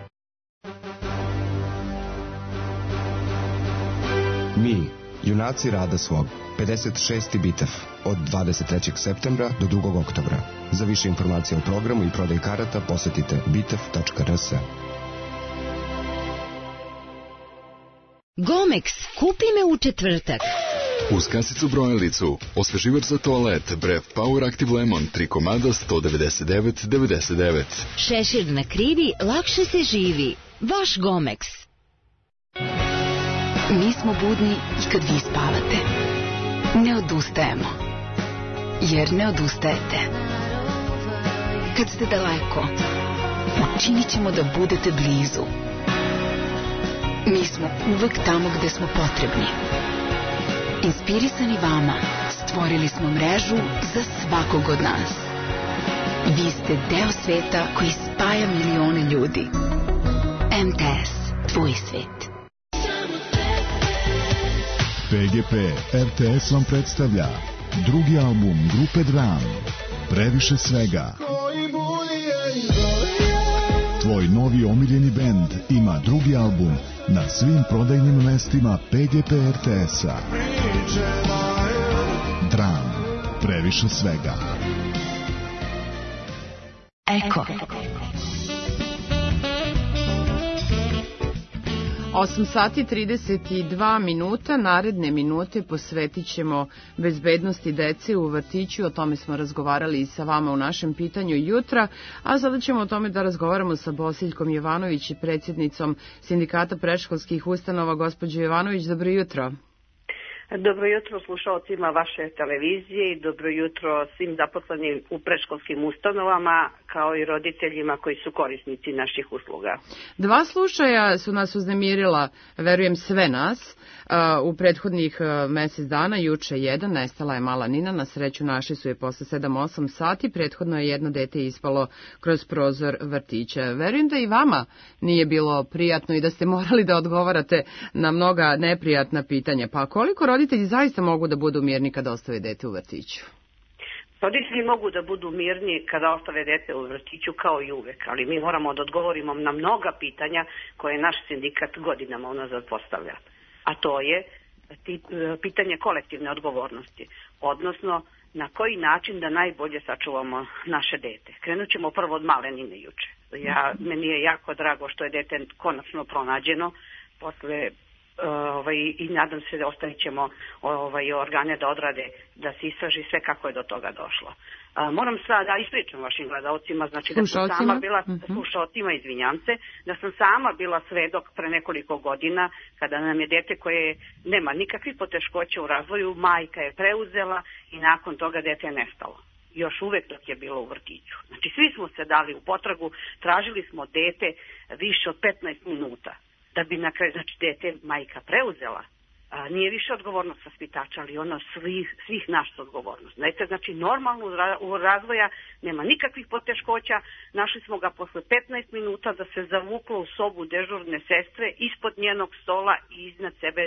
Mi, junaci rada svog, pedeset šesti bitev, od dvadeset trećeg septembra do drugog oktobra. Za više informacije o programu i prodaj karata posetite bitev tačka r s. Gomex, kupi me u četvrtak. Uz kasicu brojilicu, osveživač za toalet, Bref Power Active Lemon, tri komada, sto devedeset devet devedeset devet. Šešir na krivi, lakše se živi. Vaš Gomex. Mi smo budni i kad vi spavate. Ne odustajemo. Jer ne odustajete. Kad ste daleko, učinit ćemo da budete blizu. Mi smo uvek tamo gde smo potrebni. Inspirisani vama, stvorili smo mrežu za svakog od nas. Vi ste deo sveta koji spaja milione ljudi. M T S, tvoj svet. P G P R T S vam predstavlja drugi album grupe Dram, Previše svega. Tvoj novi omiljeni bend ima drugi album na svim prodajnim mestima P G P R T S-a. Dram, Previše svega. Eko. osam sati trideset dva minuta, naredne minute posvetit ćemo bezbednosti dece u vrtiću, o tome smo razgovarali i sa vama u našem pitanju jutra, a sada ćemo o tome da razgovaramo sa Bosiljkom Jovanović i predsjednicom Sindikata predškolskih ustanova. Gospođo Jovanović, dobro jutro. Dobro jutro slušalcima vaše televizije i dobro jutro svim zaposlenim u predškolskim ustanovama, kao i roditeljima koji su korisnici naših usluga. Dva slučaja su nas uznemirila, verujem sve nas, u prethodnih mesec dana. Juče jedan, nestala je mala Nina, na sreću našli su je posle sedam osam sati, prethodno je jedno dete ispalo kroz prozor vrtića. Verujem da i vama nije bilo prijatno i da ste morali da odgovarate na mnoga neprijatna pitanja. Pa koliko roditelji zaista mogu da budu mirni kada ostave dete u vrtiću? Roditelji mogu da budu mirni kada ostave dete u vrtiću kao i uvek, ali mi moramo da odgovorimo na mnoga pitanja koje naš sindikat godinama unazad postavlja. A to je pitanje kolektivne odgovornosti, odnosno na koji način da najbolje sačuvamo naše dete. Krenut ćemo prvo od male Nine juče. Ja, meni je jako drago što je dete konačno pronađeno posle Ovaj, i nadam se da ostavit ćemo ovaj, organe da odrade, da se istraži sve kako je do toga došlo. A, moram sad da ispričam vašim gledalcima, znači da sam sama bila, uh-huh. slušalcima, izvinjam se, da sam sama bila svedok pre nekoliko godina kada nam je dete koje nema nikakvih poteškoća u razvoju, majka je preuzela i nakon toga dete je nestalo. Još uvek dok je bilo u vrtiću. Znači svi smo se dali u potragu, tražili smo dete više od petnaest minuta. Da bi na kraju, znači, dete majka preuzela, a, nije više odgovornost vaspitača, ali ono svih, svih naša odgovornost. Dete, znači, normalno u razvoja, nema nikakvih poteškoća, našli smo ga posle petnaest minuta da se zavuklo u sobu dežurne sestre, ispod njenog stola i iznad sebe,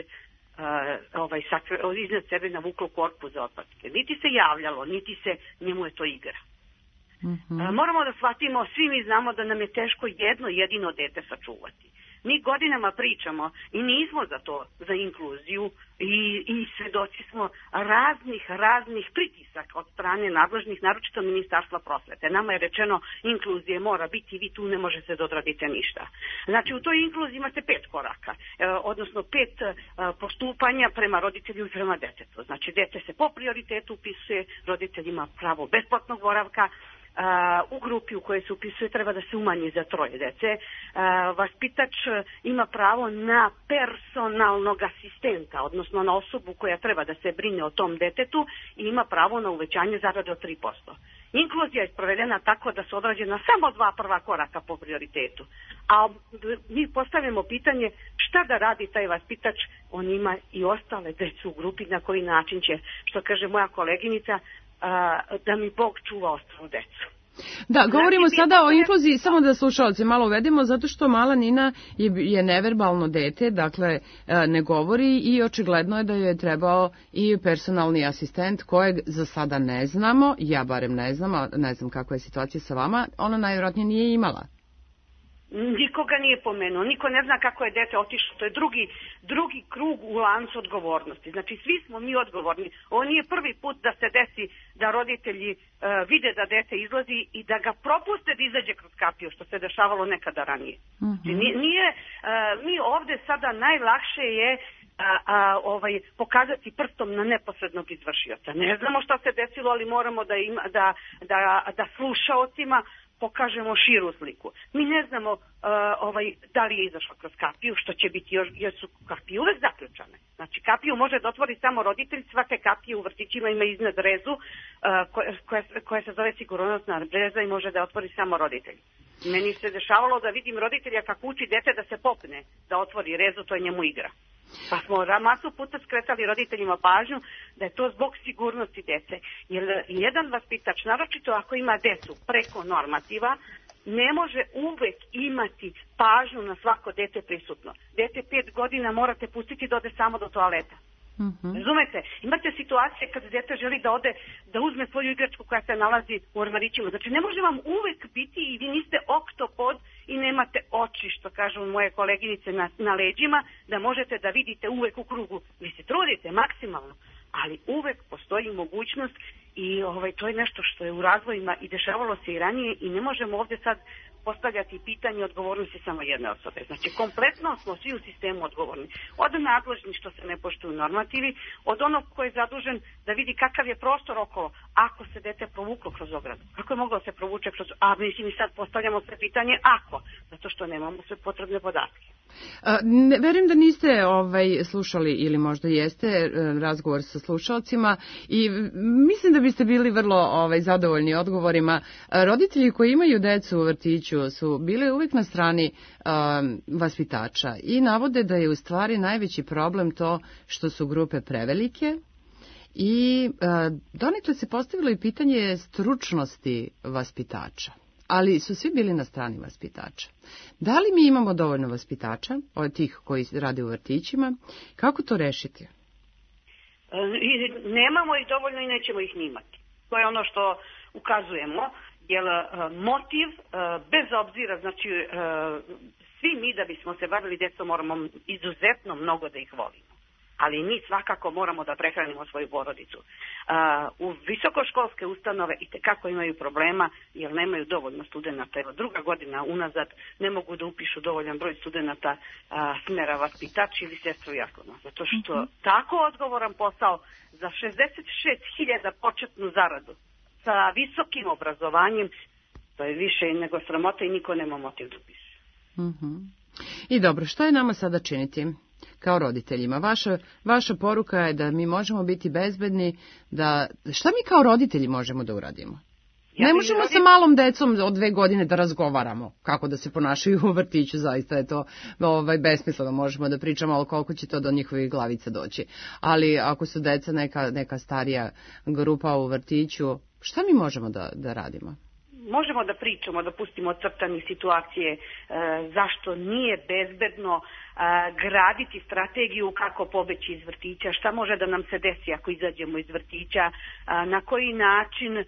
a, ovaj, sakre, iznad sebe navuklo korpu za otpatke. Niti se javljalo, niti se, njemu je to igra. Mm-hmm. A, moramo da shvatimo, svi mi znamo da nam je teško jedno jedino dete sačuvati. Mi godinama pričamo i nismo za to, za inkluziju i, i svedoci smo raznih, raznih pritisaka od strane nadležnih, naročito Ministarstva prosvete. Nama je rečeno inkluzije mora biti, vi tu ne možete da odradite ništa. Znači u toj inkluziji imate pet koraka, e, odnosno pet e, postupanja prema roditelju i prema detetu. Znači dete se po prioritetu upisuje, roditelj ima pravo besplatnog boravka, Uh, u grupi u kojoj se upisuje treba da se umanji za troje dece. Uh, vaspitač ima pravo na personalnog asistenta, odnosno na osobu koja treba da se brine o tom detetu i ima pravo na uvećanje zarade od tri posto. Inkluzija je sprovedena tako da su odrađena samo dva prva koraka po prioritetu. A mi postavljamo pitanje šta da radi taj vaspitač, on ima i ostale decu u grupi, na koji način će, što kaže moja koleginica, da mi Bog čuva ostalu decu. Da, govorimo sada o inkluziji, samo da slušalci malo uvedemo, zato što mala Nina je, je neverbalno dete, dakle ne govori i očigledno je da joj je trebao i personalni asistent kojeg za sada ne znamo, ja barem ne znam, a ne znam kakva je situacija sa vama, ona najvjerojatnije nije imala. Nikoga nije pomenuo, niko ne zna kako je dete otišlo, to je drugi, drugi krug u lancu odgovornosti. Znači svi smo mi odgovorni, ovo nije prvi put da se desi da roditelji uh, vide da dete izlazi i da ga propuste da izađe kroz kapiju, što se dešavalo nekada ranije. Mm-hmm. Nije, nije uh, mi ovde sada najlakše je A, a, ovaj, pokazati prstom na neposrednog izvršioca. Ne znamo šta se desilo, ali moramo da, ima, da, da, da slušaocima pokažemo širu sliku. Mi ne znamo uh, ovaj, da li je izašao kroz kapiju, što će biti, još, jer su kapije uvek zaključane. Znači kapiju može da otvori samo roditelj, svake kapije u vrtićima ima iznad rezu uh, koja, koja, koja se zove sigurnosna reza i može da otvori samo roditelj. Meni se dešavalo da vidim roditelja kako uči dete da se popne, da otvori rezu, to je njemu igra. Pa smo masu puta skretali roditeljima pažnju da je to zbog sigurnosti dece. Jer jedan vaspitač, naročito ako ima decu preko normativa, ne može uvek imati pažnju na svako dete prisutno. Dete pet godina morate pustiti da ode samo do toaleta. Mm-hmm. Razumete? Imate situacije kad dete želi da ode, da uzme svoju igračku koja se nalazi u ormarićima. Znači ne može vam uvek biti i vi niste oktopod i nemate oči, što kažu moje koleginice, na, na leđima, da možete da vidite uvek u krugu. Vi se trudite maksimalno, ali uvek postoji mogućnost I ovaj, to je nešto što je u razvojima i dešavalo se i ranije i ne možemo ovdje sad postavljati pitanje odgovornosti samo jedne osobe. Znači, kompletno smo svi u sistemu odgovorni. Od nadležnih što se ne poštuju normativi, od onog ko je zadužen da vidi kakav je prostor okolo, ako se dete provuklo kroz ogradu. Kako je moglo se provuče kroz... A mislim, mi sad postavljamo sve pitanje ako, zato što nemamo sve potrebne podatke. A, ne, verujem da niste ovaj, slušali ili možda jeste razgovor sa slušalcima i mislim da biste bili vrlo ovaj, zadovoljni odgovorima. A, roditelji koji imaju decu u vrtiću su bili uvijek na strani a, vaspitača i navode da je u stvari najveći problem to što su grupe prevelike i a, donekle se postavilo i pitanje stručnosti vaspitača. Ali su svi bili na strani vaspitača. Da li mi imamo dovoljno vaspitača, od tih koji rade u vrtićima? Kako to rešiti? E, nemamo ih dovoljno i nećemo ih nimati. To je ono što ukazujemo, jer motiv, bez obzira, znači svi mi da bismo se bavili djecom moramo izuzetno mnogo da ih volimo. Ali mi svakako moramo da prehranimo svoju porodicu. Uh, u visokoškolske ustanove itekako imaju problema jer nemaju dovoljno studenata. Evo, druga godina unazad ne mogu da upišu dovoljan broj studenata uh, smjera vaspitač ili sestru jakona. Zato što mm-hmm. tako odgovoran posao za šezdeset šest hiljada početnu zaradu sa visokim obrazovanjem, to je više nego sramota i niko nema motiv da upiše. Mm-hmm. I dobro, što je nama sada činiti? Kao roditeljima. Vaša, vaša poruka je da mi možemo biti bezbedni, da šta mi kao roditelji možemo da uradimo? Ja ne možemo roditelj... sa malom decom od dve godine da razgovaramo kako da se ponašaju u vrtiću, zaista je to ovaj, besmisleno, možemo da pričamo, ali koliko će to do njihovih glavica doći. Ali ako su deca neka, neka starija grupa u vrtiću, šta mi možemo da, da radimo? Možemo da pričamo, da pustimo crtane situacije e, zašto nije bezbedno e, graditi strategiju kako pobeći iz vrtića, šta može da nam se desi ako izađemo iz vrtića, e, na koji način e,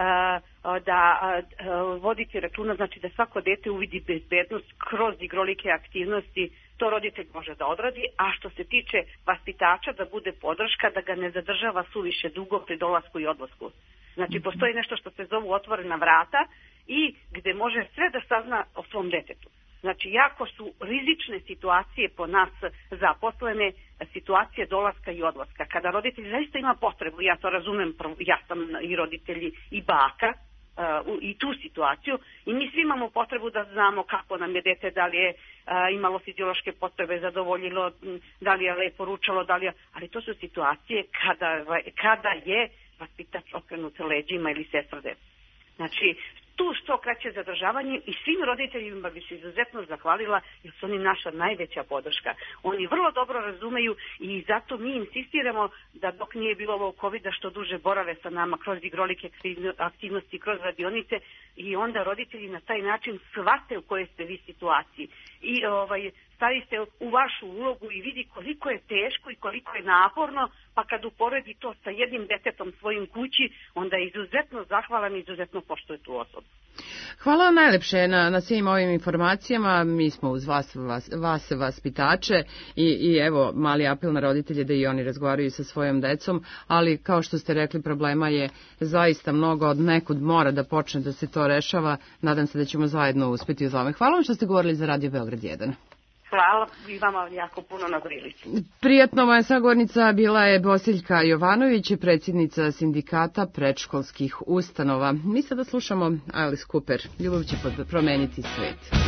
da e, voditi računa, znači da svako dete uvidi bezbednost kroz igrolike aktivnosti, to roditelj može da odradi, a što se tiče vaspitača da bude podrška, da ga ne zadržava suviše dugo pri dolasku i odlasku. Znači, postoji nešto što se zovu otvorena vrata i gde može sve da sazna o svom detetu. Znači, jako su rizične situacije po nas zaposlene, situacije dolaska i odlaska. Kada roditelj zaista ima potrebu, ja to razumem, ja sam i roditelji i baka, uh, i tu situaciju, i mi svi imamo potrebu da znamo kako nam je dete, da li je uh, imalo fiziološke potrebe, zadovoljilo, da li je lepo ručalo, da li je... Ali to su situacije kada, kada je vaspitač okrenut leđima ili sestra dece. Znači, tu što kraće zadržavanje i svim roditeljima bi se izuzetno zahvalila jer su oni naša najveća podrška. Oni vrlo dobro razumeju i zato mi insistiramo da dok nije bilo ovog covida što duže borave sa nama kroz igrolike aktivnosti, kroz radionice i onda roditelji na taj način shvate u kojoj ste vi situaciji. I ovaj, stavi se u vašu ulogu i vidi koliko je teško i koliko je naporno, pa kad uporedi to sa jednim detetom svojim kući, onda je izuzetno zahvalan i izuzetno poštuje tu osobu. Hvala vam najlepše na, na svim ovim informacijama. Mi smo uz vas, vas, vas vaspitače i, i evo mali apel na roditelje da i oni razgovaraju sa svojom decom, ali kao što ste rekli problema je zaista mnogo, od nekud mora da počne da se to rešava. Nadam se da ćemo zajedno uspeti u tome. Hvala vam što ste govorili za Radio Beograd jedan. Hvala i vama jako puno na prilici. Prijatno, moja sagovornica bila je Bosiljka Jovanović, predsjednica sindikata predškolskih ustanova. Mi sada slušamo Alice Cooper. Ljubav će promeniti svet.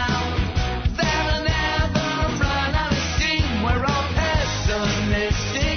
Mystic.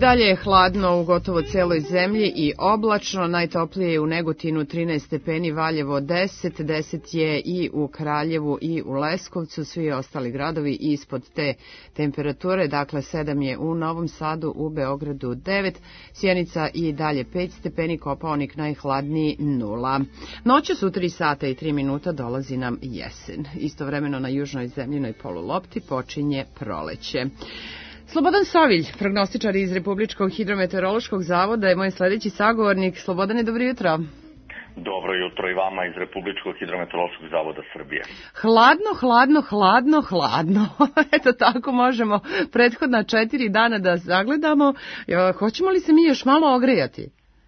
dalje je hladno u gotovo celoj zemlji i oblačno, najtoplije je u Negotinu trinaest stepeni, Valjevo deset, deset je i u Kraljevu i u Leskovcu, svi ostali gradovi ispod te temperature, dakle sedam je u Novom Sadu, u Beogradu devet, Sjenica i dalje pet stepeni, Kopaonik najhladniji nula. Noće su tri sata i tri minuta, dolazi nam jesen. Istovremeno na južnoj zemljinoj polulopti počinje proleće. Slobodan Sovilj, prognostičar iz Republičkog hidrometeorološkog zavoda, je moj sledeći sagovornik. Slobodane, dobro jutro. Dobro jutro i vama iz Republičkog hidrometeorološkog zavoda Srbije. Hladno, hladno, hladno, hladno. Eto tako možemo prethodna četiri dana da zagledamo. Hoćemo li se mi još malo ogrejati?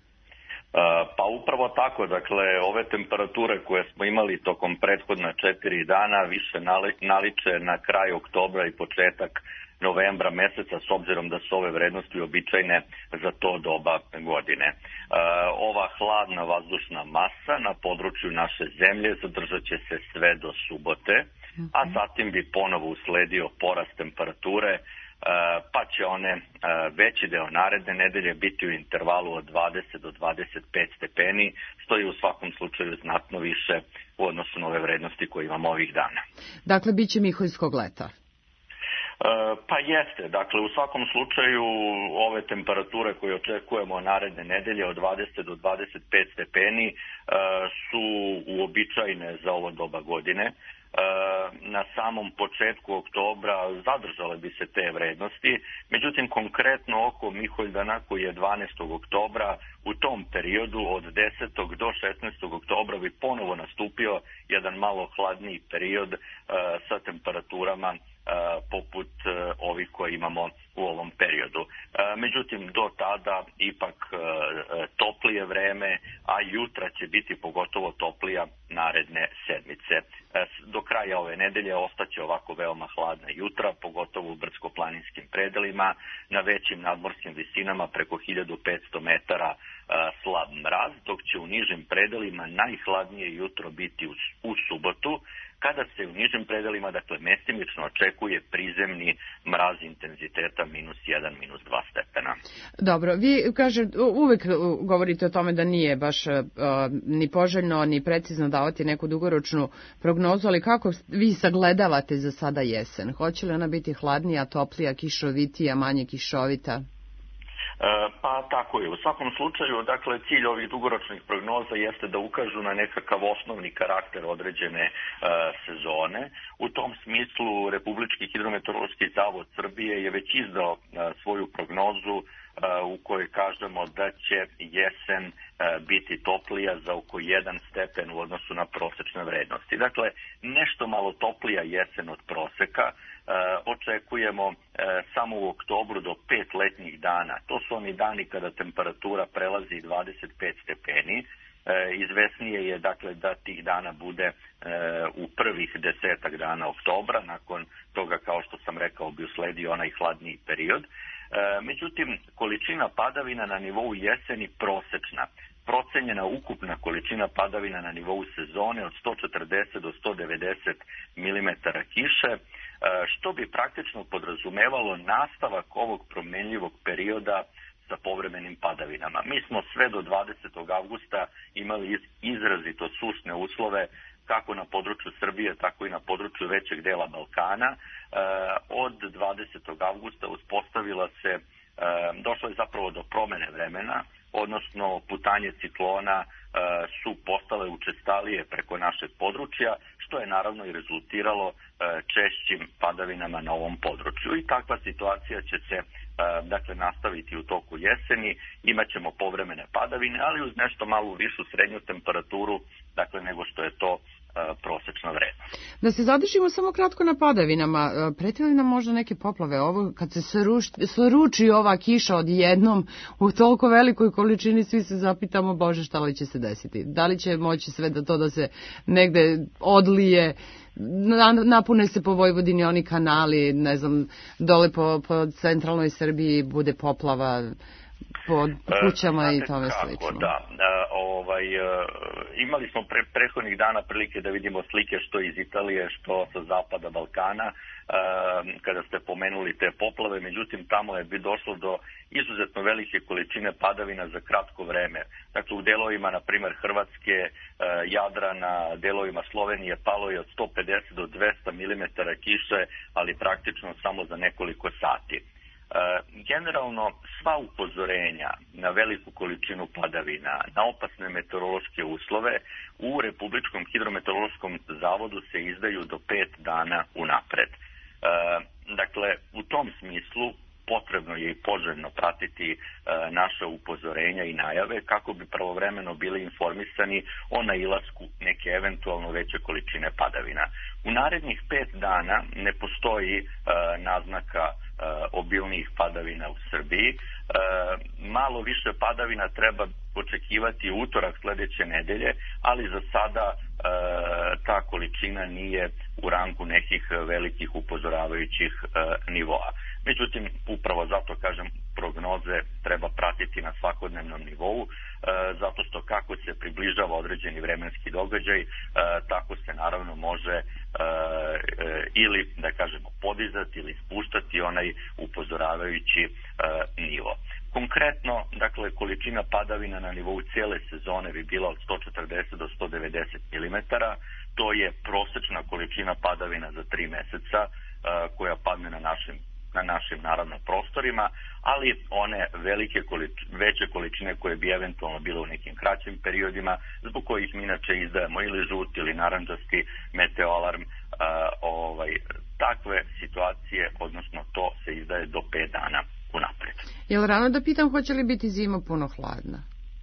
Pa upravo tako, dakle, ove temperature koje smo imali tokom prethodna četiri dana više naliče na kraj oktobra i početak novembra meseca, s obzirom da su ove vrednosti običajne za to doba godine. E, ova hladna vazdušna masa na području naše zemlje zadržat će se sve do subote, a zatim bi ponovo usledio porast temperature, e, pa će one e, veći deo naredne nedelje biti u intervalu od dvadeset do dvadeset pet stepeni, što je u svakom slučaju znatno više u odnosu na ove vrednosti koje imamo ovih dana. Dakle, bit će miholjskog leta. Pa jeste, dakle u svakom slučaju ove temperature koje očekujemo naredne nedelje od dvadeset do dvadeset pet stepeni su uobičajene za ovo doba godine. Na samom početku oktobra zadržale bi se te vrednosti, međutim konkretno oko Miholjana koji je dvanaestog oktobra, u tom periodu od desetog do šesnaestog oktobra bi ponovo nastupio jedan malo hladniji period sa temperaturama poput ovih koje imamo u ovom periodu. Međutim, do tada ipak toplije vreme, a jutra će biti pogotovo toplija naredne sedmice. Do kraja ove nedelje ostaće ovako veoma hladna jutra, pogotovo u brdsko-planinskim predelima, na većim nadmorskim visinama preko hiljadu petsto metara slab mraz, dok će u nižim predelima najhladnije jutro biti u, u subotu, kada se u nižim predelima, dakle, mestimično očekuje prizemni mraz intenziteta minus jedan, minus dva stepena. Dobro, vi, kaže, uvek govorite o tome da nije baš uh, ni poželjno, ni precizno davati neku dugoročnu prognozu, ali kako vi sagledavate za sada jesen? Hoće li ona biti hladnija, toplija, kišovitija, manje kišovita? Pa tako je. U svakom slučaju, dakle, cilj ovih dugoročnih prognoza jeste da ukažu na nekakav osnovni karakter određene uh, sezone. U tom smislu Republički hidrometeorološki zavod Srbije je već izdao uh, svoju prognozu uh, u kojoj kažemo da će jesen uh, biti toplija za oko jedan stepen u odnosu na prosečne vrednosti. Dakle, nešto malo toplija jesen od proseka. Uh, očekujemo uh, samo u oktobru do pet letnjih dana. To su oni dani kada temperatura prelazi dvadeset pet stepeni. Uh, izvesnije je dakle da tih dana bude uh, u prvih desetak dana oktobra, nakon toga, kao što sam rekao, bi usledio onaj hladniji period. Uh, međutim, količina padavina na nivou jeseni prosečna. Procenjena ukupna količina padavina na nivou sezone od sto četrdeset do sto devedeset milimetara kiše, što bi praktično podrazumevalo nastavak ovog promenljivog perioda sa povremenim padavinama. Mi smo sve do dvadesetog avgusta imali izrazito sušne uslove kako na području Srbije, tako i na području većeg dela Balkana. Od dvadesetog avgusta uspostavila se, došlo je zapravo do promene vremena, odnosno putanje ciklona su postale učestalije preko našeg područja, što je naravno i rezultiralo češćim padavinama na ovom području. I takva situacija će se dakle nastaviti u toku jeseni. Imaćemo povremene padavine, ali uz nešto malo višu srednju temperaturu, dakle nego što je to prosečna vrednost. Da se zadržimo samo kratko na padavinama, preti li nam možda neke poplave? Ovo kad se sruči ova kiša odjednom u toliko velikoj količini, svi se zapitamo, Bože, šta li će se desiti? Da li će moći sve da to da se negde odlije, napune se po Vojvodini oni kanali, ne znam, dole po, po centralnoj Srbiji bude poplava? po kućama Znate i tome kako, slično. Da, e, ovaj, e, imali smo pre, prethodnih dana prilike da vidimo slike što iz Italije, što sa zapada Balkana, e, kada ste pomenuli te poplave, međutim tamo je bi došlo do izuzetno velike količine padavina za kratko vreme. Dakle, u delovima, na primer, Hrvatske, e, Jadrana, delovima Slovenije palo je od sto pedeset do dvesta milimetara kiše, ali praktično samo za nekoliko sati. Generalno, sva upozorenja na veliku količinu padavina, na opasne meteorološke uslove u Republičkom hidrometeorološkom zavodu se izdaju do pet dana unapred. Dakle, u tom smislu potrebno je i poželjno pratiti naša upozorenja i najave kako bi pravovremeno bili informisani o nailasku neke eventualno veće količine padavina. U narednih pet dana ne postoji naznaka obilnijih padavina u Srbiji. Malo više padavina treba očekivati utorak sledeće nedelje, ali za sada ta količina nije u rangu nekih velikih upozoravajućih nivoa. Međutim, upravo zato, kažem, prognoze treba pratiti na svakodnevnom nivou, zato što kako se približava određeni vremenski događaj, tako se naravno može ili, da kažemo, podizati ili spuštati onaj upozoravajući nivo. Konkretno, dakle, količina padavina na nivou cijele sezone bi bila od sto četrdeset do sto devedeset milimetara. To je prosečna količina padavina za tri meseca koja padne na našim na našim, naravno, prostorima, ali one velike količine, veće količine koje bi eventualno bilo u nekim kraćim periodima, zbog kojih mi inače izdajemo ili žuti ili naranđasti meteoalarm, a, ovaj, takve situacije, odnosno to se izdaje do pet dana unapred. Je li rano da pitam hoće li biti zima puno hladna?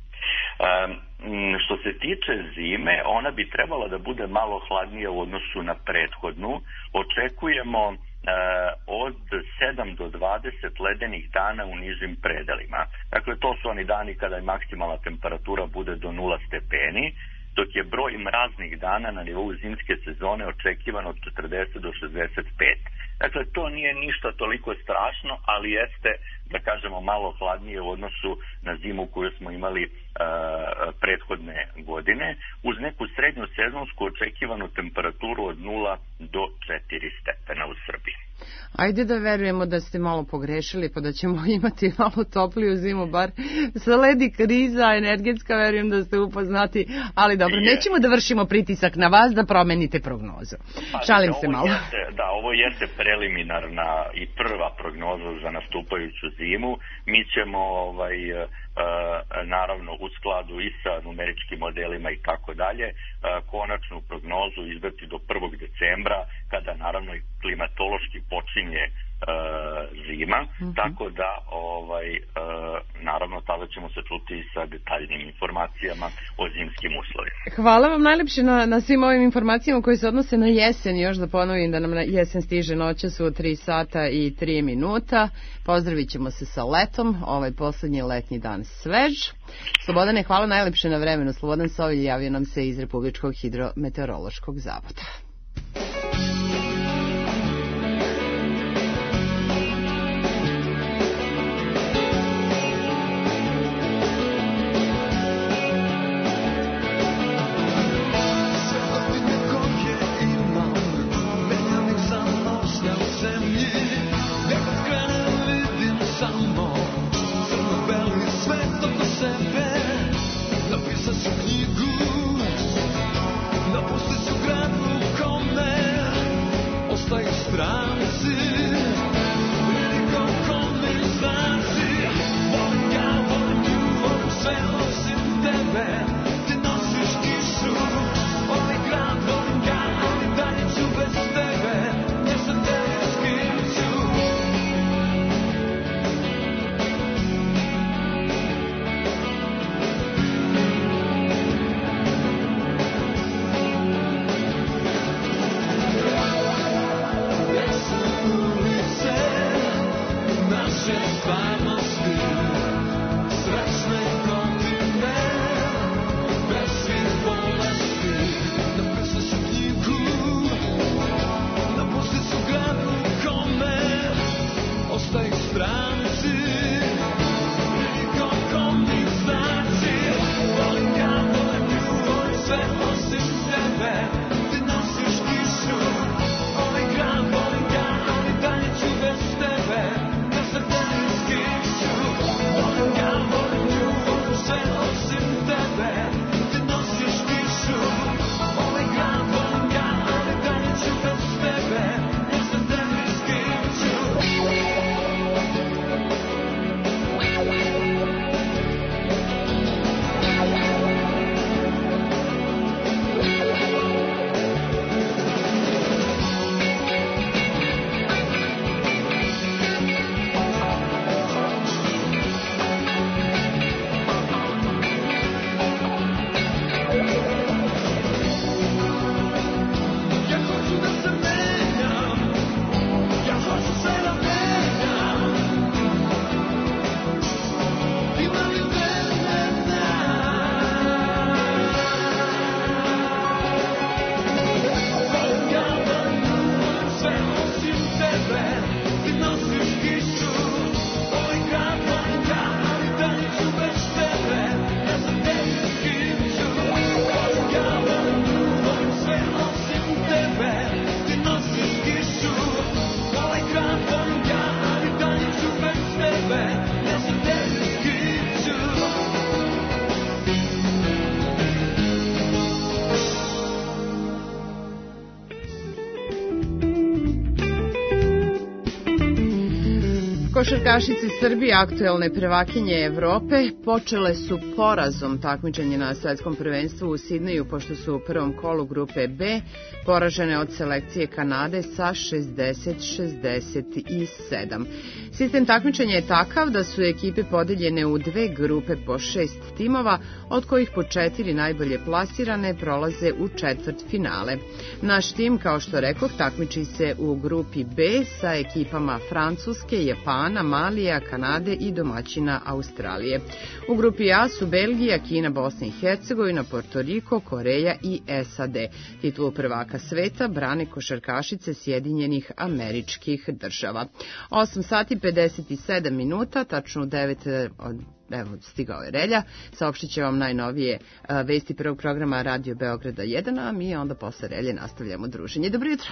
Um, što se tiče zime, ona bi trebala da bude malo hladnija u odnosu na prethodnu. Očekujemo uh, od sedam do dvadeset ledenih dana u nižim predelima. Dakle, to su oni dani kada je maksimalna temperatura bude do nula stepeni, dok je broj mraznih dana na nivou zimske sezone očekivan od četrdeset do šezdeset pet. Dakle, to nije ništa toliko strašno, ali jeste, da kažemo, malo hladnije u odnosu na zimu koju smo imali uh, prethodne godine, uz neku srednju sezonsku očekivanu temperaturu od nula do četiri stepena u Srbiji. Ajde da verujemo da ste malo pogrešili, pa da ćemo imati malo topliju zimu, bar sledi kriza energetska, verujem da ste upoznati, ali dobro, je. Nećemo da vršimo pritisak na vas da promenite prognozu. Pa, šalim se malo. Jeste, da, ovo jeste preliminarna i prva prognoza za nastupajuću zimu. Mi ćemo ovaj, naravno u skladu i sa numeričkim modelima i tako dalje konačnu prognozu izdati do prvog decembra, kada naravno i klimatološki počinje zima, mm-hmm. tako da ovaj, naravno tada ćemo se čuti sa detaljnim informacijama o zimskim uslovima. Hvala vam najlepše na, na svim ovim informacijama koje se odnose na jesen. Još da ponovim da nam na jesen stiže noćas u tri sata i tri minuta. Pozdravit ćemo se sa letom, ovaj poslednji letnji dan svež. Slobodane, hvala najlepše na vremenu. Slobodan Sovilj javio nam se iz Republičkog hidrometeorološkog zavoda. Napisat ću knjigu, napusti ću grad u Košarkašice Srbije, aktuelne prvakinje Evrope, počele su porazom takmičenja na svetskom prvenstvu u Sidneju, pošto su u prvom kolu grupe B poražene od selekcije Kanade sa šezdeset šezdeset sedam. Sistem takmičenja je takav da su ekipe podeljene u dve grupe po šest timova, od kojih po četiri najbolje plasirane prolaze u četvrt finale. Naš tim, kao što rekoh, takmiči se u grupi B sa ekipama Francuske, Japana, Malija, Kanade i domaćina Australije. U grupi A su Belgija, Kina, Bosna i Hercegovina, Portoriko, Koreja i S A D. Titulu prvaka sveta brane košarkašice Sjedinjenih Američkih Država. osam sati pedeset sedam minuta, tačno u devet od Evo, stigao je Relja, saopštit će vam najnovije a, vesti prvog programa Radio Beograda jedan, a mi onda posle Relje nastavljamo druženje. Dobro jutro!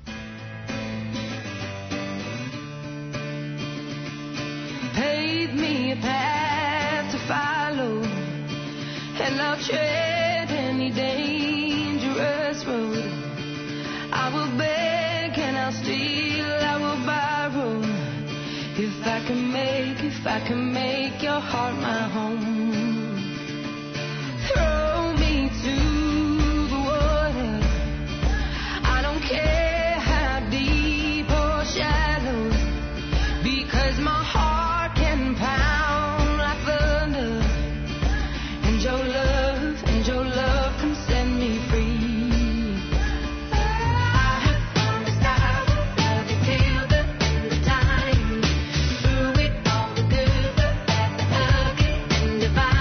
Pave me a path to follow, and I'll tread any dangerous road. I will beg and I'll steal, I will borrow, if I can make, if I can make your heart my home. Throw me to the water, I don't care how deep or shallow, because my heart can pound like thunder, and your love, and your love can set me free. Divine.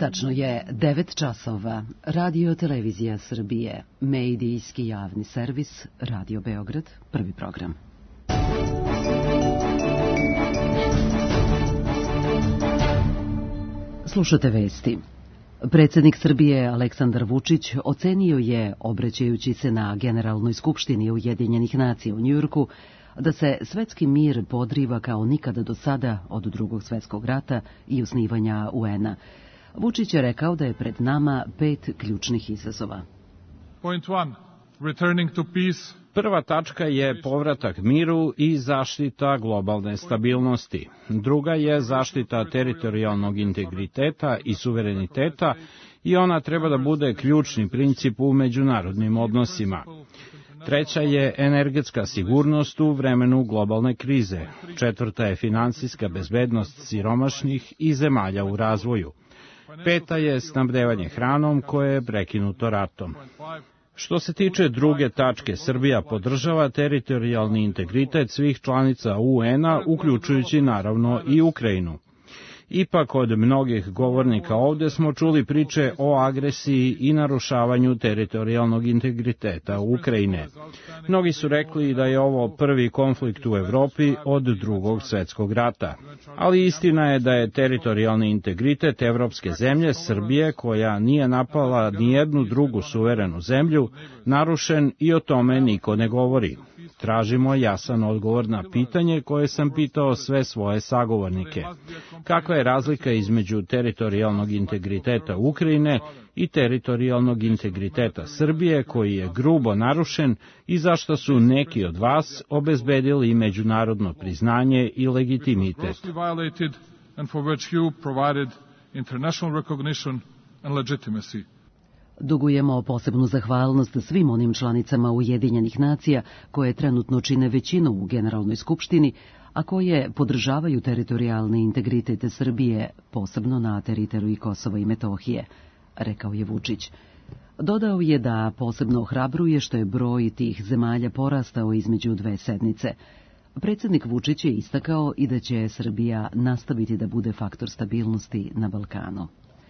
Tačno je devet časova. Radio Televizija Srbije, medijski javni servis, Radio Beograd, prvi program. Slušate vesti. Predsjednik Srbije Aleksandar Vučić ocenio je, obraćajući se na Generalnoj skupštini Ujedinjenih nacija u Njujorku, da se svetski mir podriva kao nikada do sada od Drugog svjetskog rata i osnivanja U N-a. Vučić je rekao da je pred nama pet ključnih izazova. Point one. Returning to peace. Prva tačka je povratak miru i zaštita globalne stabilnosti. Druga je zaštita teritorijalnog integriteta i suvereniteta i ona treba da bude ključni princip u međunarodnim odnosima. Treća je energetska sigurnost u vremenu globalne krize. Četvrta je finansijska bezbednost siromašnih i zemalja u razvoju. Peta je snabdevanje hranom koje je prekinuto ratom. Što se tiče druge tačke, Srbija podržava teritorijalni integritet svih članica U N-a, uključujući naravno i Ukrajinu. Ipak od mnogih govornika ovde smo čuli priče o agresiji i narušavanju teritorijalnog integriteta Ukrajine. Mnogi su rekli da je ovo prvi konflikt u Evropi od Drugog svjetskog rata. Ali istina je da je teritorijalni integritet evropske zemlje, Srbije, koja nije napala nijednu drugu suverenu zemlju, narušen i o tome niko ne govori. Tražimo jasan odgovor na pitanje koje sam pitao sve svoje sagovornike. Kakva je razlika između teritorijalnog integriteta Ukrajine i teritorijalnog integriteta Srbije, koji je grubo narušen i zašto su neki od vas obezbedili međunarodno priznanje i legitimitet? Dugujemo posebnu zahvalnost svim onim članicama Ujedinjenih nacija koje trenutno čine većinu u Generalnoj skupštini, a koje podržavaju teritorijalni integritet Srbije, posebno na teritoriji Kosova i Metohije, rekao je Vučić. Dodao je da posebno ohrabruje što je broj tih zemalja porastao između dve sednice. Predsjednik Vučić je istakao i da će Srbija nastaviti da bude faktor stabilnosti na Balkanu.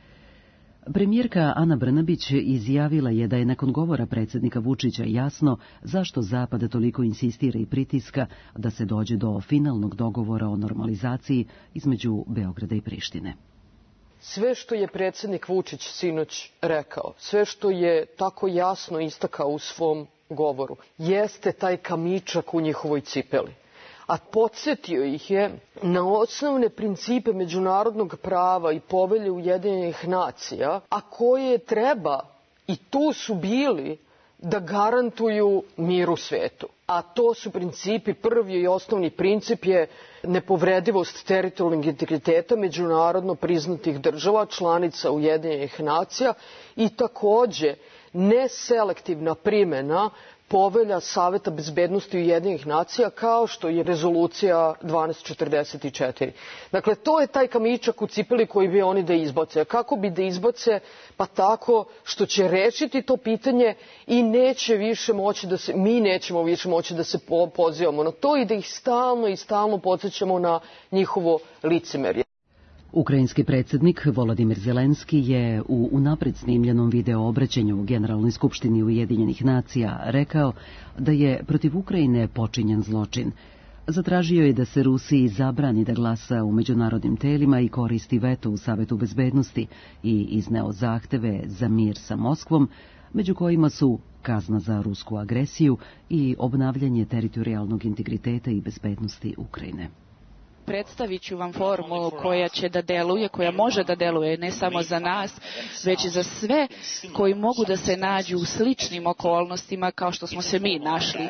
Premijerka Ana Brnabić izjavila je da je nakon govora predsjednika Vučića jasno zašto Zapad toliko insistira i pritiska da se dođe do finalnog dogovora o normalizaciji između Beograda i Prištine. Sve što je predsjednik Vučić sinoć rekao, sve što je tako jasno istakao u svom govoru, jeste taj kamičak u njihovoj cipeli. A podsjetio ih je na osnovne principe međunarodnog prava i povelje Ujedinjenih nacija, a koje treba, i tu su bili, da garantuju mir u svetu. A to su principi, prvi i osnovni princip je nepovredivost teritorijalnog integriteta međunarodno priznatih država, članica Ujedinjenih nacija, i takođe neselektivna primjena povelja Saveta bezbednosti Ujedinjenih nacija, kao što je rezolucija dvanaest četrdeset četiri. Dakle, to je taj kamičak u cipeli koji bi oni da izbace. Kako bi da izbace? Pa tako što će rešiti to pitanje i neće više moći da se, mi nećemo više moći da se pozivamo na to i da ih stalno i stalno podsjećamo na njihovo licemerje. Ukrajinski predsjednik Volodimir Zelenski je u unapred snimljenom video obraćanju u Generalnoj skupštini Ujedinjenih nacija rekao da je protiv Ukrajine počinjen zločin. Zatražio je da se Rusiji zabrani da glasa u međunarodnim telima i koristi veto u Savetu bezbednosti i izneo zahteve za mir sa Moskvom, među kojima su kazna za rusku agresiju i obnavljanje teritorijalnog integriteta i bezbednosti Ukrajine. Predstavit ću vam formulu koja će da deluje, koja može da deluje ne samo za nas, već i za sve koji mogu da se nađu u sličnim okolnostima kao što smo se mi našli.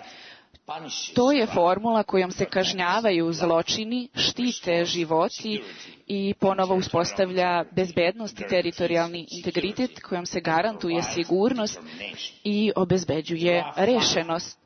To je formula kojom se kažnjavaju zločini, štite životi i ponovo uspostavlja bezbednost i teritorijalni integritet, kojom se garantuje sigurnost i obezbeđuje rešenost.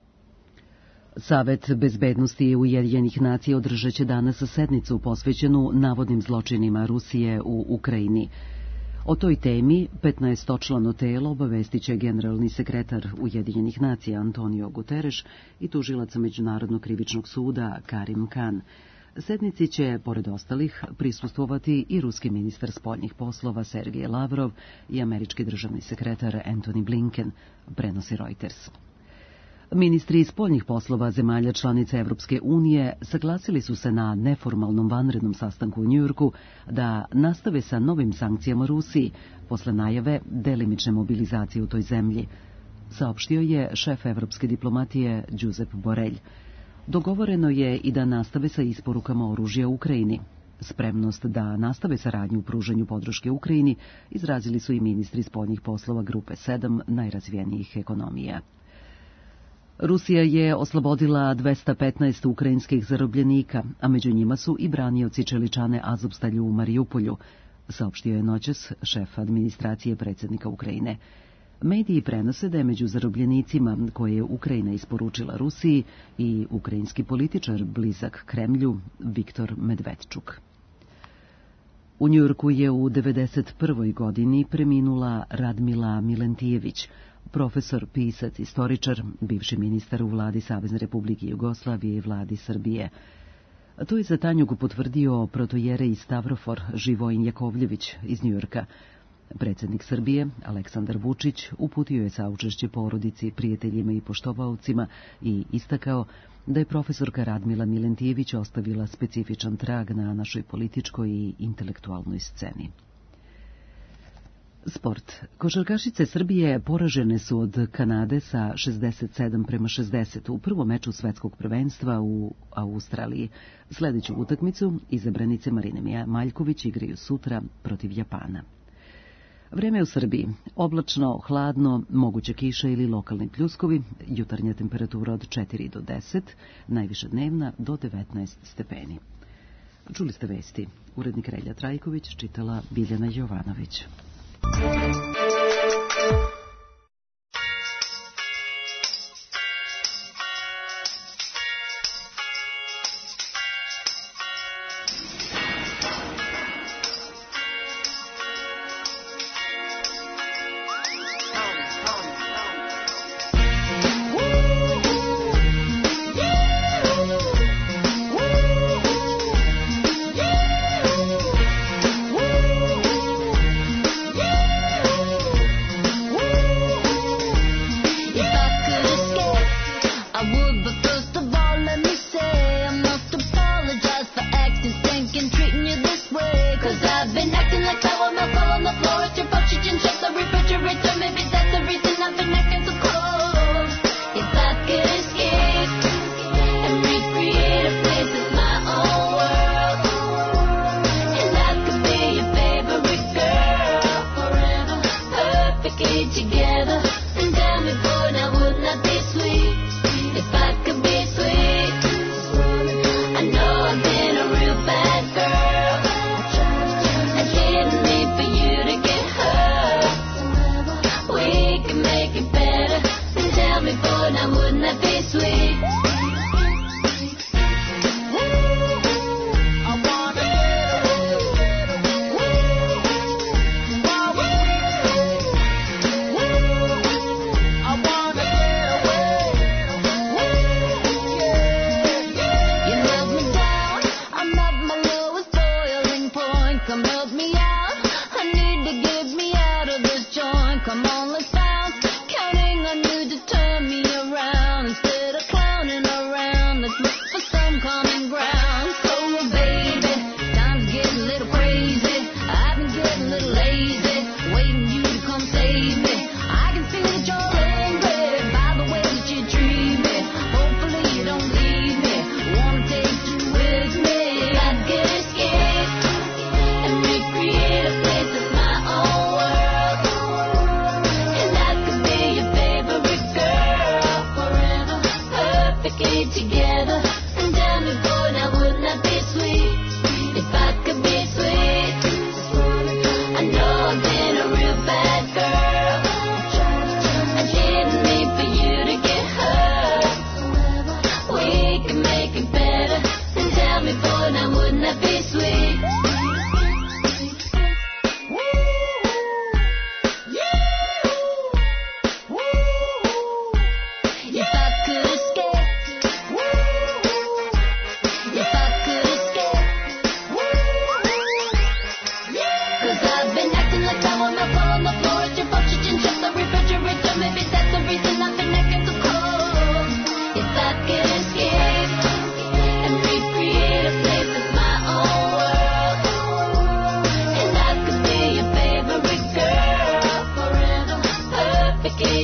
Savet bezbednosti Ujedinjenih nacija održat će danas sednicu posvećenu navodnim zločinima Rusije u Ukrajini. O toj temi petnaestočlano telo obavestit će generalni sekretar Ujedinjenih nacija Antonio Guterres i tužilac Međunarodnog krivičnog suda Karim Khan. Sednici će, pored ostalih, prisustvovati i ruski ministar spoljnih poslova Sergej Lavrov i američki državni sekretar Antony Blinken, prenosi Reuters. Ministri spoljnih poslova zemalja članica Evropske unije saglasili su se na neformalnom vanrednom sastanku u Njujorku da nastave sa novim sankcijama Rusiji posle najave delimične mobilizacije u toj zemlji, saopštio je šef evropske diplomatije Josep Borrell. Dogovoreno je i da nastave sa isporukama oružja Ukrajini. Spremnost da nastave saradnju u pružanju podrške Ukrajini izrazili su i ministri spoljnih poslova Grupe sedam najrazvijenijih ekonomija. Rusija je oslobodila dvesta petnaest ukrajinskih zarobljenika, a među njima su i branioci čeličane Azovstalju u Marijupolju, saopštio je noćas šef administracije predsjednika Ukrajine. Mediji prenose da je među zarobljenicima koje je Ukrajina isporučila Rusiji i ukrajinski političar blizak Kremlju Viktor Medvedčuk. U Njujorku je u devedeset prvoj godini preminula Radmila Milentijević, profesor, pisac, istoričar, bivši ministar u vladi Savezne Republike Jugoslavije i vladi Srbije. To je za Tanjugu potvrdio protojerej Stavrofor Živojin Jakovljević iz Njujorka. Predsjednik Srbije, Aleksandar Vučić, uputio je saučešće porodici, prijateljima i poštovaocima i istakao da je profesorka Radmila Milentijević ostavila specifičan trag na našoj političkoj i intelektualnoj sceni. Sport. Košarkašice Srbije poražene su od Kanade sa šezdeset sedam prema šezdeset u prvom meču svetskog prvenstva u Australiji. Sljedeću utakmicu izabranice Marine Maljković igraju sutra protiv Japana. Vreme u Srbiji. Oblačno, hladno, moguće kiša ili lokalni pljuskovi, jutarnja temperatura od četiri do deset, najviša dnevna do devetnaest stepeni. Čuli ste vesti. Urednik Relja Trajković, čitala Biljana Jovanović.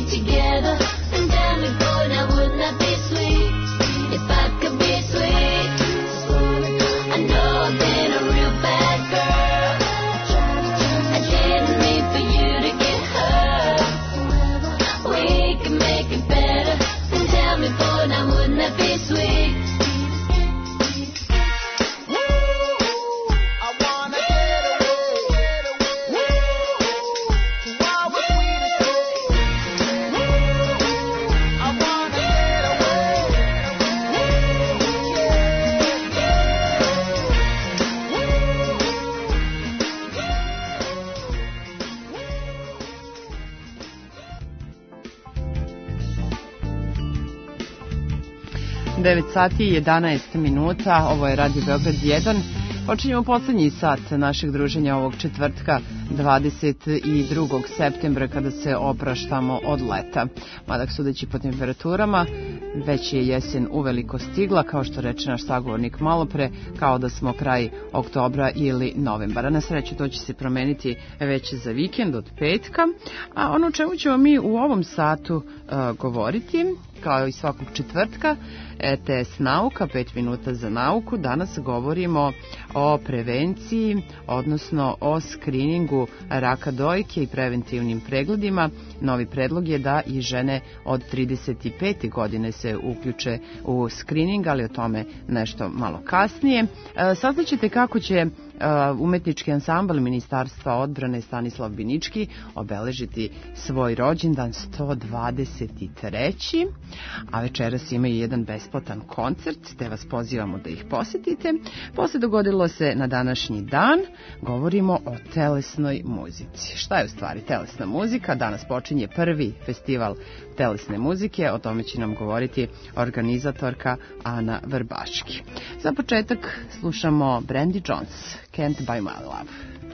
together. And tell me, boy, now wouldn't that be sweet? If I could be sweet. I know I've been a real bad girl. I didn't mean for you to get hurt. We can make it better. And tell me, boy, now wouldn't that be sweet? devet sati i jedanaest minuta, ovo je Radio Beograd jedan. Počinjemo poslednji sat našeg druženja ovog četvrtka dvadeset drugog septembra kada se opraštamo od leta. Mada sudeći po temperaturama, već je jesen uveliko stigla, kao što reče naš sagovornik malopre, kao da smo kraj oktobra ili novembara. Na sreću to će se promeniti već za vikend od petka, a ono čemu ćemo mi u ovom satu uh, govoriti, kao i svakog četvrtka, E T S Nauka, pet minuta za nauku. Danas govorimo o prevenciji, odnosno o skriningu raka dojke i preventivnim pregledima. Novi predlog je da i žene od trideset pete godine se uključe u skrining, ali o tome nešto malo kasnije. E, saznaćete kako će umetnički ansambl Ministarstva odbrane Stanislav Binički obeležiti svoj rođendan sto dvadeset treći a večeras imaju jedan besplatan koncert, te vas pozivamo da ih posetite. Posle dogodilo se na današnji dan, govorimo o telesnoj muzici. Šta je u stvari telesna muzika? Danas počinje prvi festival telesne muzike, o tome će nam govoriti organizatorka Ana Vrbaški. Za početak slušamo Brandy Jones, Can't Buy My Love.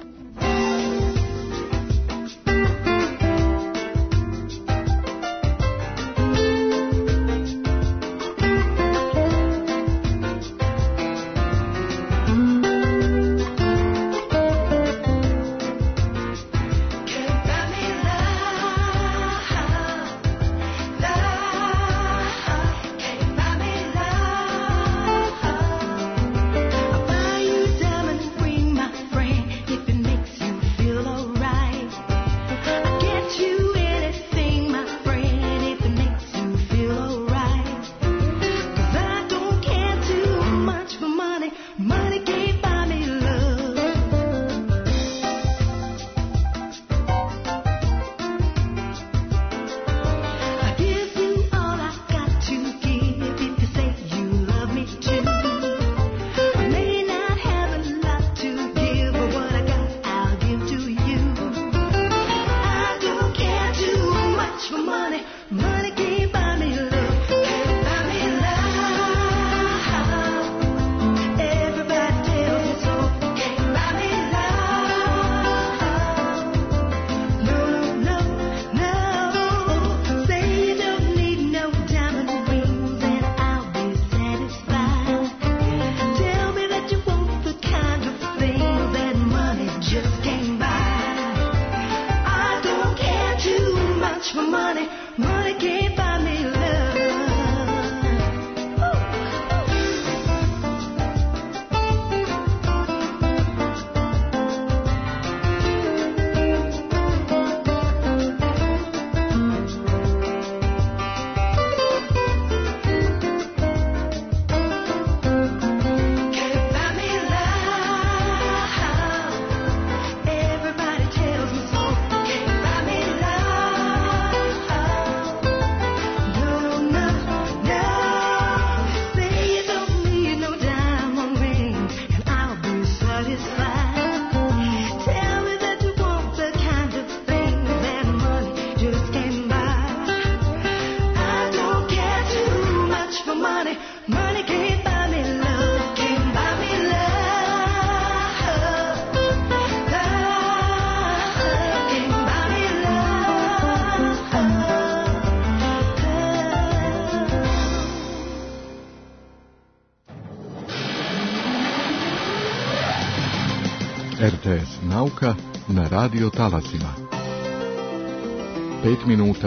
R T S Nauka na radio talasima. Pet minuta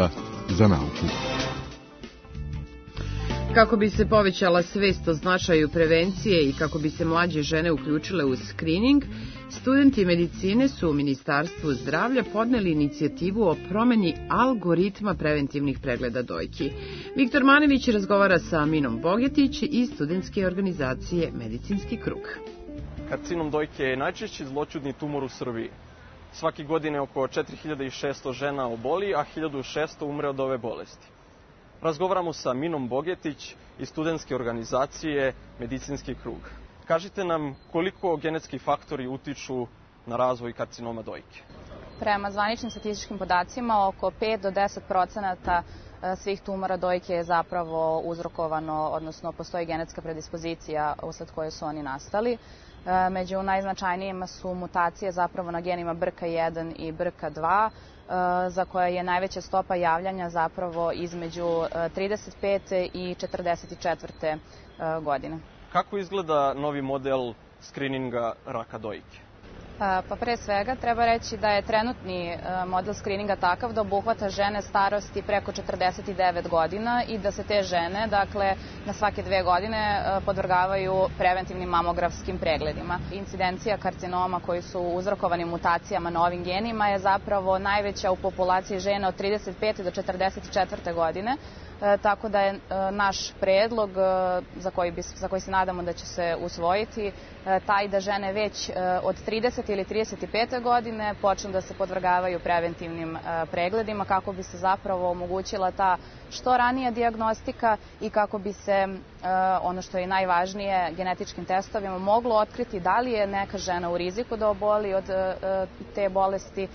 za nauku. Kako bi se povećala svest o značaju prevencije i kako bi se mlađe žene uključile u skrining, studenti medicine su u Ministarstvu zdravlja podneli inicijativu o promeni algoritma preventivnih pregleda dojki. Viktor Manević razgovara sa Minom Bogetić iz studentske organizacije Medicinski krug. Karcinom dojke je najčešći zloćudni tumor u Srbiji. Svake godine oko četiri hiljade šesto žena oboli, a hiljadu šesto umre od ove bolesti. Razgovaramo sa Minom Bogetić iz studentske organizacije Medicinski krug. Kažite nam koliko genetski faktori utiču na razvoj karcinoma dojke. Prema zvaničnim statističkim podacima, oko pet do deset procenata svih tumora dojke je zapravo uzrokovano, odnosno postoji genetska predispozicija usled koje su oni nastali. Među najznačajnijima su mutacije zapravo na genima B R C A jedan i B R C A dva, za koje je najveća stopa javljanja zapravo između trideset pete i četrdeset četvrte godine. Kako izgleda novi model skrininga raka dojke? Pa pre svega treba reći da je trenutni model skrininga takav da obuhvata žene starosti preko četrdeset devet godina i da se te žene, dakle, na svake dve godine podvrgavaju preventivnim mamografskim pregledima. Incidencija karcinoma koji su uzrokovani mutacijama na ovim genima je zapravo najveća u populaciji žena od trideset pete do četrdeset četvrte godine, tako da je naš predlog za koji, bi, za koji se nadamo da će se usvojiti taj da žene već od tridesete ili trideset pete godine počnu da se podvrgavaju preventivnim pregledima kako bi se zapravo omogućila ta što ranija dijagnostika i kako bi se, ono što je najvažnije, genetičkim testovima moglo otkriti da li je neka žena u riziku da oboli od te bolesti,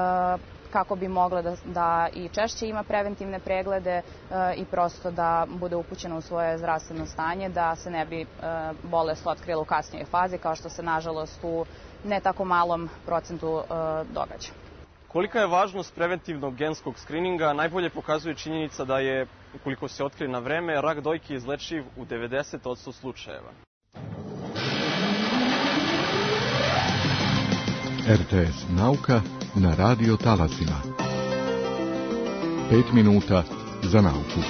kako bi mogla da, da i češće ima preventivne preglede e, i prosto da bude upućena u svoje zdravstveno stanje, da se ne bi e, bolest otkrila u kasnijoj fazi, kao što se nažalost u ne tako malom procentu e, događa. Kolika je važnost preventivnog genskog skrininga najbolje pokazuje činjenica da je, ukoliko se otkrije na vreme, rak dojke izlečiv u devedeset posto slučajeva. R T S Nauka na radio talasima. Pet minuta za nauku.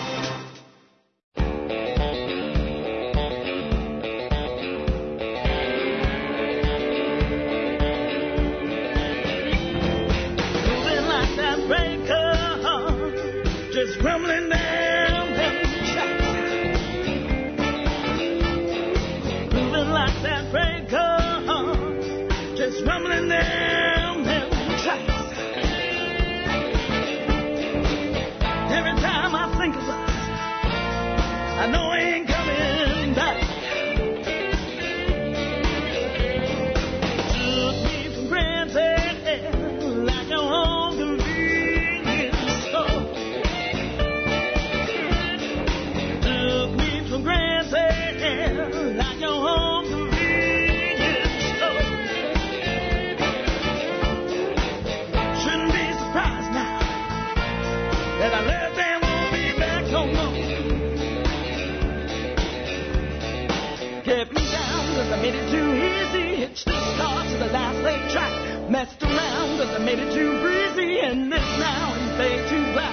Messed around cause I made it too breezy and this now and fade too black.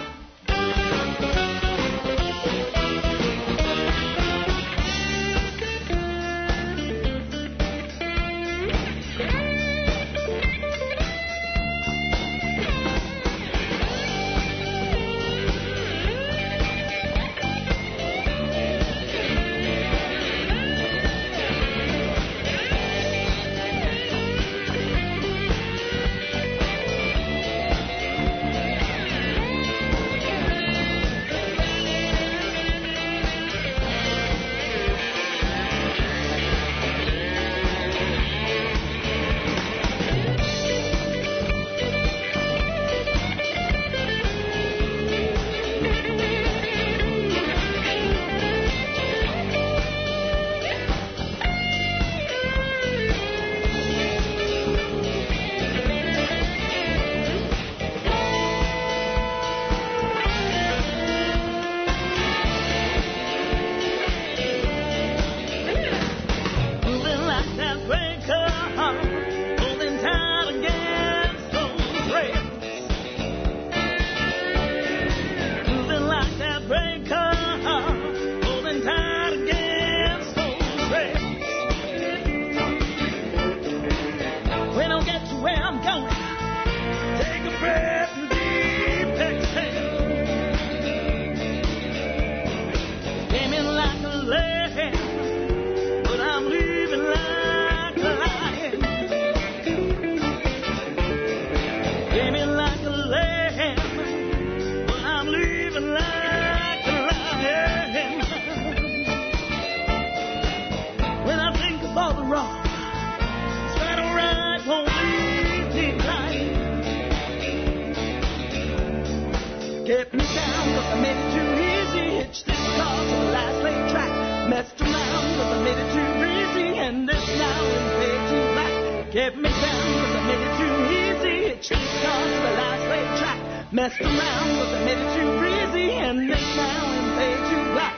Get me down, cause I made it too easy. Hitch this car to the last lane track. Messed around, cause I made it too breezy. And this now and pay too black. Get me down, cause I made it too easy. Hitch this car to the last lane track. Messed around, cause I made it too breezy. And this now and pay too black.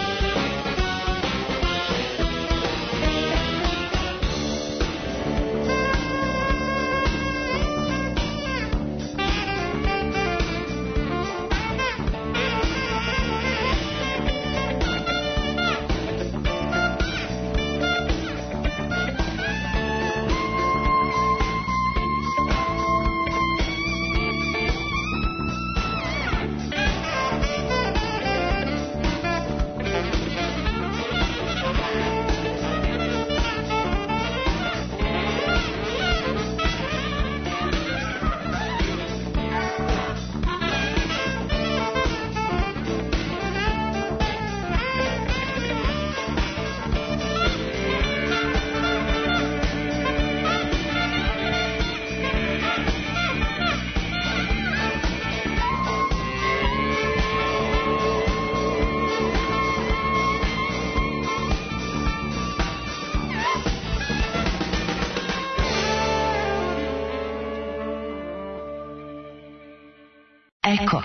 Eko.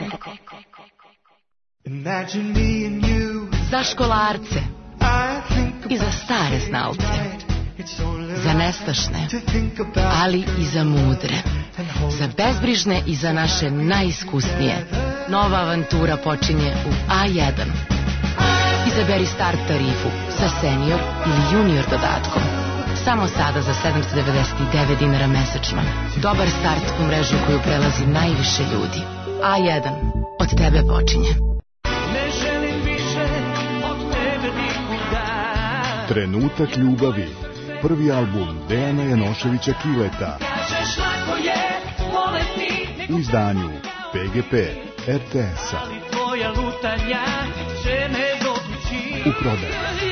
Za školarce i za stare znalce, za nestašne, ali i za mudre, za bezbrižne i za naše najiskusnije. Nova avantura počinje u A jedan. Izaberi start tarifu sa senior ili junior dodatkom. Samo sada za sedamsto devedeset devet dinara mesečno. Dobar start u mrežu koju prelazi najviše ljudi. A jedan. Od tebe počinje. Ne želim više od tebe nikuda. Trenutak ljubavi. Prvi album Dejana Janoševića Kileta. Kažeš lako je voleti. U izdanju P G P R T S-a. Ali tvoja lutanja će me dovući. U prodaju.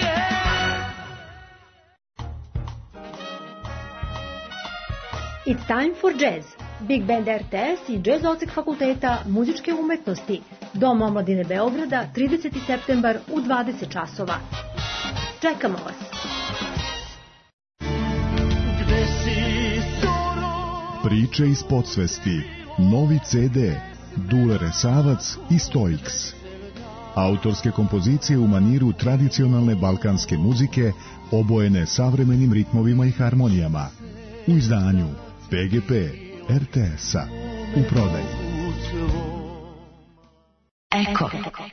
It's time for jazz. Big Band R T S i Jazz odsek Fakulteta muzičke umetnosti. Dom omladine Beograda, trideseti septembar u dvadeset časova. Čekamo vas. Priče iz podsvesti. Novi C D. Dule Resavac i Stoiks. Autorske kompozicije u maniru tradicionalne balkanske muzike, obojene savremenim ritmovima i harmonijama. U izdanju P G P R T S-a. U prodaju. Eko.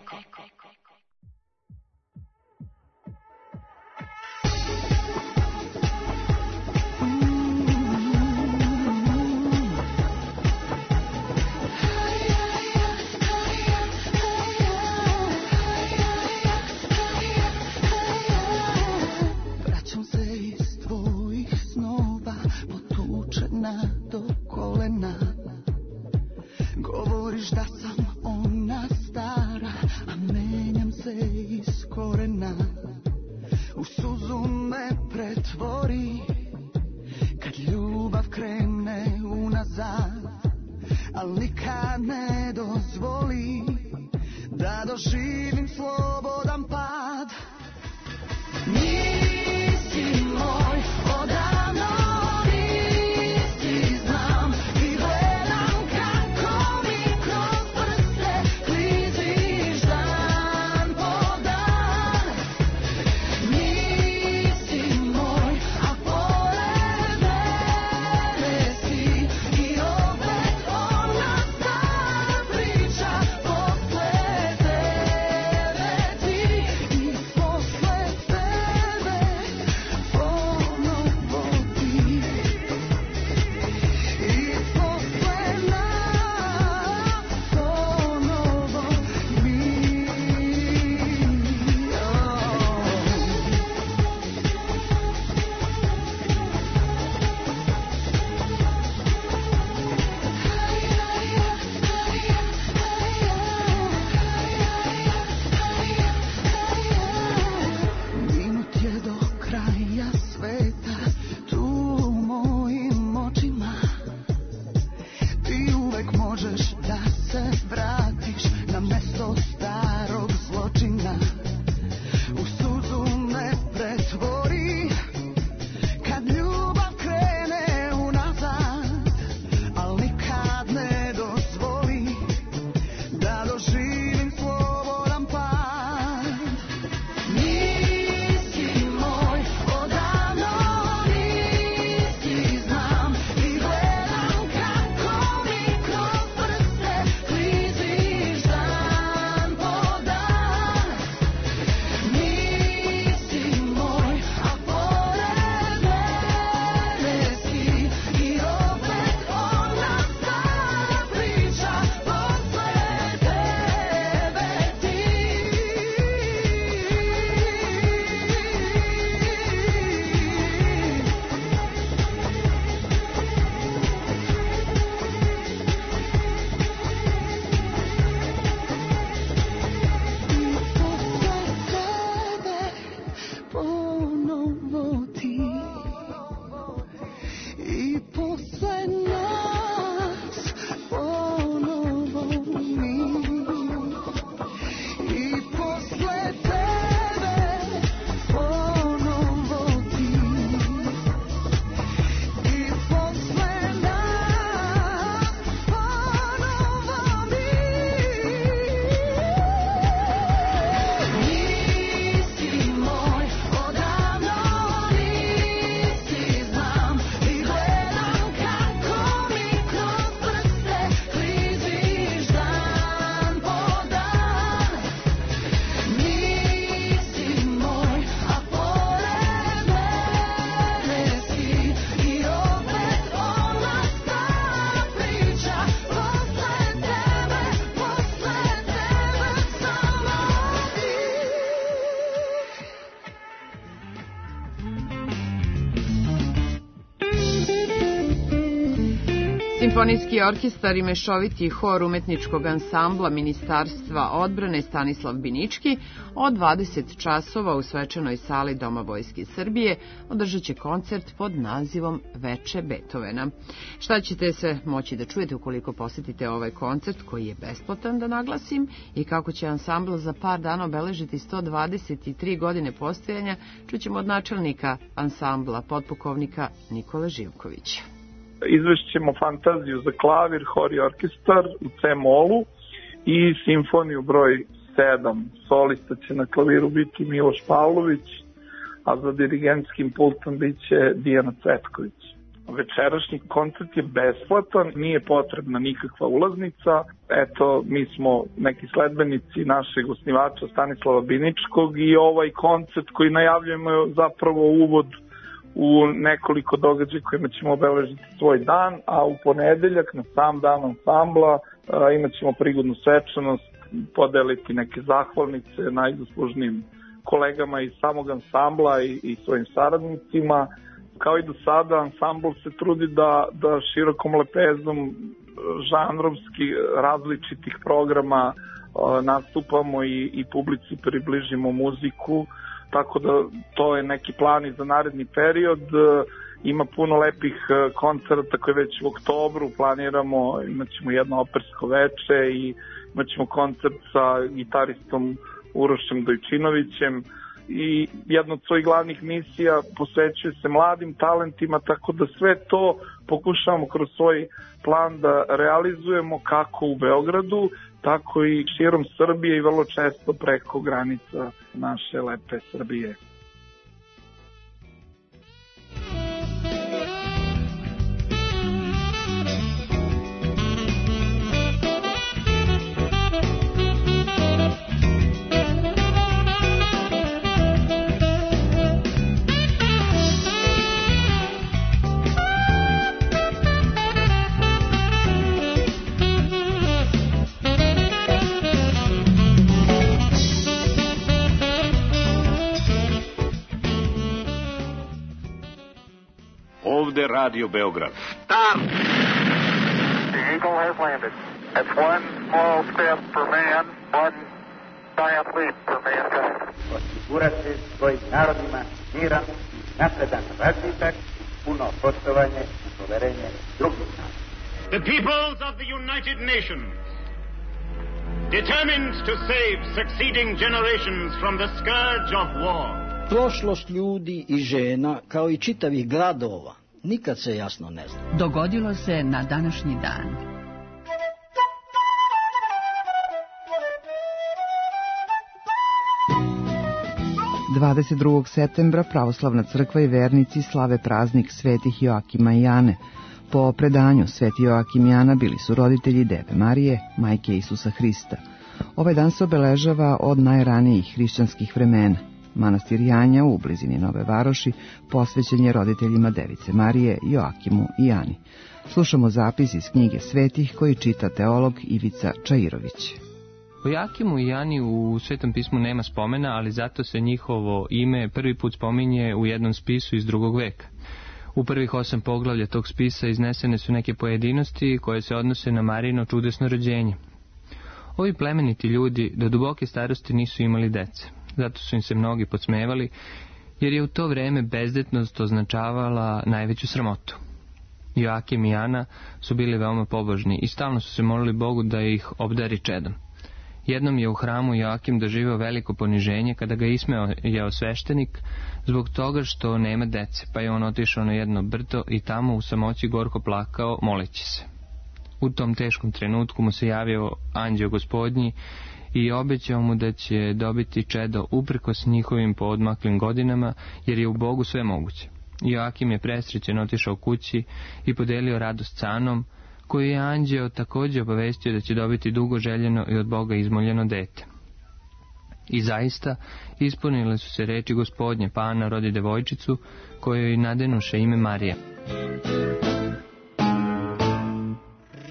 Vraćam se iz tvojih snova, potučena do kolena. Govoriš da sam ona stara, a menjam se iz korena. U suzu me pretvori, kad ljubav krene unazad, al nikad ne dozvoli da doživim slobodan pad. Nisi moj odavno, nisi znam i gledam kako mi kroz prste kliziš dan po dan. Nisi moj, a pored mene si i opet ona stara priča posle tebe. Simfonijski orkestar i mešoviti hor umetničkog ansambla Ministarstva odbrane Stanislav Binički od dvadeset časova u svečanoj sali Doma Vojske Srbije održat će koncert pod nazivom Veče Beethovena. Šta ćete se moći da čujete ukoliko posjetite ovaj koncert koji je besplatan, da naglasim, i kako će ansambl za par dana obeležiti sto dvadeset tri godine postojanja, čućemo od načelnika ansambla, potpukovnika Nikole Živkovića. Izvešćemo Fantaziju za klavir, hor i orkestar u C-molu i simfoniju broj sedam. Solista će na klaviru biti Miloš Pavlović, a za dirigentskim pultom bit će Dijana Cvetković. Večerašnji koncert je besplatan, nije potrebna nikakva ulaznica. Eto, mi smo neki sledbenici našeg osnivača Stanislava Biničkog i ovaj koncert koji najavljujemo je zapravo uvod u nekoliko događaja kojima ćemo obeležiti svoj dan, a u ponedeljak na sam dan ansambla imat ćemo prigodnu svečanost, podeliti neke zahvalnice najzaslužnijim kolegama iz samog ansambla i, i svojim saradnicima. Kao i do sada, ansambl se trudi da, da širokom lepezom žanrovski različitih programa nastupamo i, i publici približimo muziku, tako da to je neki plan i za naredni period. Ima puno lepih koncerta koje već u oktobru planiramo, imat ćemo jedno opersko veče i imat ćemo koncert sa gitaristom Urošem Dojčinovićem i jedna od svojih glavnih misija posvećuje se mladim talentima, tako da sve to pokušavamo kroz svoj plan da realizujemo kako u Beogradu, tako i širom Srbije i vrlo često preko granica naše lepe Srbije. Ovde Radio Beograd. Stop! The Eagle has landed. That's one small step for man, one giant leap for mankind. Osigurati svojim narodima miran, napredan razvitak, puno poštovanje i poverenje drugih naroda. The peoples of the United Nations, determined to save succeeding generations from the scourge of war. Prošlost ljudi i žena, kao i čitavih gradova, nikad se jasno ne zna. Dogodilo se na današnji dan. dvadeset drugog septembra pravoslavna crkva i vernici slave praznik svetih Joakima i Ane. Po predanju, sveti Joakim i Ana bili su roditelji Deve Marije, majke Isusa Hrista. Ovaj dan se obeležava od najranijih hrišćanskih vremena. Manastir Janja u blizini Nove Varoši posvećen je roditeljima Device Marije, Joakimu i Ani. Slušamo zapis iz knjige svetih koji čita teolog Ivica Čairović. O Joakimu i Ani u Svetom pismu nema spomena, ali zato se njihovo ime prvi put spominje u jednom spisu iz drugog veka. U prvih osam poglavlja tog spisa iznesene su neke pojedinosti koje se odnose na Marijino čudesno rođenje. Ovi plemeniti ljudi do duboke starosti nisu imali dece. Zato su im se mnogi podsmevali, jer je u to vreme bezdetnost označavala najveću sramotu. Joakim i Ana su bili veoma pobožni i stalno su se molili Bogu da ih obdari čedom. Jednom je u hramu Joakim doživeo veliko poniženje kada ga ismeo jeo sveštenik zbog toga što nema dece, pa je on otišao na jedno brdo i tamo u samoći gorko plakao moleći se. U tom teškom trenutku mu se javio anđeo Gospodnji i obećao mu da će dobiti čedo uprkos njihovim poodmaklim godinama, jer je u Bogu sve moguće. Joakim je presrećen otišao kući i podelio radost sa Anom, koju je anđeo također obavestio da će dobiti dugo željeno i od Boga izmoljeno dete. I zaista ispunile su se reči Gospodnje, pa Ana rodi devojčicu, kojoj nadenuše ime Marija.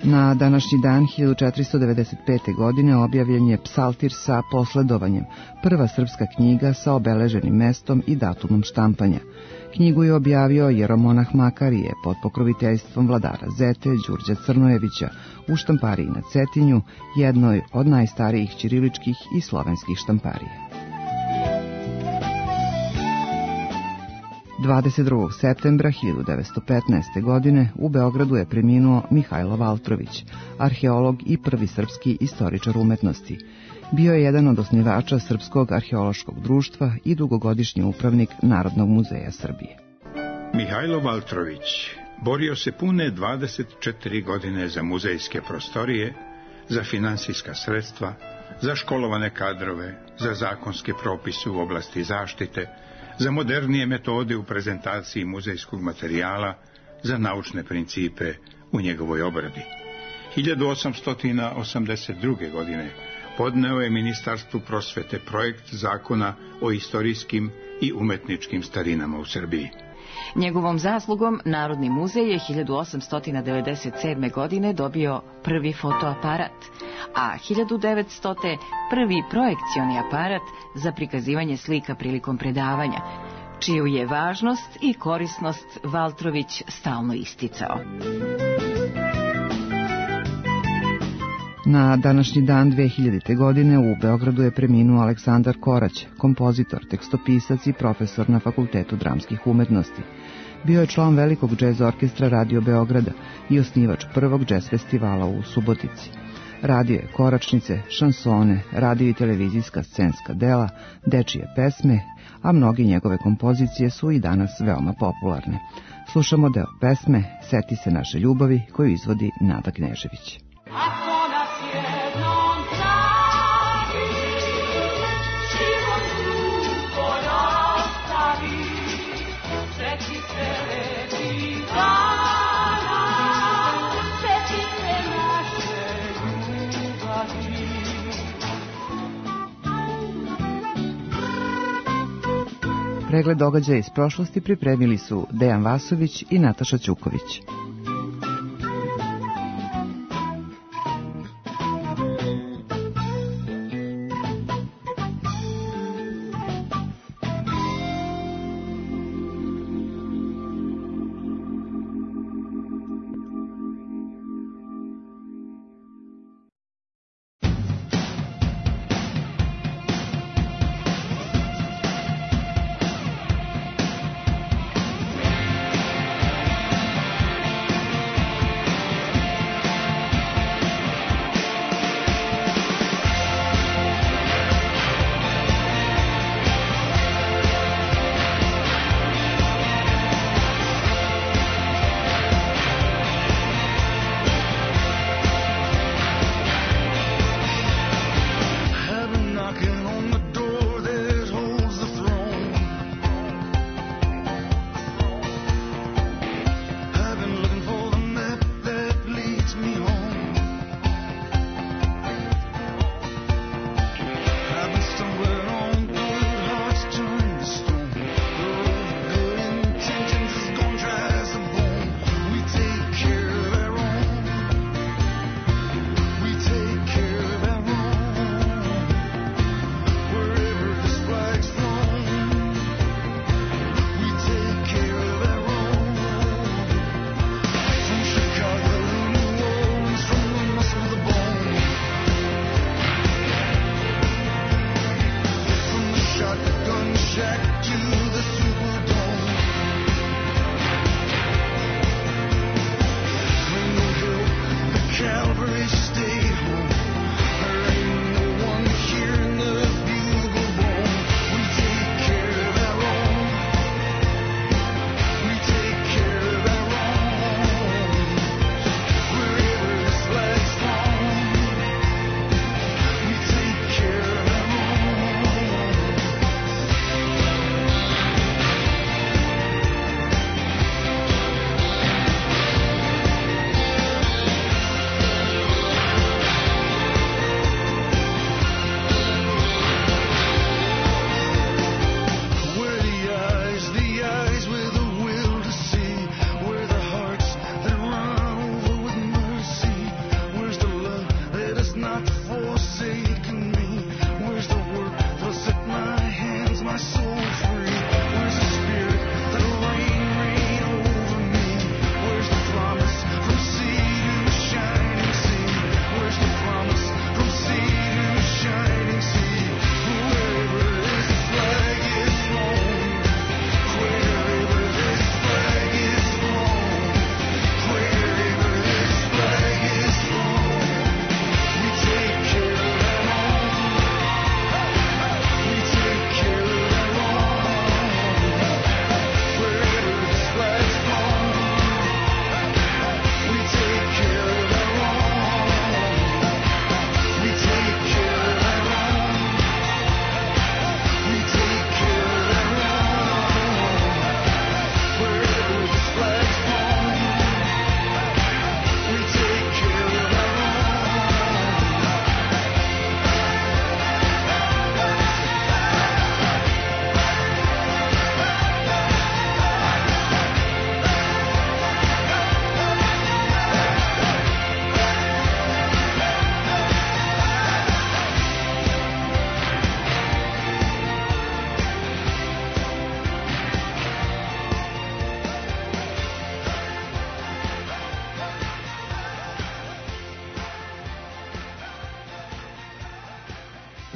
Na današnji dan hiljadu četiristo devedeset pete. godine objavljen je Psaltir sa posledovanjem, prva srpska knjiga sa obeleženim mestom i datumom štampanja. Knjigu je objavio jeromonah Makarije pod pokroviteljstvom vladara Zete Đurđa Crnojevića u štampariji na Cetinju, jednoj od najstarijih ćiriličkih i slovenskih štamparija. dvadeset drugog septembra hiljadu devetsto petnaeste. godine u Beogradu je preminuo Mihajlo Valtrović, arheolog i prvi srpski istoričar umetnosti. Bio je jedan od osnivača Srpskog arheološkog društva i dugogodišnji upravnik Narodnog muzeja Srbije. Mihajlo Valtrović borio se pune dvadeset četiri godine za muzejske prostorije, za finansijska sredstva, za školovane kadrove, za zakonske propise u oblasti zaštite, za modernije metode u prezentaciji muzejskog materijala, za naučne principe u njegovoj obradi. hiljadu osamsto osamdeset druge. godine podneo je Ministarstvu prosvete projekt zakona o istorijskim i umetničkim starinama u Srbiji. Njegovom zaslugom Narodni muzej je hiljadu osamsto devedeset sedme. godine dobio prvi fotoaparat, a hiljadu devetstote. prvi projekcioni aparat za prikazivanje slika prilikom predavanja, čiju je važnost i korisnost Valtrović stalno isticao. Na današnji dan dve hiljadite. godine u Beogradu je preminuo Aleksandar Korać, kompozitor, tekstopisac i profesor na Fakultetu dramskih umetnosti. Bio je član velikog džez orkestra Radio Beograda i osnivač prvog džez festivala u Subotici. Radio je koračnice, šansone, radio i televizijska scenska dela, dečije pesme, a mnogi njegove kompozicije su i danas veoma popularne. Slušamo deo pesme Seti se naše ljubavi koju izvodi Nada Knežević. Pregled događaja iz prošlosti pripremili su Dejan Vasović i Nataša Ćuković.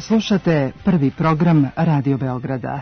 slušate prvi program Radio Beograda.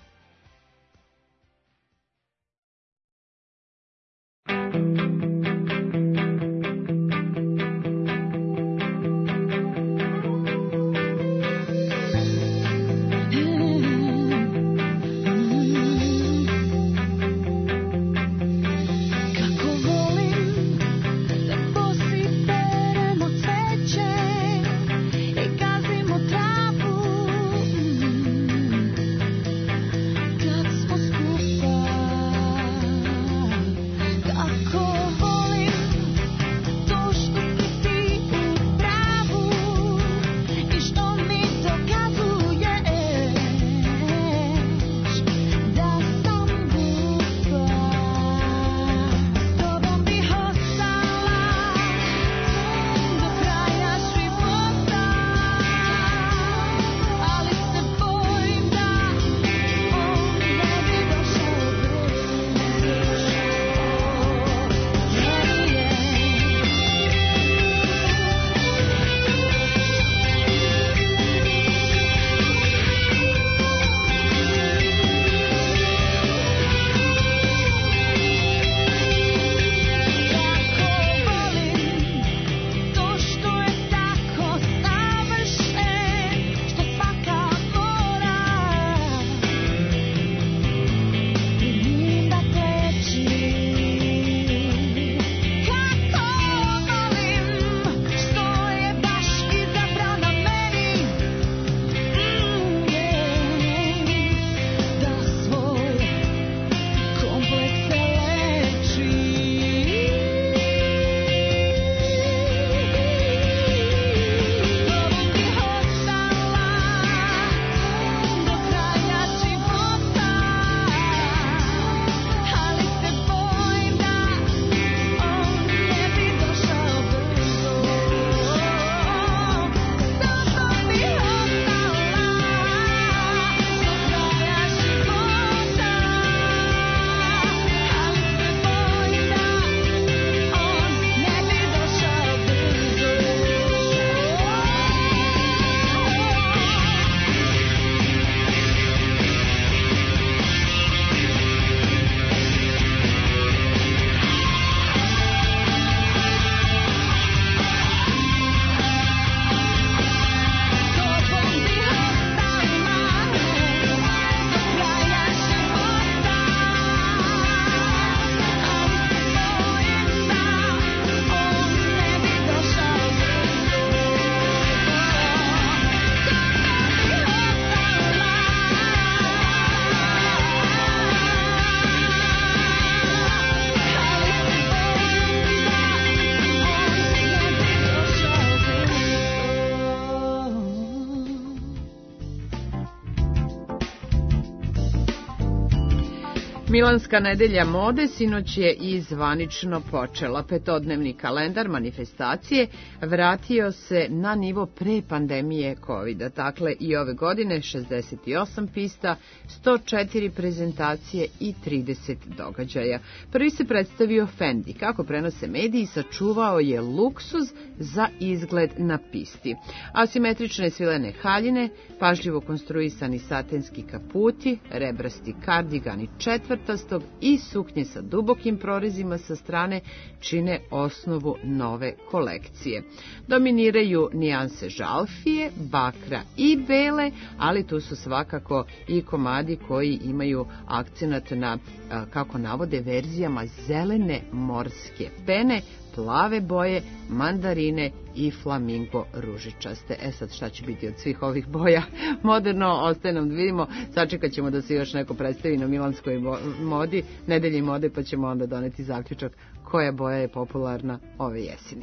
Milanska nedelja mode sinoć je i zvanično počela. Petodnevni kalendar manifestacije vratio se na nivo pre pandemije kovida. Dakle, i ove godine šezdeset osam pista, sto četiri prezentacije i trideset događaja. Prvi se predstavio Fendi. Kako prenose mediji, sačuvao je luksuz za izgled na pisti. Asimetrične svilene haljine, pažljivo konstruisani satenski kaputi, rebrasti kardigani četvrtastog i suknje sa dubokim prorezima sa strane čine osnovu nove kolekcije. Dominiraju nijanse žalfije, bakra i bele, ali tu su svakako i komadi koji imaju akcenat na, kako navode, verzijama zelene morske pene, plave boje, mandarine i flamingo ružičaste. E sad, šta će biti od svih ovih boja? Moderno, ostaje nam da vidimo. Sačekat ćemo da se još neko predstavi na milanskoj modi, nedelji mode, pa ćemo onda doneti zaključak koja boja je popularna ove jeseni.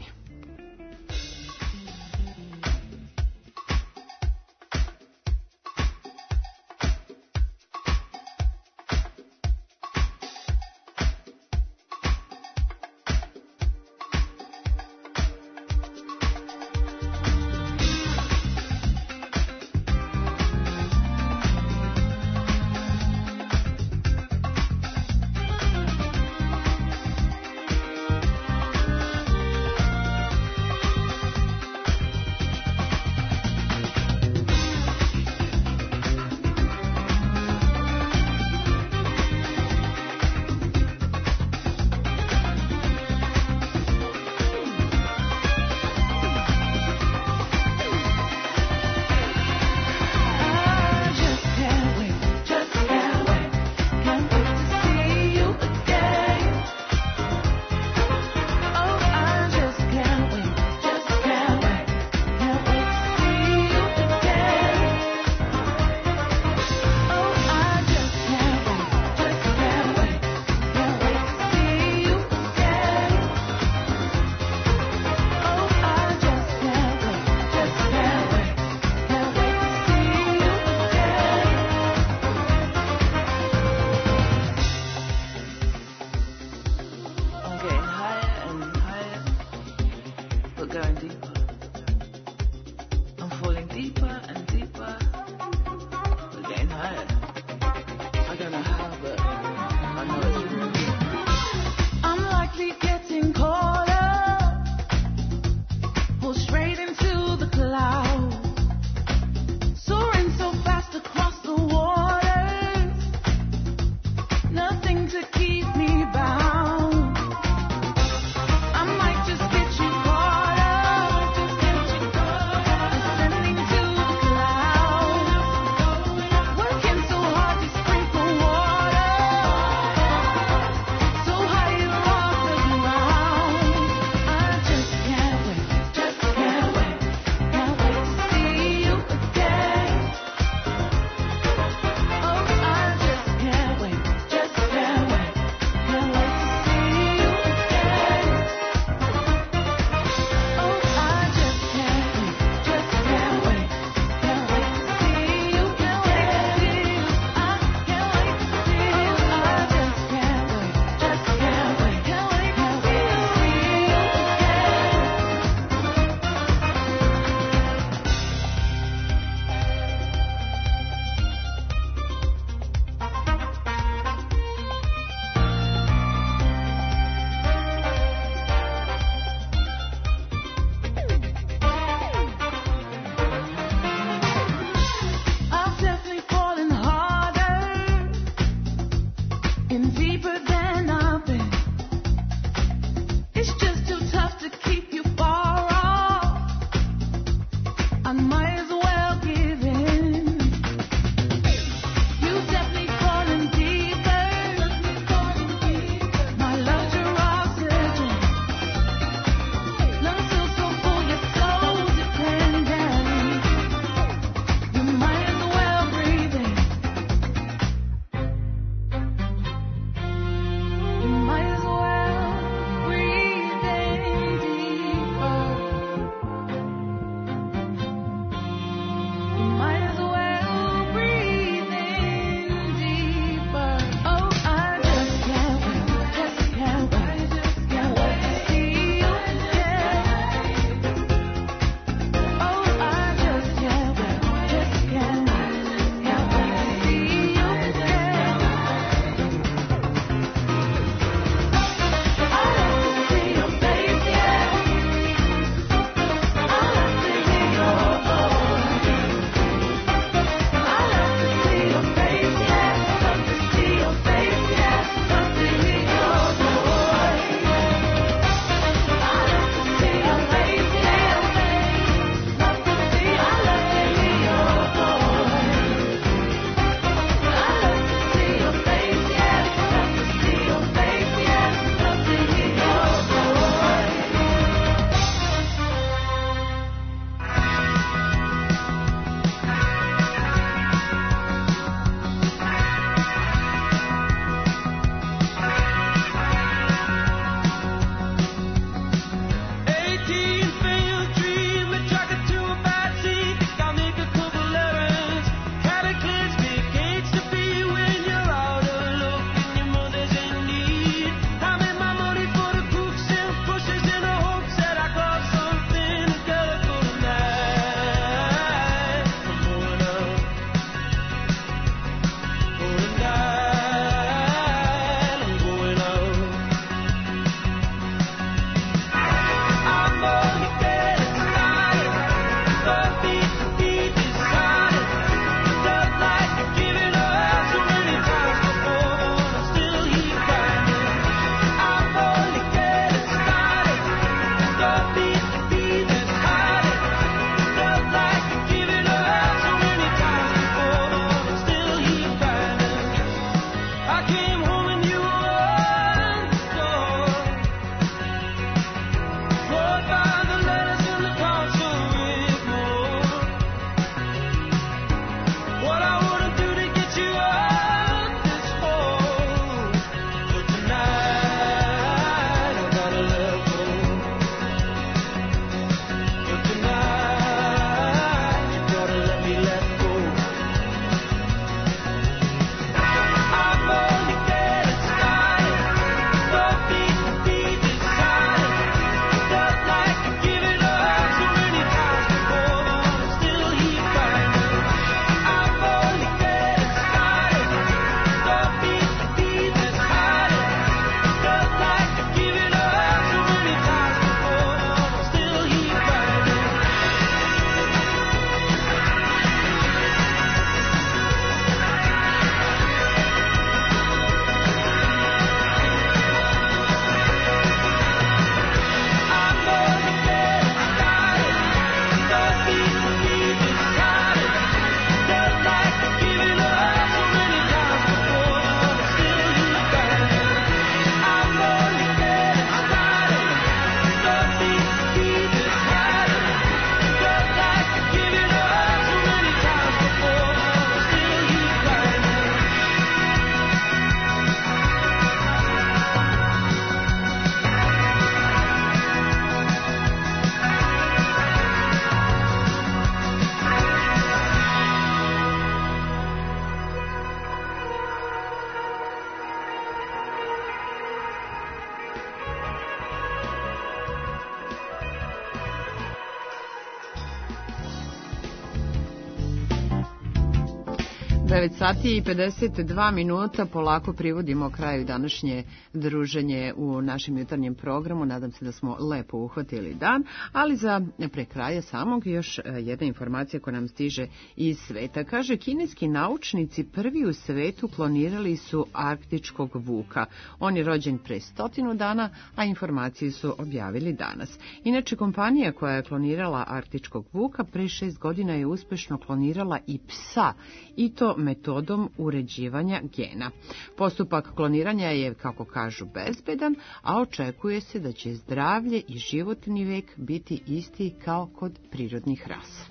devet sati i pedeset dva minuta, polako privodimo kraju današnje druženje u našem jutarnjem programu. Nadam se da smo lepo uhvatili dan, ali za pre kraja samog još jedna informacija koja nam stiže iz sveta. Kaže, kineski naučnici prvi u svetu klonirali su arktičkog vuka. On je rođen pre stotinu dana, a informaciju su objavili danas. Inače, kompanija koja je klonirala arktičkog vuka pre šest godina je uspešno klonirala i psa, i to metodom uređivanja gena. Postupak kloniranja je, kako kažu, bezbedan, a očekuje se da će zdravlje i životni vek biti isti kao kod prirodnih rasa.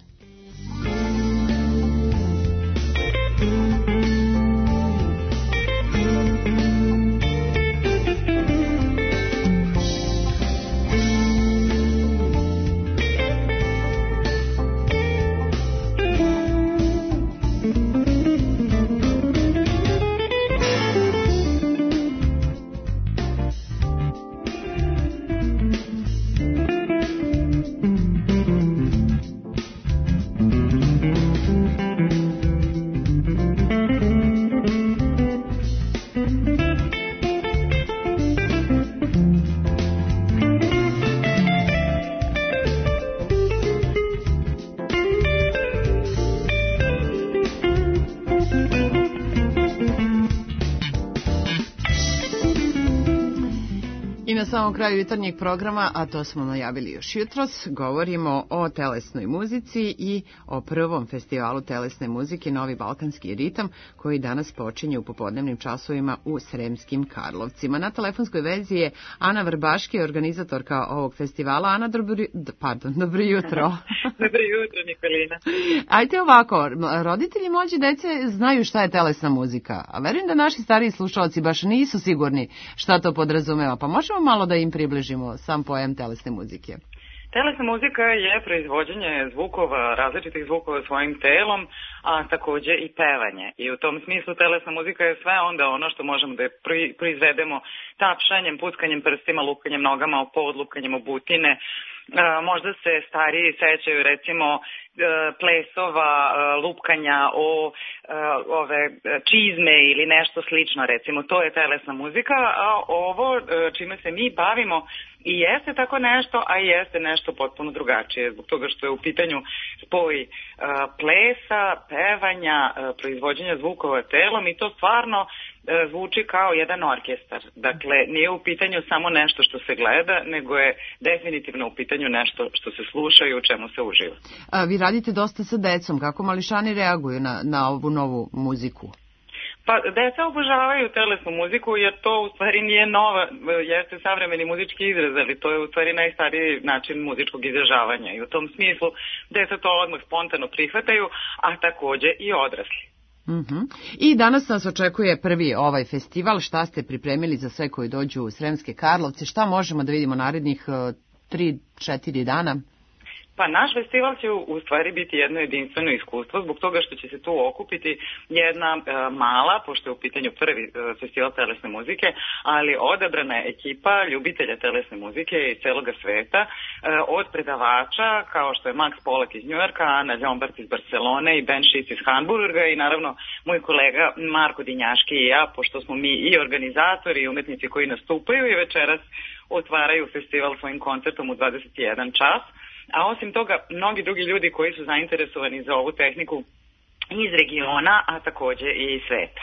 Na samom kraju jutarnjeg programa, a to smo najavili još jutros, govorimo o telesnoj muzici i o prvom festivalu telesne muzike Novi balkanski ritam, koji danas počinje u popodnevnim časovima u Sremskim Karlovcima. Na telefonskoj vezi je Ana Vrbaški, organizatorka ovog festivala. Ana, dobro, pardon, dobro jutro. Dobro jutro, Nikolina. Ajde ovako, roditelji mlađe dece znaju šta je telesna muzika, a verujem da naši stariji slušalci baš nisu sigurni šta to podrazumeva, pa možemo malo da im približimo sam pojam telesne muzike. Telesna muzika je proizvođenje zvukova, različitih zvukova svojim telom, a takođe i pevanje. I u tom smislu telesna muzika je sve onda ono što možemo da proizvedemo tapšanjem, puckanjem prstima, lukanjem nogama o pod, lukanjem o butine. Možda se stariji sećaju recimo plesova, lupkanja o ove čizme ili nešto slično, recimo to je telesna muzika, a ovo čime se mi bavimo i jeste tako nešto, a i jeste nešto potpuno drugačije, zbog toga što je u pitanju spoj plesa, pevanja, proizvođenja zvukova telom i to stvarno zvuči kao jedan orkestar. Dakle, nije u pitanju samo nešto što se gleda, nego je definitivno u pitanju nešto što se sluša i u čemu se uživa. A, vi radite dosta sa decom. Kako mališani reaguju na, na ovu novu muziku? Pa, deca obožavaju telesnu muziku jer to u stvari nije nova, jeste savremeni muzički izraz, ali to je u stvari najstariji način muzičkog izražavanja i u tom smislu deca to odmah spontano prihvataju, a takođe i odrasli. Uh-huh. I danas nas očekuje prvi ovaj festival. Šta ste pripremili za sve koji dođu u Sremske Karlovce? Šta možemo da vidimo narednih tri četiri dana? Pa naš festival će u stvari biti jedno jedinstveno iskustvo zbog toga što će se tu okupiti jedna e, mala, pošto je u pitanju prvi e, festival telesne muzike, ali odabrana je ekipa ljubitelja telesne muzike iz celoga sveta, e, od predavača kao što je Max Polak iz Njujorka, Ana Ljombart iz Barcelone i Ben Schiss iz Hamburga i naravno moj kolega Marko Dinjaški i ja, pošto smo mi i organizatori i umetnici koji nastupaju i večeras otvaraju festival svojim koncertom u dvadeset jedan čas. A osim toga, mnogi drugi ljudi koji su zainteresovani za ovu tehniku iz regiona, a takođe i iz sveta.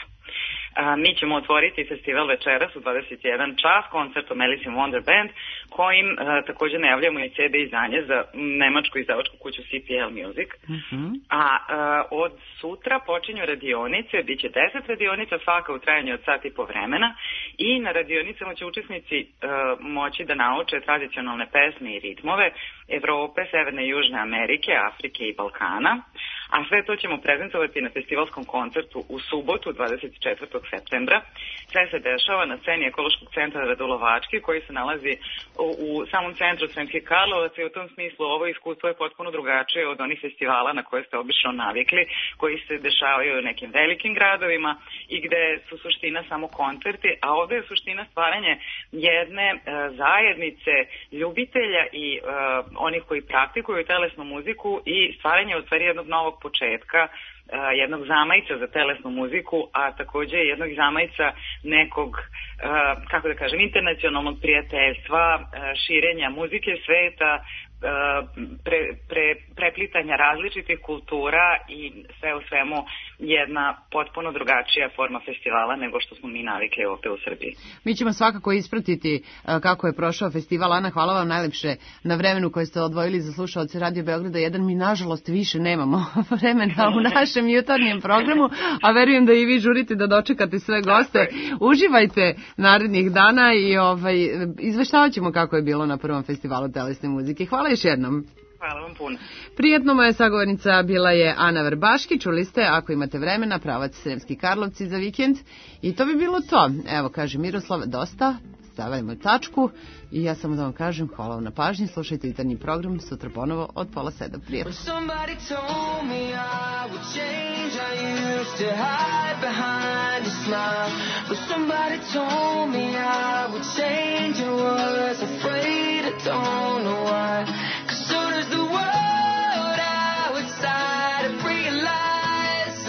A, mi ćemo otvoriti festival večeras u dvadeset jedan čas koncertom Alice in Wonder Band, kojim a, takođe najavljamo i ce de izdanje za nemačku izdavačku kuću C P L Music. Uh-huh. A, a od sutra počinju radionice, bit će deset radionica, svaka u trajanju od sat i po vremena i na radionicama će učesnici a, moći da nauče tradicionalne pesme i ritmove Evrope, Severne i Južne Amerike, Afrike i Balkana. A sve to ćemo prezentovati na festivalskom koncertu u subotu, dvadeset četvrtog septembra. Sve se dešava na sceni Ekološkog centra Radulovački, koji se nalazi u, u samom centru Sremskih Karlovaca i u tom smislu ovo iskustvo je potpuno drugačije od onih festivala na koje ste obično navikli, koji se dešavaju u nekim velikim gradovima i gde su suština samo koncerti, a ovde je suština stvaranje jedne e, zajednice ljubitelja i e, onih koji praktikuju telesnu muziku i stvaranje u stvari jednog novog početka jednog zamajca za telesnu muziku, a takođe jednog zamajca nekog, kako da kažem, internacionalnog prijateljstva, širenja muzike sveta, pre, pre, preplitanja različitih kultura i sve u svemu jedna potpuno drugačija forma festivala nego što smo mi navikli ovde u Srbiji. Mi ćemo svakako ispratiti kako je prošao festival. Ana, hvala vam najlepše na vremenu koje ste odvojili za slušaoce Radio Beograda jedan. Mi nažalost više nemamo vremena u našem jutarnjem programu, a verujem da i vi žurite da dočekate sve goste. Uživajte narednih dana i ovaj, izveštavat ćemo kako je bilo na prvom festivalu telesne muzike. Hvala još jednom. Hvala vam puno. Prijetno, moja sagovornica bila je Ana Vrbaški. Čuli ste, ako imate vremena, pravac Sremski Karlovci za vikend. I to bi bilo to. Evo, kaže Miroslav, dosta. Stavljamo tačku. I ja samo da vam kažem, hvala vam na pažnji. Slušajte jutarnji program sutra ponovo od pola sedam. Prijetno. Soon as the world outside realized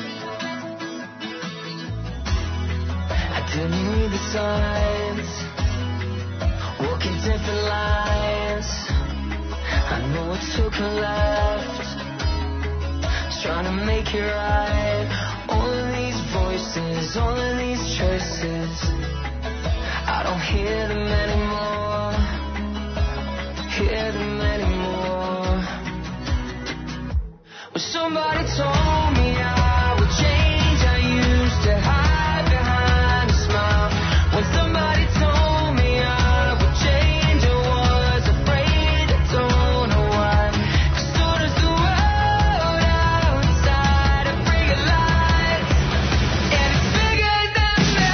I didn't read the signs, walking different lines. I know I took a left, trying to make it right. All of these voices, all of these choices, I don't hear them anymore, hear them anymore. Well, somebody told me I would change. I used to hide behind a smile. When somebody told me I would change, I was afraid. I don't know why. 'Cause soon as the world outside I realized, and it's bigger than me.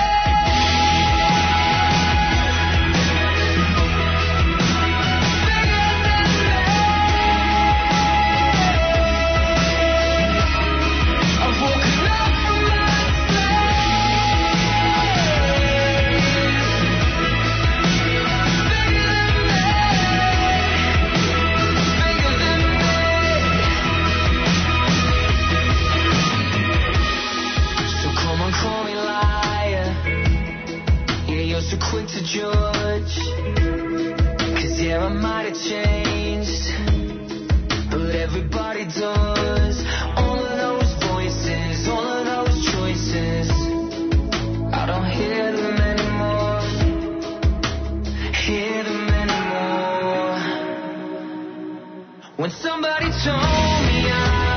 So quick to judge, 'cause yeah, I might have changed, but everybody does. All of those voices, all of those choices, I don't hear them anymore, hear them anymore. When somebody told me I